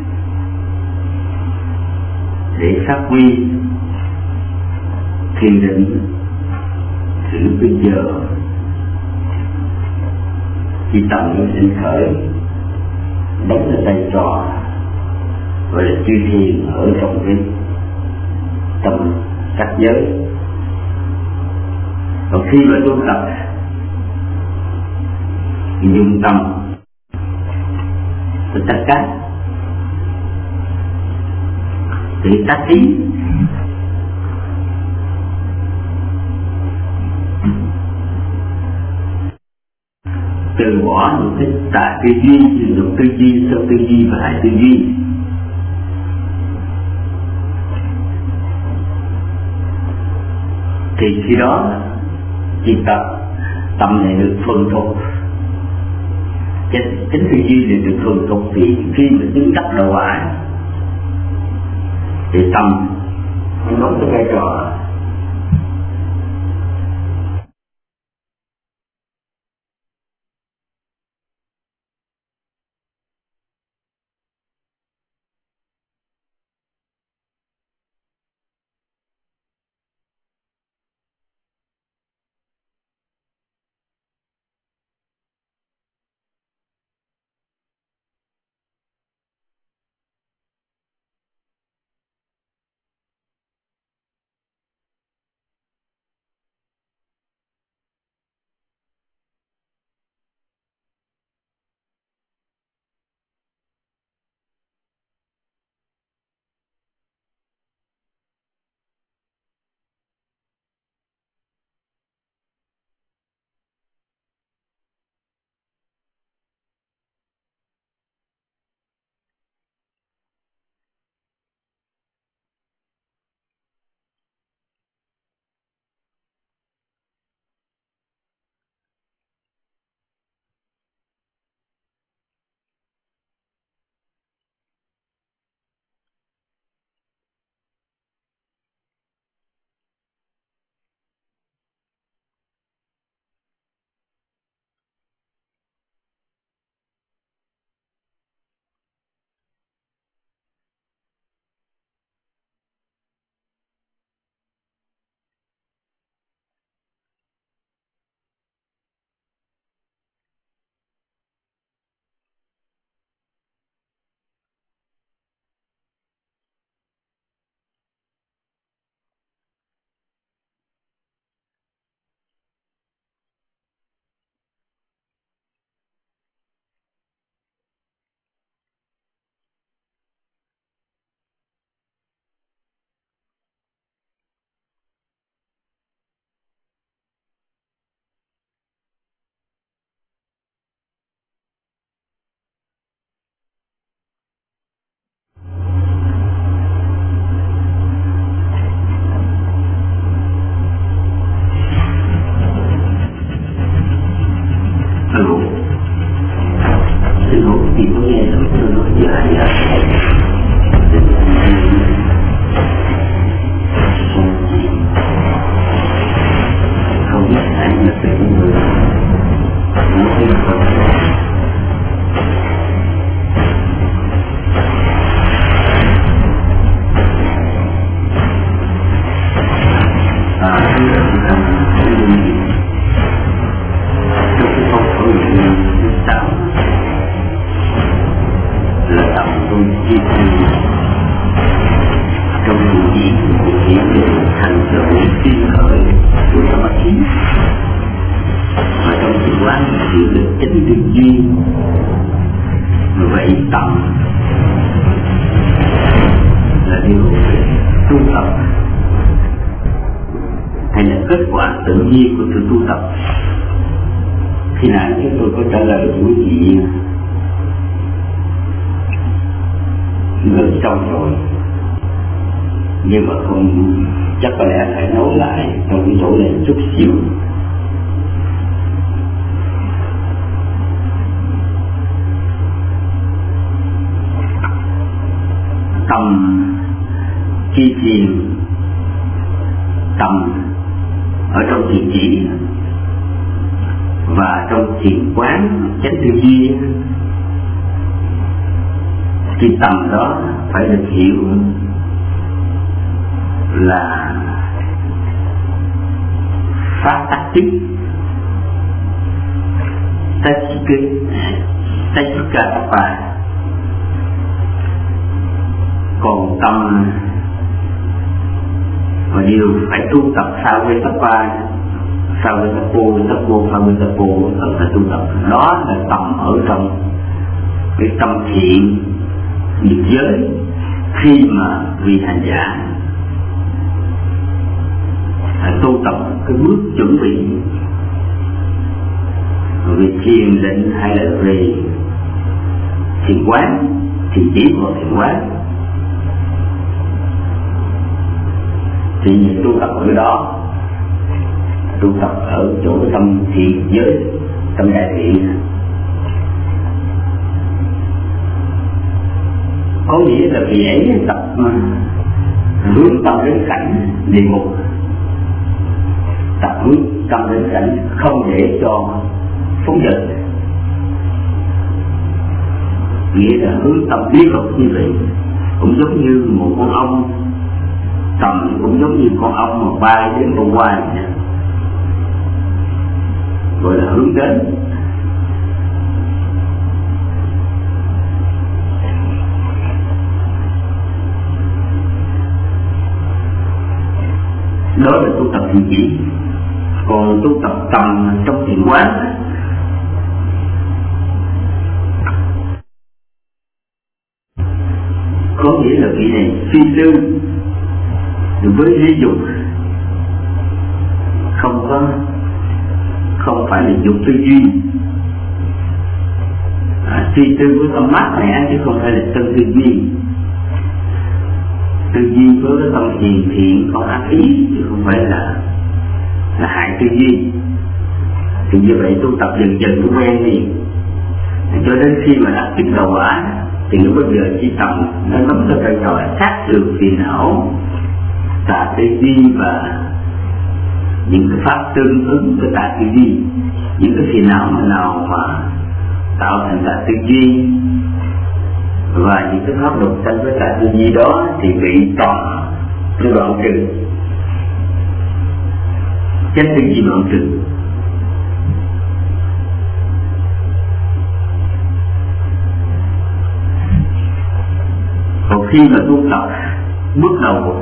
để phát huy thiền định, thì lúc bây giờ khi tâm nó sinh khởi đóng là tay trò gọi là chư thiền ở trong cái tâm sắc giới. Còn khi mà tu tập thì dùng tâm của tất cả để tác ý từ bỏ những cái tà tư duy, dùng tư duy, sơ tư duy và hại tư duy. Thì khi đó chỉ tập tâm này được thuần thục, chính tư duy này được thuần thục, thì khi mà chứng đắc đạo quả thì tâm nó đóng cái vai trò thì tôi nghe tôi tôi nói với ai vậy? Không biết ai là cái người nói với tôi. À, tôi là cái người tôi cũng không có người sao là tầm tôi chi tiêu trong những gì của hiện tượng thành tựu tiên khởi của tâm trí và trong sự quán chịu được chính tư duy. Vậy tầm là điều tu tập hay là kết quả tự nhiên của sự tu tập? Khi nãy chúng tôi có trả lời của quý vị gần xong rồi, nhưng mà không chắc có lẽ phải nói lại trong cái chỗ này chút xíu. Tâm chi thiền, tâm ở trong thiền chỉ và trong thiền quán chánh tư duy, cái tầm đó phải được hiểu là phát tác tích Tajikatapa. Còn tâm và điều phải tu tập sao với Tapa, sao với Tapo, Tapo, sao với Tapo là tu tập. Đó là tầm ở trong cái tâm thiện nghiệp giới khi mà vị hành giả phải tu tập cái bước chuẩn bị về thiền định hay là về thiền quán, thiền chỉ và thiền quán, thì những tu tập ở đó, tu tập ở chỗ tâm thiền giới, tâm đại thiện, có nghĩa là vì ấy tập hướng tâm đến cảnh địa ngục, tập hướng tâm đến cảnh không để cho phóng dật, nghĩa là hướng tâm liên tục như vậy. Cũng giống như một con ong, tầm cũng giống như con ong mà bay đến con quai vậy, gọi là hướng đến. Đó là tu tập thiền chỉ. Còn tu tập tầm trong thiền quán có nghĩa là vị này phi tư đối với lý dục, không có không phải là dục tư duy, à, phi tư với tâm mắt này chứ không phải là tâm tư duy. Tư duy với cái tâm hiền thiện không ác ý chứ không phải là là hại tư duy. Thì như vậy tu tập dần dần cũng quen đi, cho đến khi mà đạt kết đầu quả thì lúc bây giờ chỉ tầm nó nắm cái vai trò sát được phiền não, tà tư duy và những cái pháp tương ứng với tà tư duy. Những cái phiền não nào mà tạo thành tà tư duy và những cái pháp luật tranh với tà tư duy đó thì bị toàn cái đoạn trừ, chánh tư duy đoạn trừ. Còn khi mà tu tập bước đầu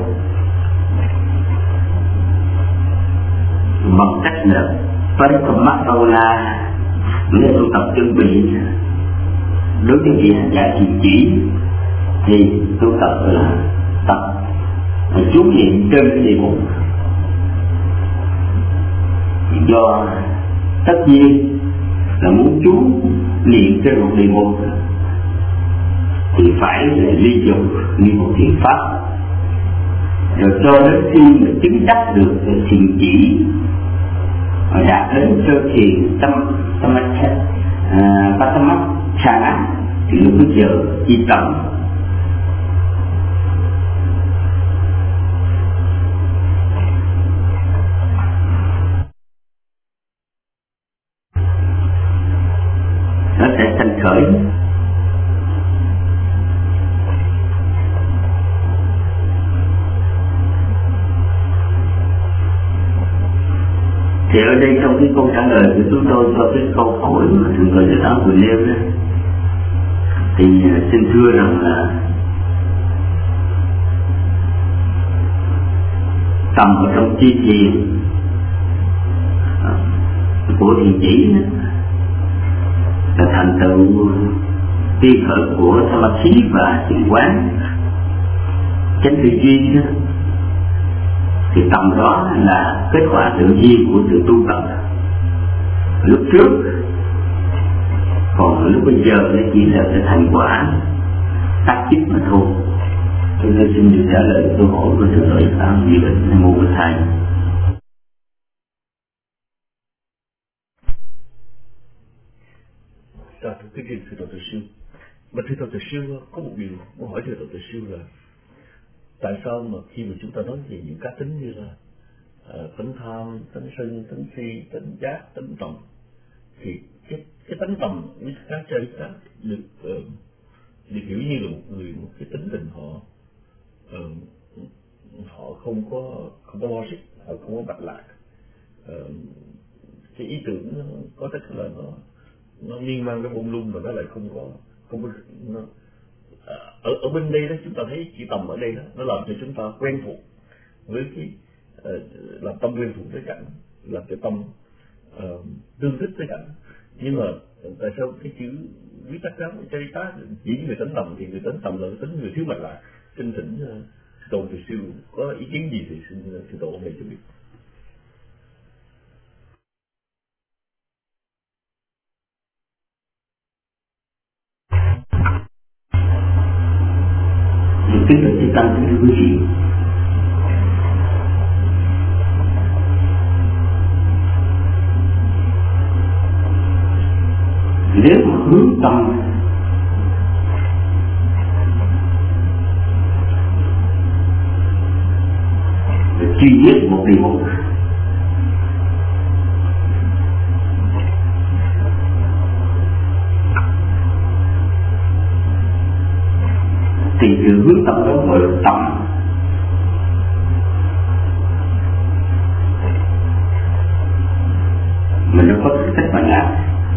bằng cách là phải cầm mắt đâu la, nghĩa tu tập chuẩn bị đối với vị hành giả thiền chỉ, thì tu tập là tập chú niệm trên cái địa mục. Do tất nhiên là muốn chú niệm trên một địa mục thì phải là ly dục như một thiền pháp, rồi cho đến khi mà chứng đắc được thiền chỉ và đạt đến sơ thiền tâm tâm Patamachana thì lúc bây giờ chi tâm nó sẽ thành khởi. Thì ở đây trong cái câu trả lời của chúng tôi cho cái câu hỏi mà thường gọi là đó vừa nêu đó, thì xin thưa rằng là tầm ở trong chi thiền của thiền chỉ là thành tựu tri khởi của samadhi và thiền quán chánh tư duy đó, thì tầm đó là kết quả tự nhiên của sự tu tập lúc trước, còn lúc bây giờ nó chỉ là cái thành quả tác chức mà thôi. Cho nên xin được trả lời câu hỏi của thượng lợi tam vị định hay mô của thầy. Dạ, thưa quý vị, thưa Đạo Tử Sư. Mà thưa Đạo Tử Sư, có một điều muốn hỏi thưa Đạo Tử Sư là tại sao mà khi mà chúng ta nói về những cá tính như là uh, tánh tham, tánh sân, tánh si, tánh giác, tánh tầm, thì cái cái tánh tầm với các chơi khác được uh, được hiểu như là một người một cái tính tình họ uh, họ không có không có logic, họ không có bạch lạc, uh, cái ý tưởng nó có thể là nó nó miên man, nó bông lung, mà nó lại không có không có nó, ở ở bên đây đó chúng ta thấy chữ tầm ở đây đó, nó làm cho chúng ta quen thuộc với cái uh, làm tâm quen thuộc với cảnh, làm cho tâm uh, tương thích với cảnh. Nhưng mà tại sao cái chữ viết tắt rám chơi tá chỉ người tính tầm thì người tính tầm là tính người thiếu mạch lạc? Xin thỉnh uh, Tổ Từ Siêu có ý kiến gì thì xin sư Tổ về cho biết. Kính thưa chư tăng, kính thưa quý vị, nếu mà hướng tâm để truy giết một điều một, thì sự hướng tâm đó gọi là tầm. Mình nó có cái cách mà làm,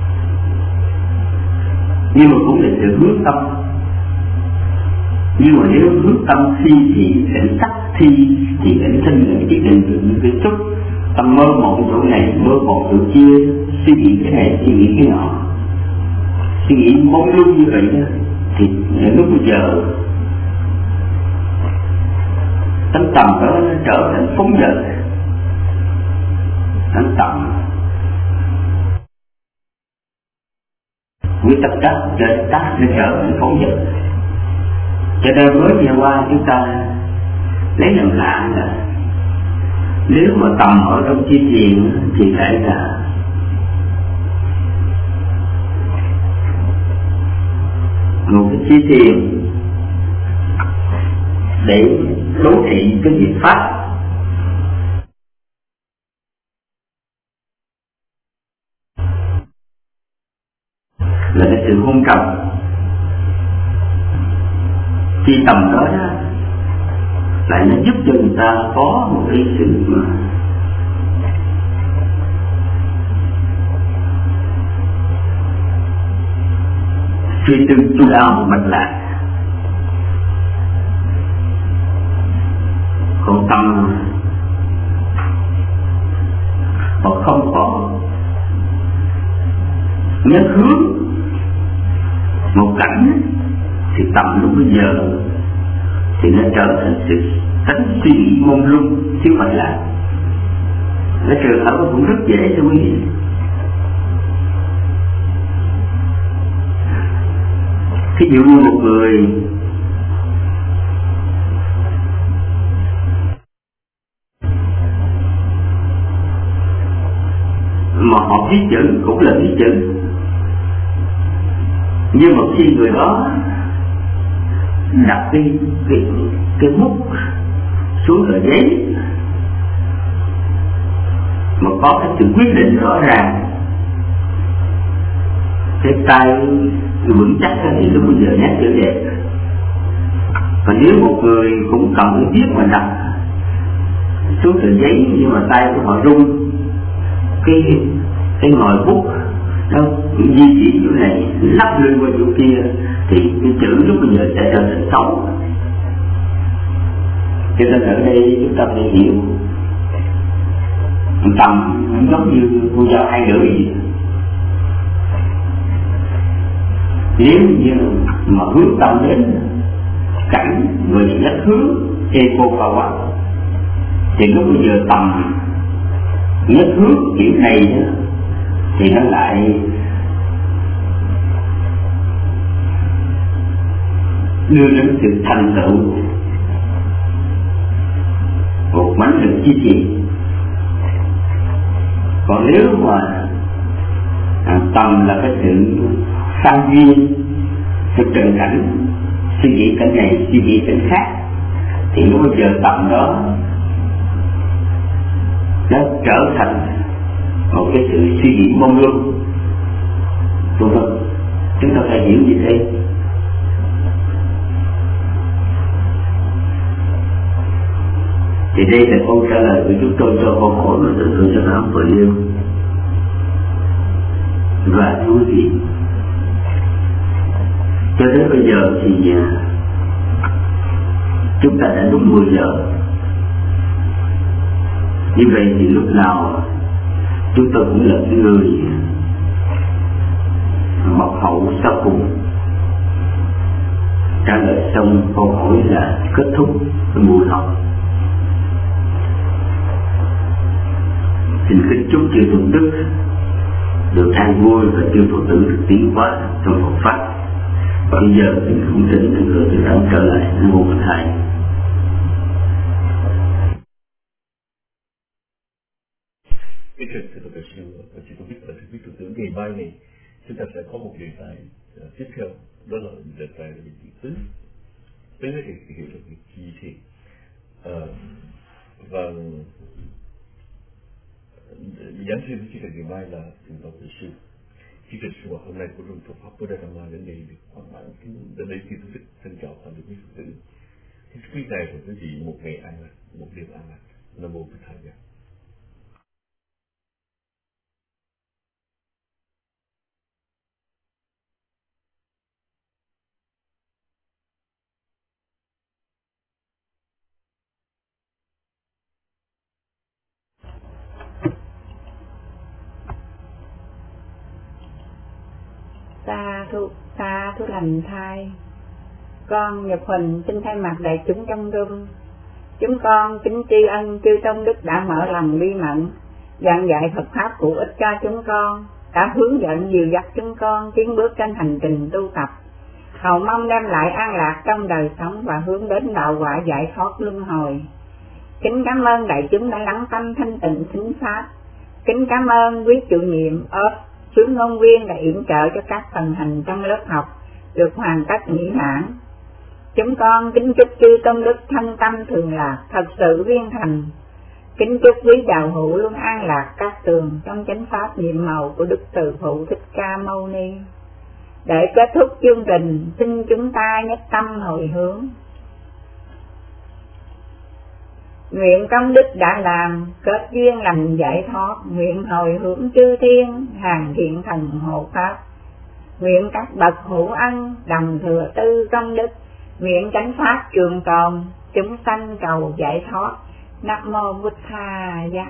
nhưng mà cũng là sự hướng tâm. Nhưng mà nếu hướng tâm si thì sẽ sắc thi, thì ảnh sinh là cái định được những cái chút tâm mơ mộng chỗ này, mơ mộng chỗ kia, suy nghĩ cái này, suy nghĩ cái nọ, suy nghĩ mong lung như vậy đó, thì lúc bây giờ tánh tầm đó nó trở thành phóng dật. Tánh tầm với tất cả trên tác nó trở thành phóng dật. Cho nên mới vừa qua chúng ta lấy làm lạ là nếu mà tầm ở trong chi thiền thì lại là một cái chi thiền để đố thị cái việc pháp, là cái sự hôn trầm. Khi tầm đó lại nó giúp cho người ta có một cái sự mà suy tư chu đáo mạch lạc. Còn tâm họ không có nhớ hướng một cảnh thì tầm lúc bây giờ thì nó trở thành sự tánh suy nghĩ mông lung thiếu mạch lạc. Cái trường hợp cũng rất dễ cho quý vị. Thí dụ như một người mà họ viết chữ cũng là viết chữ, Nhưng một khi người đó đặt cái cái cái bút xuống tờ giấy mà có cái sự quyết định rõ ràng, cái tay vững chắc thì lúc bây giờ nét chữ đẹp. Còn nếu một người cũng cầm cái viết mà đặt xuống tờ giấy nhưng mà tay của họ rung, cái cái ngòi bút nó di chuyển chỗ này lắp lên qua chỗ kia thì cái chữ lúc bây giờ sẽ trở thành xấu. Cho nên ở đây chúng ta phải hiểu tầm giống như cô dâu hai lưỡi gì. Nếu như mà hướng tâm đến cảnh người nhất hướng trên cô cầu á, thì lúc bây giờ tầm nhất hướng kiểu này thì nó lại đưa đến sự thành tựu một mãnh lực chi trì. Còn nếu mà à, tầm là cái sự sang duyên, sự trần cảnh, suy nghĩ cảnh này, suy nghĩ cảnh khác, thì lúc bây giờ tầm đó nó trở thành một cái sự suy nghĩ mông lung. Đúng không? Chúng ta phải hiểu như thế. Thì đây là câu trả lời của chúng tôi cho câu hỏi mà tự tôi cho các vừa nêu. Và thú vị, cho đến bây giờ thì chúng ta đã đúng mười giờ. Như vậy thì lúc nào chúng tôi cũng là cái người mọc hậu sau cùng trả lời xong câu hỏi là kết thúc cái buổi học. Xin kính chúc chư Phật Đức được an vui và chư Phật tử được tiến hóa trong Phật pháp. Và bây giờ thì cũng đến từ người từ đó trở lại Nam Mô Phật Thầy. Cái trường thì tôi sư và chị tôi biết là quý thủ tướng ngày mai này chúng ta sẽ có một đề tài uh, tiếp theo, đó là đề tài là về chữ tứ. Tứ thì hiểu được chi thì uh, và giảng sư chỉ cần ngày mai là chúng ta phải sư. Chỉ cần sự hôm nay của Trung Phật học của Đại Nam Ma đến đây được hoàn bản đến đây thì tôi thích trân trọng tạm biệt quý Phật tử. Quý này của quý vị một ngày an lạc, một đêm an lạc. Nam Mô Phật Thầy. Sa thu sa thu lành thai. Con Nhật Huỳnh xin thay mặt đại chúng trong rung, chúng con kính tri ân chư Tôn Đức đã mở lòng bi mẫn giảng dạy Phật pháp hữu ích cho chúng con, đã hướng dẫn dìu dắt chúng con tiến bước trên hành trình tu tập, hầu mong đem lại an lạc trong đời sống và hướng đến đạo quả giải thoát luân hồi. Kính cảm ơn đại chúng đã lắng tâm thanh tịnh thính pháp. Kính cảm ơn quý chủ nhiệm ớt sứ ngôn viên đã yểm trợ cho các phần hành trong lớp học được hoàn tất mỹ mãn. Chúng con kính chúc chư Tôn Đức thân tâm thường lạc, thật sự viên thành. Kính chúc quý đạo hữu luôn an lạc các tường trong chánh pháp nhiệm màu của Đức Từ Phụ Thích Ca Mâu Ni. Để kết thúc chương trình, xin chúng ta nhất tâm hồi hướng. Nguyện công đức đã làm, kết duyên lành giải thoát, nguyện hồi hướng chư thiên, hàng thiện thần hộ pháp. Nguyện các bậc hữu ân, đồng thừa tư công đức, nguyện chánh pháp trường tồn, chúng sanh cầu giải thoát. Nam Mô Bụt Tha Giá.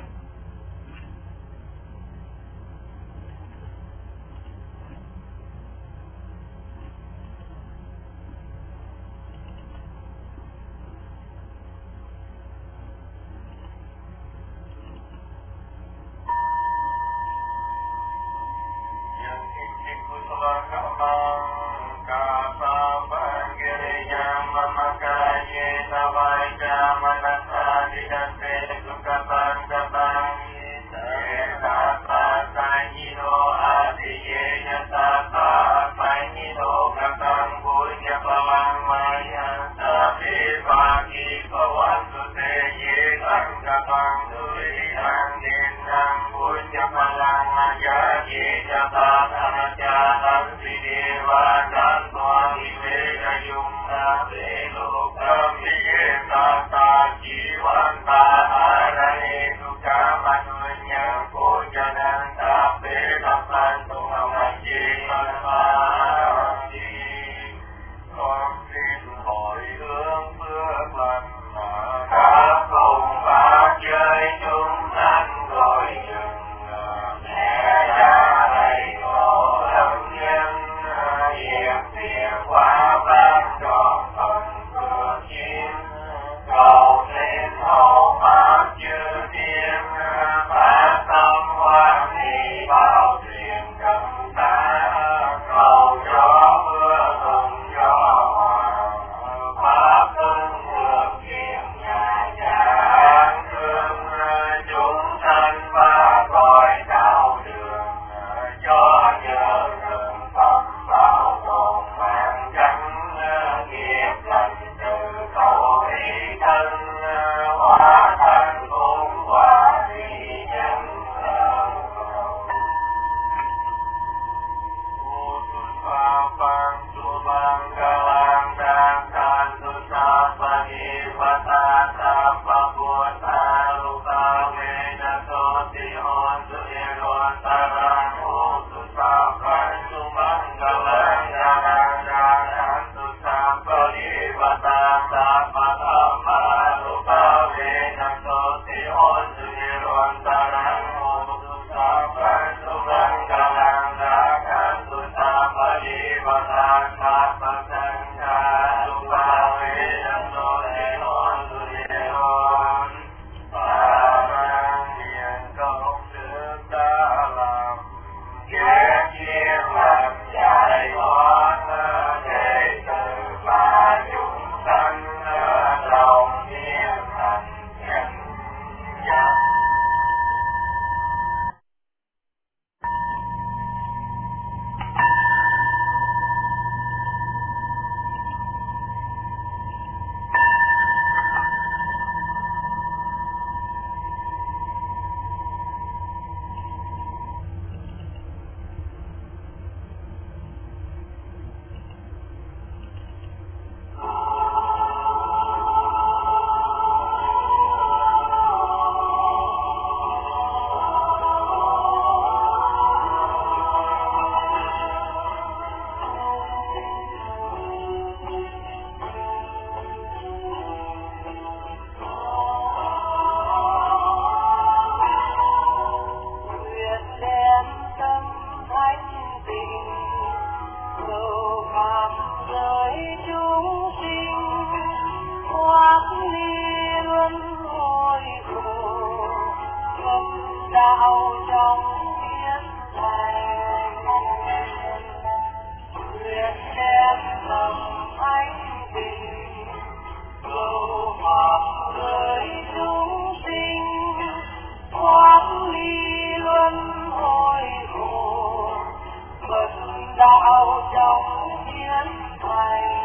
Manasa di dan sukatan kata đạo trong chiến thành